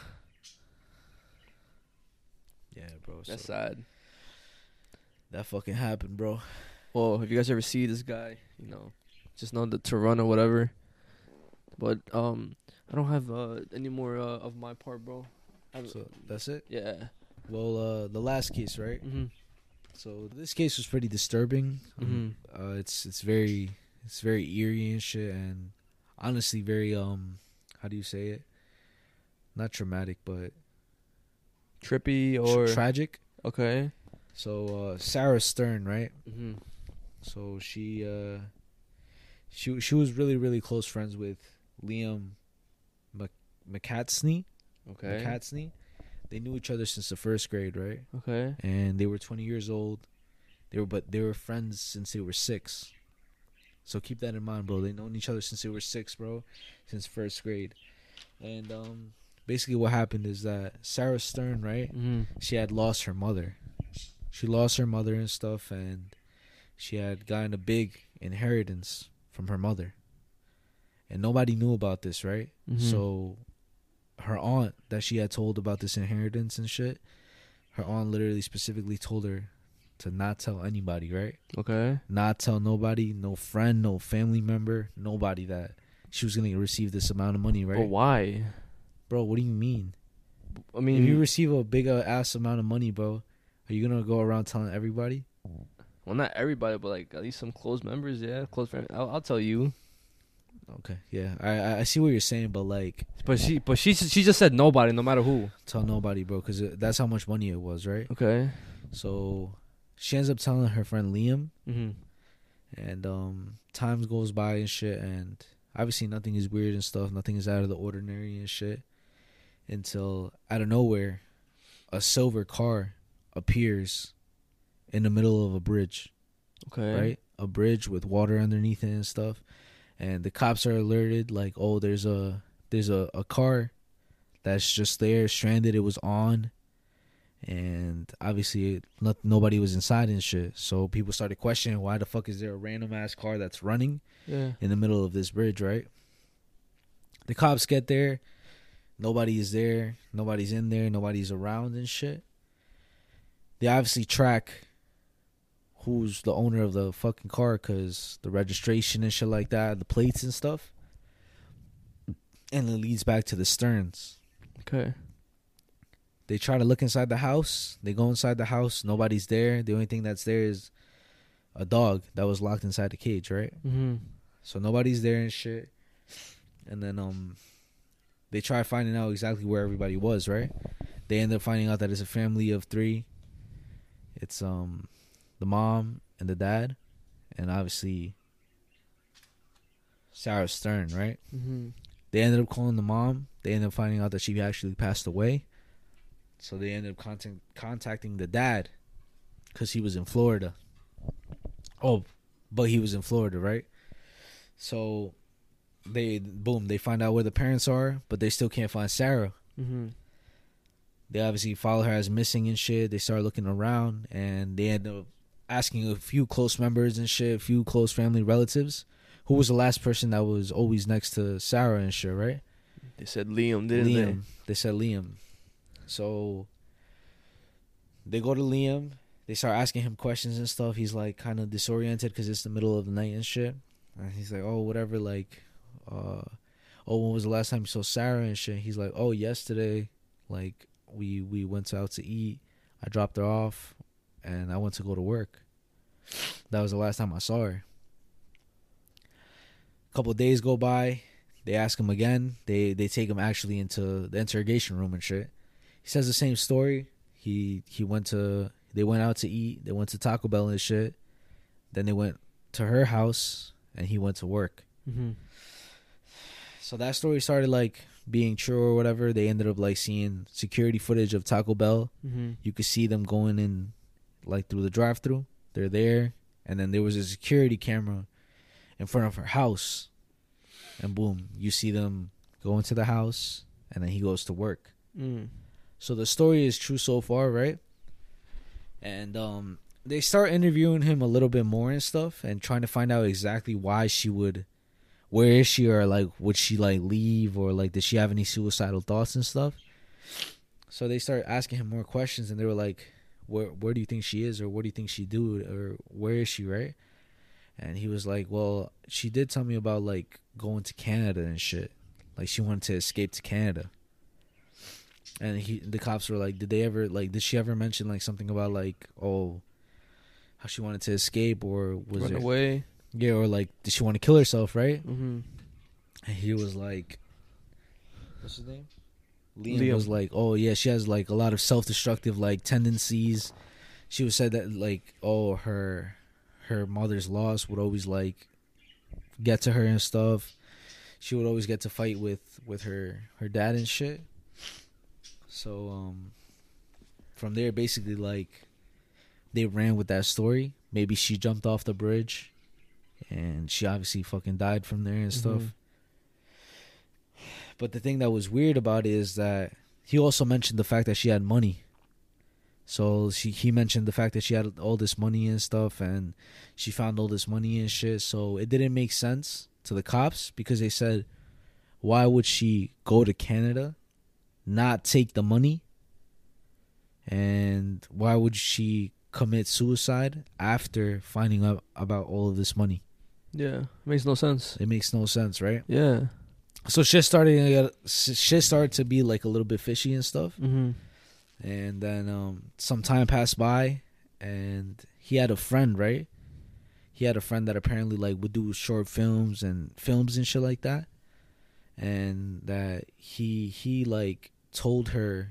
Yeah, bro. That's sad. That fucking happened, bro. Well, if you guys ever see this guy, you know, just know to run or whatever. But I don't have any more of my part, bro. So that's it? Yeah. Well, the last case, right? Mm-hmm. So this case was pretty disturbing. Mm-hmm. It's very eerie and shit, and honestly very how do you say it? Not traumatic, but trippy or tragic. Okay. So Sarah Stern, right? Mm-hmm. So she was really close friends with Liam McCatsney. Okay. McCatsney. They knew each other since the first grade, right? Okay. And they were 20 years old. They were friends since they were 6. So keep that in mind, bro. They known each other since they were 6, bro, since first grade. And basically what happened is that Sarah Stern, right? Mm-hmm. She had lost her mother. She lost her mother and stuff, and she had gotten a big inheritance from her mother. And nobody knew about this, right? Mm-hmm. So her aunt that she had told about this inheritance and shit, her aunt literally specifically told her to not tell anybody, right? Okay. Not tell nobody, no friend, no family member, nobody that she was going to receive this amount of money, right? But why? Bro, what do you mean? I mean, if you receive a big ass amount of money, bro, are you going to go around telling everybody? Well, not everybody, but like at least some close members, yeah, close friends. I'll tell you. Okay, yeah, I see what you're saying, but like, but she just said nobody, no matter who. Tell nobody, bro, because that's how much money it was, right? Okay. So she ends up telling her friend Liam, and time goes by and shit, and obviously nothing is weird and stuff, nothing is out of the ordinary and shit, until out of nowhere, a silver car appears in the middle of a bridge. Okay. Right, a bridge with water underneath it and stuff. And the cops are alerted, like, oh, there's a car that's just there, stranded. It was on, and obviously nobody was inside and shit. So people started questioning, why the fuck is there a random ass car that's running in the middle of this bridge, right? The cops get there, nobody is there, nobody's in there, nobody's around and shit. They obviously track who's the owner of the fucking car, because the registration and shit like that, the plates and stuff. And it leads back to the Sterns. Okay. They try to look inside the house. They go inside the house. Nobody's there. The only thing that's there is a dog that was locked inside the cage, right? Mm-hmm. So nobody's there and shit. And then they try finding out exactly where everybody was, right? They end up finding out that it's a family of 3. It's the mom and the dad, and obviously Sarah Stern, right? Mm-hmm. They ended up calling the mom. They ended up finding out that she actually passed away. So they ended up contacting the dad, because he was in Florida. Oh, but he was in Florida, right? So they find out where the parents are, but they still can't find Sarah. Mm-hmm. They obviously follow her as missing and shit. They start looking around, and they end up asking a few close members and shit, a few close family relatives, who was the last person that was always next to Sarah and shit, right? They said Liam, didn't they? They said Liam. So they go to Liam. They start asking him questions and stuff. He's like kind of disoriented because it's the middle of the night and shit. And he's like, oh, whatever, like, when was the last time you saw Sarah and shit? He's like, oh, yesterday, like, we went out to eat. I dropped her off, and I went to go to work. That was the last time I saw her. A couple of days go by. They ask him again. They take him actually into the interrogation room and shit. He says the same story. They went out to eat. They went to Taco Bell and shit. Then they went to her house, and he went to work. Mm-hmm. So that story started like being true or whatever. They ended up like seeing security footage of Taco Bell. Mm-hmm. You could see them going in like through the drive-thru. They're there, and then there was a security camera in front of her house, and boom, you see them go into the house, and then he goes to work. Mm. So the story is true so far, right? And they start interviewing him a little bit more and stuff, and trying to find out exactly why she would, where is she, or like would she like leave, or like did she have any suicidal thoughts and stuff. So they start asking him more questions, and they were like, where do you think she is, or what do you think she do, or where is she, right? And he was like, well, she did tell me about like going to Canada and shit. Like she wanted to escape to Canada. And the cops were like, did she ever mention like something about like, oh, how she wanted to escape, or was Run it away? Yeah, or like did she want to kill herself, right? Mm-hmm. And he was like, what's his name? Liam was like, oh yeah, she has like a lot of self-destructive like tendencies. She was said that like, oh, her mother's loss would always like get to her and stuff. She would always get to fight with her dad and shit. So from there, basically like they ran with that story. Maybe she jumped off the bridge, and she obviously fucking died from there and stuff. But the thing that was weird about it is that he also mentioned the fact that she had money. So he mentioned the fact that she had all this money and stuff, and she found all this money and shit. So it didn't make sense to the cops, because they said, why would she go to Canada, not take the money, and why would she commit suicide after finding out about all of this money? Yeah, makes no sense. It makes no sense, right? Yeah. So shit started to be like a little bit fishy and stuff. Mm-hmm. And then some time passed by, and he had a friend, right? He had a friend that apparently like would do short films and shit like that. And that he like told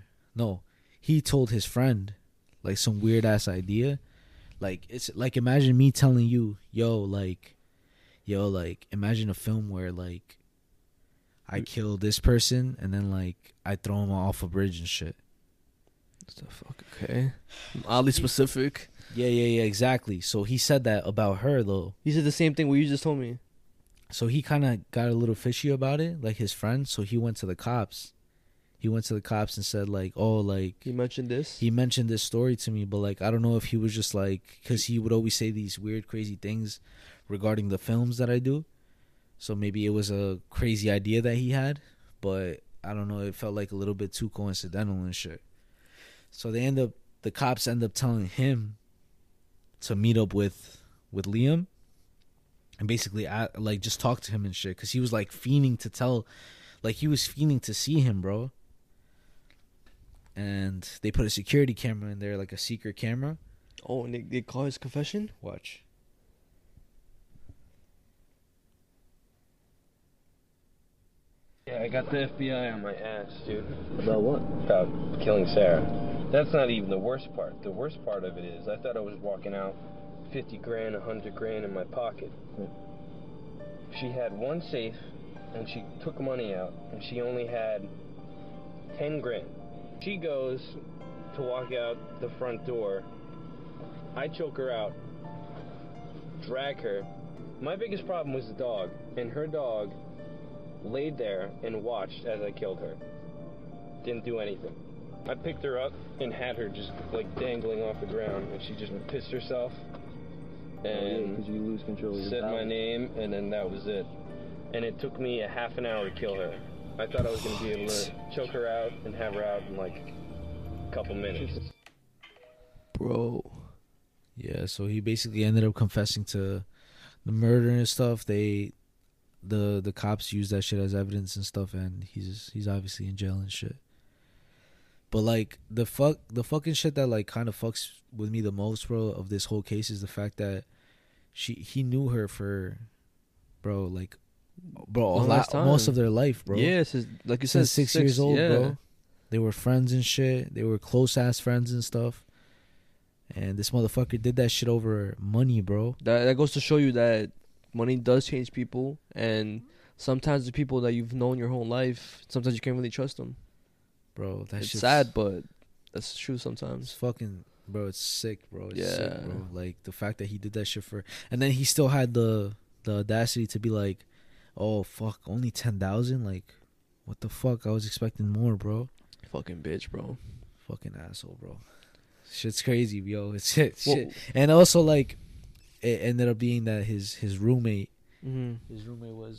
his friend like some weird ass idea. Like it's like, imagine me telling you, yo, imagine a film where like I kill this person and then like I throw him off a bridge and shit. What the fuck? Okay, oddly specific. Yeah, exactly. So he said that about her though. He said the same thing what you just told me. So he kind of got a little fishy about it, like his friend. So he went to the cops. He went to the cops and said like, oh, like he mentioned this story to me, but like I don't know if he was just like, because he would always say these weird, crazy things regarding the films that I do. So maybe it was a crazy idea that he had, but I don't know. It felt like a little bit too coincidental and shit. So the cops end up telling him to meet up with Liam and basically like just talk to him and shit, because he was like fiending to see him, bro. And they put a security camera in there, like a secret camera. Oh, and they call his confession? Watch. Yeah, I got the FBI on my ass, dude. About what? About killing Sarah. That's not even the worst part. The worst part of it is I thought I was walking out 50 grand, 100 grand in my pocket. She had one safe, and she took money out, and she only had 10 grand. She goes to walk out the front door. I choke her out, drag her. My biggest problem was the dog, and her dog laid there and watched as I killed her. Didn't do anything. I picked her up and had her just like dangling off the ground, and she just pissed herself and because you lose control of your said power. my name, and then that was it. And it took me a half an hour to kill her. I thought I was going to be able to choke her out and have her out in like a couple minutes. Bro. Yeah, so he basically ended up confessing to the murder and stuff. The cops used that shit as evidence and stuff, and he's obviously in jail and shit. But like the fucking shit that like kind of fucks with me the most, bro, of this whole case is the fact that he knew her for, most of their life, bro. Yeah, like you said, 6 years old, yeah. bro. They were friends and shit. They were close ass friends and stuff. And this motherfucker did that shit over money, bro. That goes to show you that money does change people, and sometimes the people that you've known your whole life, sometimes you can't really trust them. Bro, that it's shit's sad, but that's true sometimes. It's fucking, bro, it's sick, bro. It's yeah. sick, bro. Like, the fact that he did that shit for... And then he still had the audacity to be like, oh, fuck, only 10,000? Like, what the fuck? I was expecting more, bro. Fucking bitch, bro. Fucking asshole, bro. Shit's crazy, yo. It's shit. And also, like, it ended up being that his roommate, his roommate was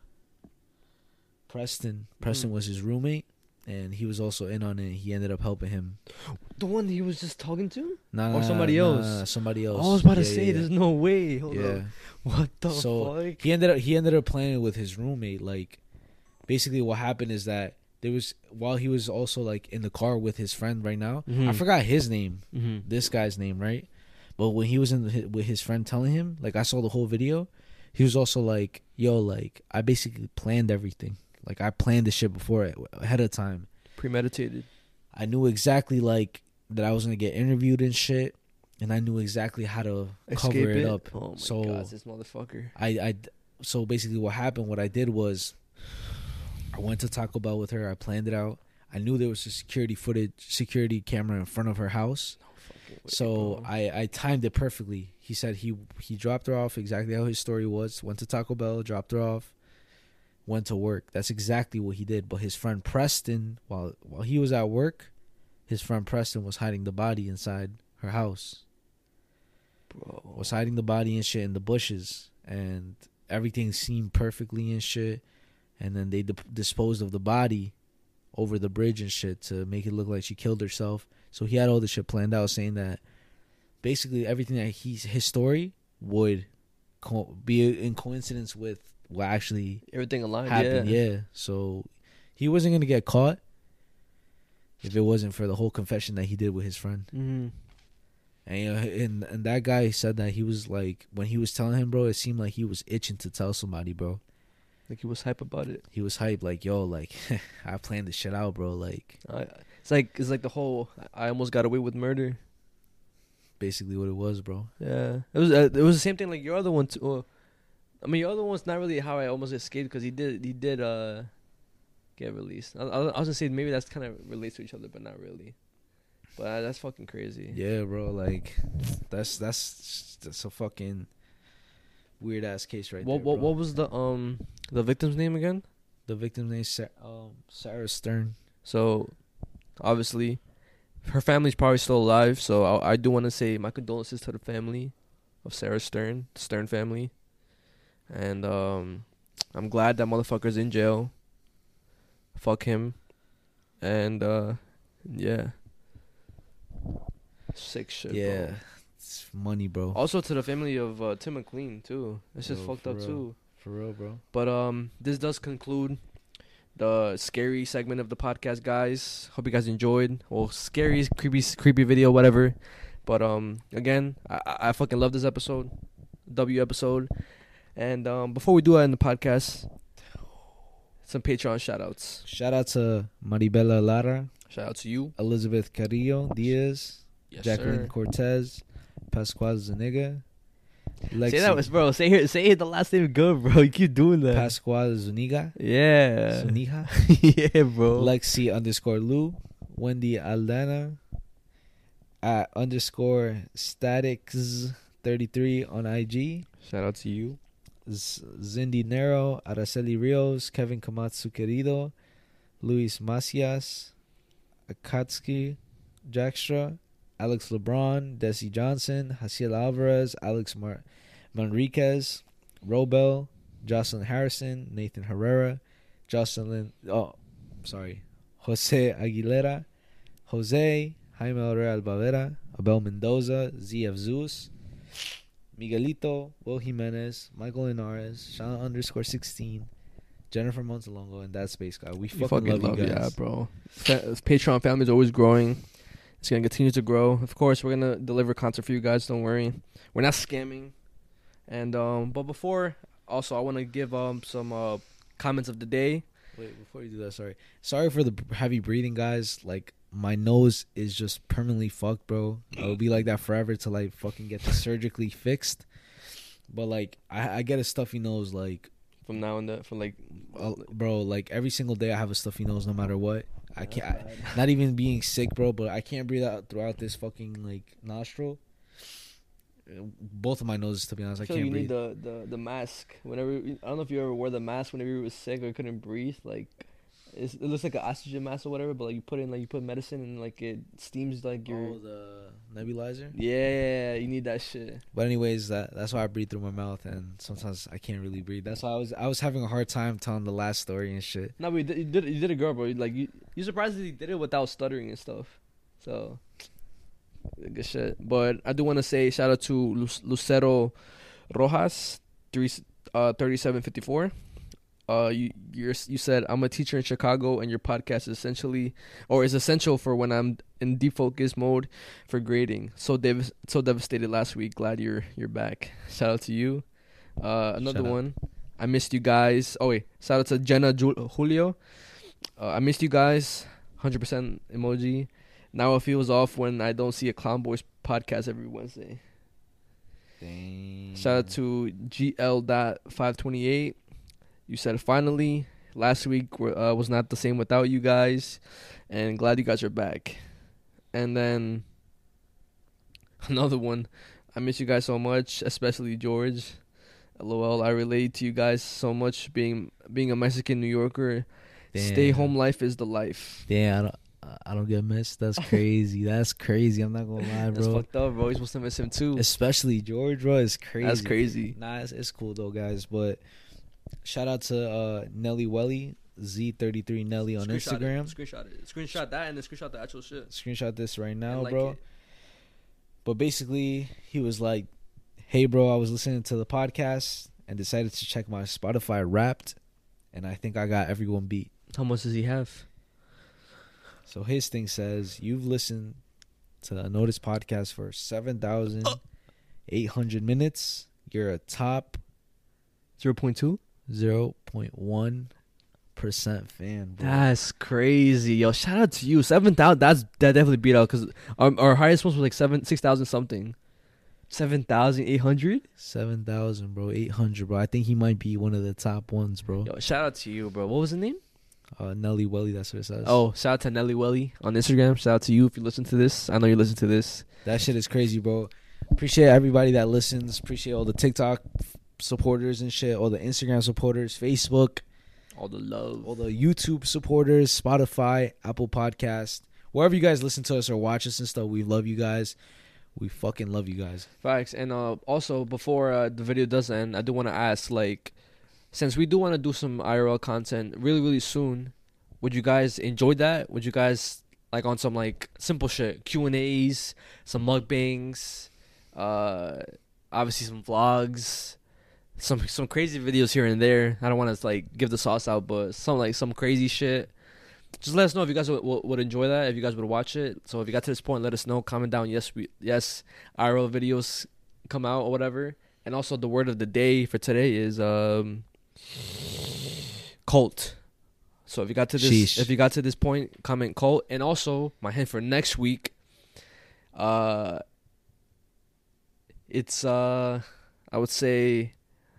Preston. Preston was his roommate, and he was also in on it. He ended up helping him. The one that he was just talking to? Nah, or somebody else? Nah, somebody else. I was about to say, there's no way. Hold up. What the fuck? He ended up playing with his roommate. Like, basically, what happened is that there was, while he was also like in the car with his friend right now. I forgot his name. This guy's name, right? But when he was with his friend telling him, like, I saw the whole video. He was also like, "Yo, like, I basically planned everything. Like, I planned this shit before ahead of time, premeditated. I knew exactly like that I was gonna get interviewed and shit, and I knew exactly how to cover it up. Oh my god, this motherfucker! So basically, what happened? What I did was, I went to Taco Bell with her. I planned it out. I knew there was a security camera in front of her house. So I timed it perfectly. He said he dropped her off exactly how his story was. Went to Taco Bell, dropped her off, went to work. That's exactly what he did. But his friend Preston, while he was at work, his friend Preston was hiding the body inside her house. Bro. Was hiding the body and shit in the bushes. And everything seemed perfectly and shit. And then they disposed of the body over the bridge and shit to make it look like she killed herself. So he had all this shit planned out, saying that basically everything that his story would be in coincidence with what actually everything aligned happened. Yeah. So he wasn't gonna get caught if it wasn't for the whole confession that he did with his friend. And you know, and that guy said that he was like, when he was telling him, bro, it seemed like he was itching to tell somebody, bro. Like he was hype about it. He was hype, like, yo, like, I planned this shit out, bro. Like, it's like the whole I almost got away with murder. Basically, what it was, bro. Yeah, it was the same thing. Like your other one too. Well, I mean, your other one's not really how I almost escaped, because he did get released. I was gonna say maybe that's kind of relates to each other, but not really. But that's fucking crazy. Yeah, bro. Like, that's a fucking weird ass case right there. What was the victim's name again? The victim's name Sarah Stern. So obviously her family's probably still alive, so I do want to say my condolences to the family of Sarah Stern, the Stern family. And I'm glad that motherfucker's in jail. Fuck him. And yeah. Sick shit, yeah, bro. It's money, bro. Also to the family of Tim McLean too. It's just fucked up too. For real, bro. But this does conclude the scary segment of the podcast, guys. Hope you guys enjoyed. Well, scary, creepy video, whatever. But again, I fucking love this episode, episode. And before we do that in the podcast, some Patreon shout outs. Shout out to Maribela Lara. Shout out to you. Elizabeth Carrillo Diaz. Yes, Jacqueline sir. Cortez. Pascual Zuniga. Say that, bro. Say the last name good, bro. You keep doing that. Pascual Zuniga. Yeah. Zuniga. Yeah, bro. Lexi_Lu. Wendy Aldana. _Statics33 on IG. Shout out to you. Zindy Nero. Araceli Rios. Kevin Kamatsu Querido. Luis Macias. Akatsuki Jackstra. Alex LeBron. Desi Johnson. Hasiel Alvarez. Alex Manriquez. Robel. Jocelyn Harrison. Nathan Herrera. Jose Aguilera. Jose. Jaime Real Bavera. Abel Mendoza. ZF Zeus. Miguelito. Will Jimenez. Michael Linares. Sean _16. Jennifer Montalongo, and that Space Guy. We fucking love you guys. Yeah, bro. Patreon family is always growing. It's going to continue to grow. Of course, we're going to deliver content for you guys. Don't worry. We're not scamming. And but before, also, I want to give some comments of the day. Wait, before you do that, sorry for the heavy breathing, guys. Like, my nose is just permanently fucked, bro. It'll be like that forever till I fucking get this surgically fixed. But like, I get a stuffy nose like from now and then, for like, bro, like every single day I have a stuffy nose, no matter what. I can't. Not even being sick, bro, but I can't breathe out throughout this fucking like nostril. Both of my noses, to be honest, I can't breathe. You need the mask whenever. I don't know if you ever wore the mask whenever you were sick or couldn't breathe. Like, It looks like an oxygen mask or whatever, but like you put medicine and like it steams like your the nebulizer. Yeah, you need that shit. But anyways, that's why I breathe through my mouth, and sometimes I can't really breathe. That's why I was having a hard time telling the last story and shit. No, but you did a girl, bro. Like you surprisingly did it without stuttering and stuff. So good shit. But I do want to say shout out to Lucero Rojas 3754. You said I'm a teacher in Chicago and your podcast is essential for when I'm in defocus mode for grading. So devastated last week. Glad you're back. Shout out to you. Another one. I missed you guys. Oh wait, shout out to Jenna Julio. I missed you guys. 100% emoji. Now it feels off when I don't see a Clown Boys podcast every Wednesday. Dang. Shout out to GL.528. You said finally. Last week was not the same without you guys, and glad you guys are back. And then another one. I miss you guys so much, especially George. LOL. I relate to you guys so much. Being a Mexican New Yorker, stay home life is the life. Damn, I don't get missed. That's crazy. That's crazy. I'm not gonna lie, bro. That's fucked up, bro. You're supposed to miss him too. Especially George, bro. It's crazy. That's crazy. Nah, it's cool though, guys. But shout out to Nelly Welly, Z33 Nelly on Instagram. Screenshot that and then screenshot the actual shit. Screenshot this right now, bro. But basically, he was like, "Hey, bro, I was listening to the podcast and decided to check my Spotify Wrapped, and I think I got everyone beat." How much does he have? So his thing says, "You've listened to the Notice podcast for 7,800 minutes. You're a top 0.2? 0.1% fan, bro." That's crazy. Yo, shout out to you. 7,000, that definitely beat out, because our highest one was like 6,000 something. 7,800? 7,000, bro. 800, bro. I think he might be one of the top ones, bro. Yo, shout out to you, bro. What was the name? Nelly Welly, that's what it says. Oh, shout out to Nelly Welly on Instagram. Shout out to you if you listen to this. I know you listen to this. That shit is crazy, bro. Appreciate everybody that listens. Appreciate all the TikTok supporters and shit. All the Instagram supporters, Facebook. All the love. All the YouTube supporters, Spotify, Apple Podcast. Wherever you guys listen to us or watch us and stuff, we love you guys. We fucking love you guys. Facts. And also, before the video does end, I do want to ask, like, since we do want to do some IRL content really, really soon, would you guys enjoy that? Would you guys, like, on some, like, simple shit, Q&As, some mukbangs, obviously some vlogs, some crazy videos here and there. I don't want to, like, give the sauce out, but some crazy shit. Just let us know if you guys would enjoy that, if you guys would watch it. So if you got to this point, let us know. Comment down, yes, IRL videos come out or whatever. And also the word of the day for today is cult. So if you got to this point, comment cult. And also my hint for next week, it's I would say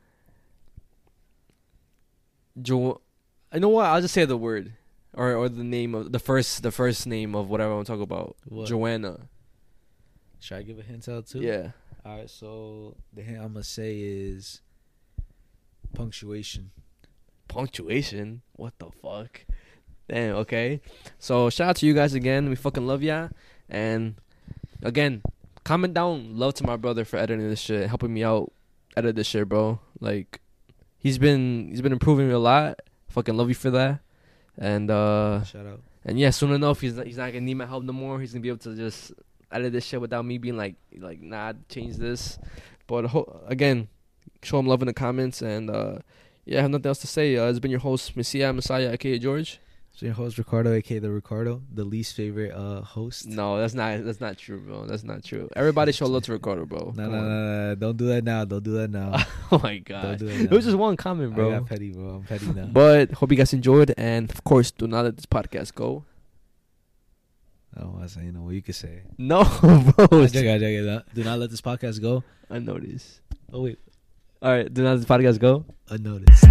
you know what? I'll just say the word or the name of the first name of whatever I'm talking about. What? Joanna. Should I give a hint out too? Yeah. All right. So the hint I'm gonna say is punctuation. Punctuation? What the fuck? Damn. Okay. So shout out to you guys again. We fucking love ya. And again, comment down love to my brother for editing this shit, helping me out edit this shit, bro. Like he's been improving a lot. Fucking love you for that. And shout out. And yeah, soon enough he's not gonna need my help no more. He's gonna be able to just edit this shit without me being like nah, change this. But again, show him love in the comments. And yeah, I have nothing else to say. It's been your host Messiah, aka George. So your host Ricardo, aka the Ricardo, the least favorite host. No, that's not true, bro. That's not true. Everybody show love to Ricardo, bro. No. Don't do that now. Don't do that now. Oh my god. It was just one comment, bro. I got petty, bro. I'm petty now. But hope you guys enjoyed, and of course, do not let this podcast go. Oh, I say, you know what you could say. No, bro. Do not let this podcast go. Unnoticed. Oh wait. All right. Do not let this podcast go. Unnoticed.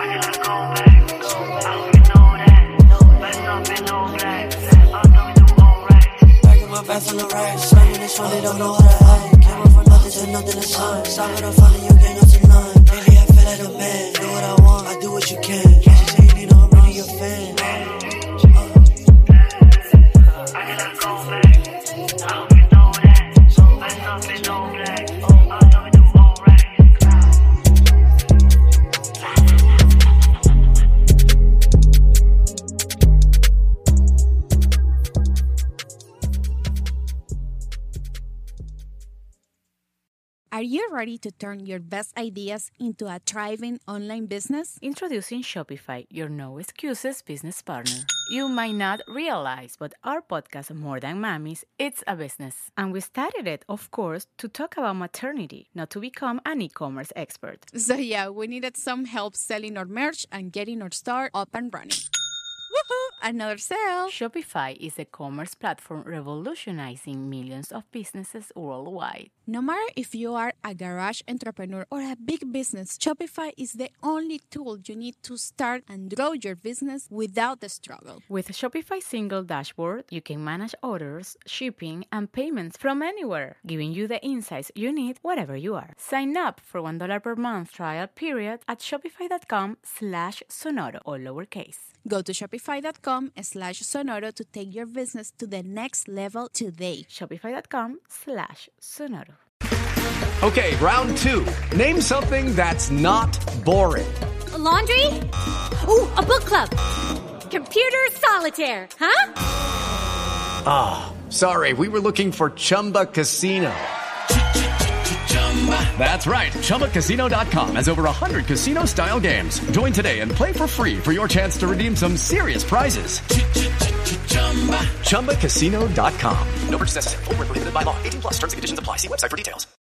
My back on the right, slamming this one, they don't know how to hide. Came up from nothing to nothing to sun. Stop it, I'm falling, you can't know to none. Baby, I feel like a man. Do what I want, I do what you can. Can't you say you need, I'm really your fan. Are you ready to turn your best ideas into a thriving online business? Introducing Shopify, your no excuses business partner. You might not realize, but our podcast, More Than Mommies, it's a business. And we started it, of course, to talk about maternity, not to become an e-commerce expert. So yeah, we needed some help selling our merch and getting our store up and running. Woohoo! Another sale! Shopify is a commerce platform revolutionizing millions of businesses worldwide. No matter if you are a garage entrepreneur or a big business, Shopify is the only tool you need to start and grow your business without the struggle. With Shopify's single dashboard, you can manage orders, shipping, and payments from anywhere, giving you the insights you need wherever you are. Sign up for $1 per month trial period at shopify.com/Sonoro, all lowercase. Go to shopify.com/Sonoro to take your business to the next level today. Shopify.com/Sonoro. Okay, round two. Name something that's not boring. A laundry? Ooh, a book club. Computer solitaire, huh? Ah, sorry, we were looking for Chumba Casino. That's right. ChumbaCasino.com has over 100 casino-style games. Join today and play for free for your chance to redeem some serious prizes. ChumbaCasino.com. No purchase necessary. Void where prohibited by law. 18+ terms and conditions apply. See website for details.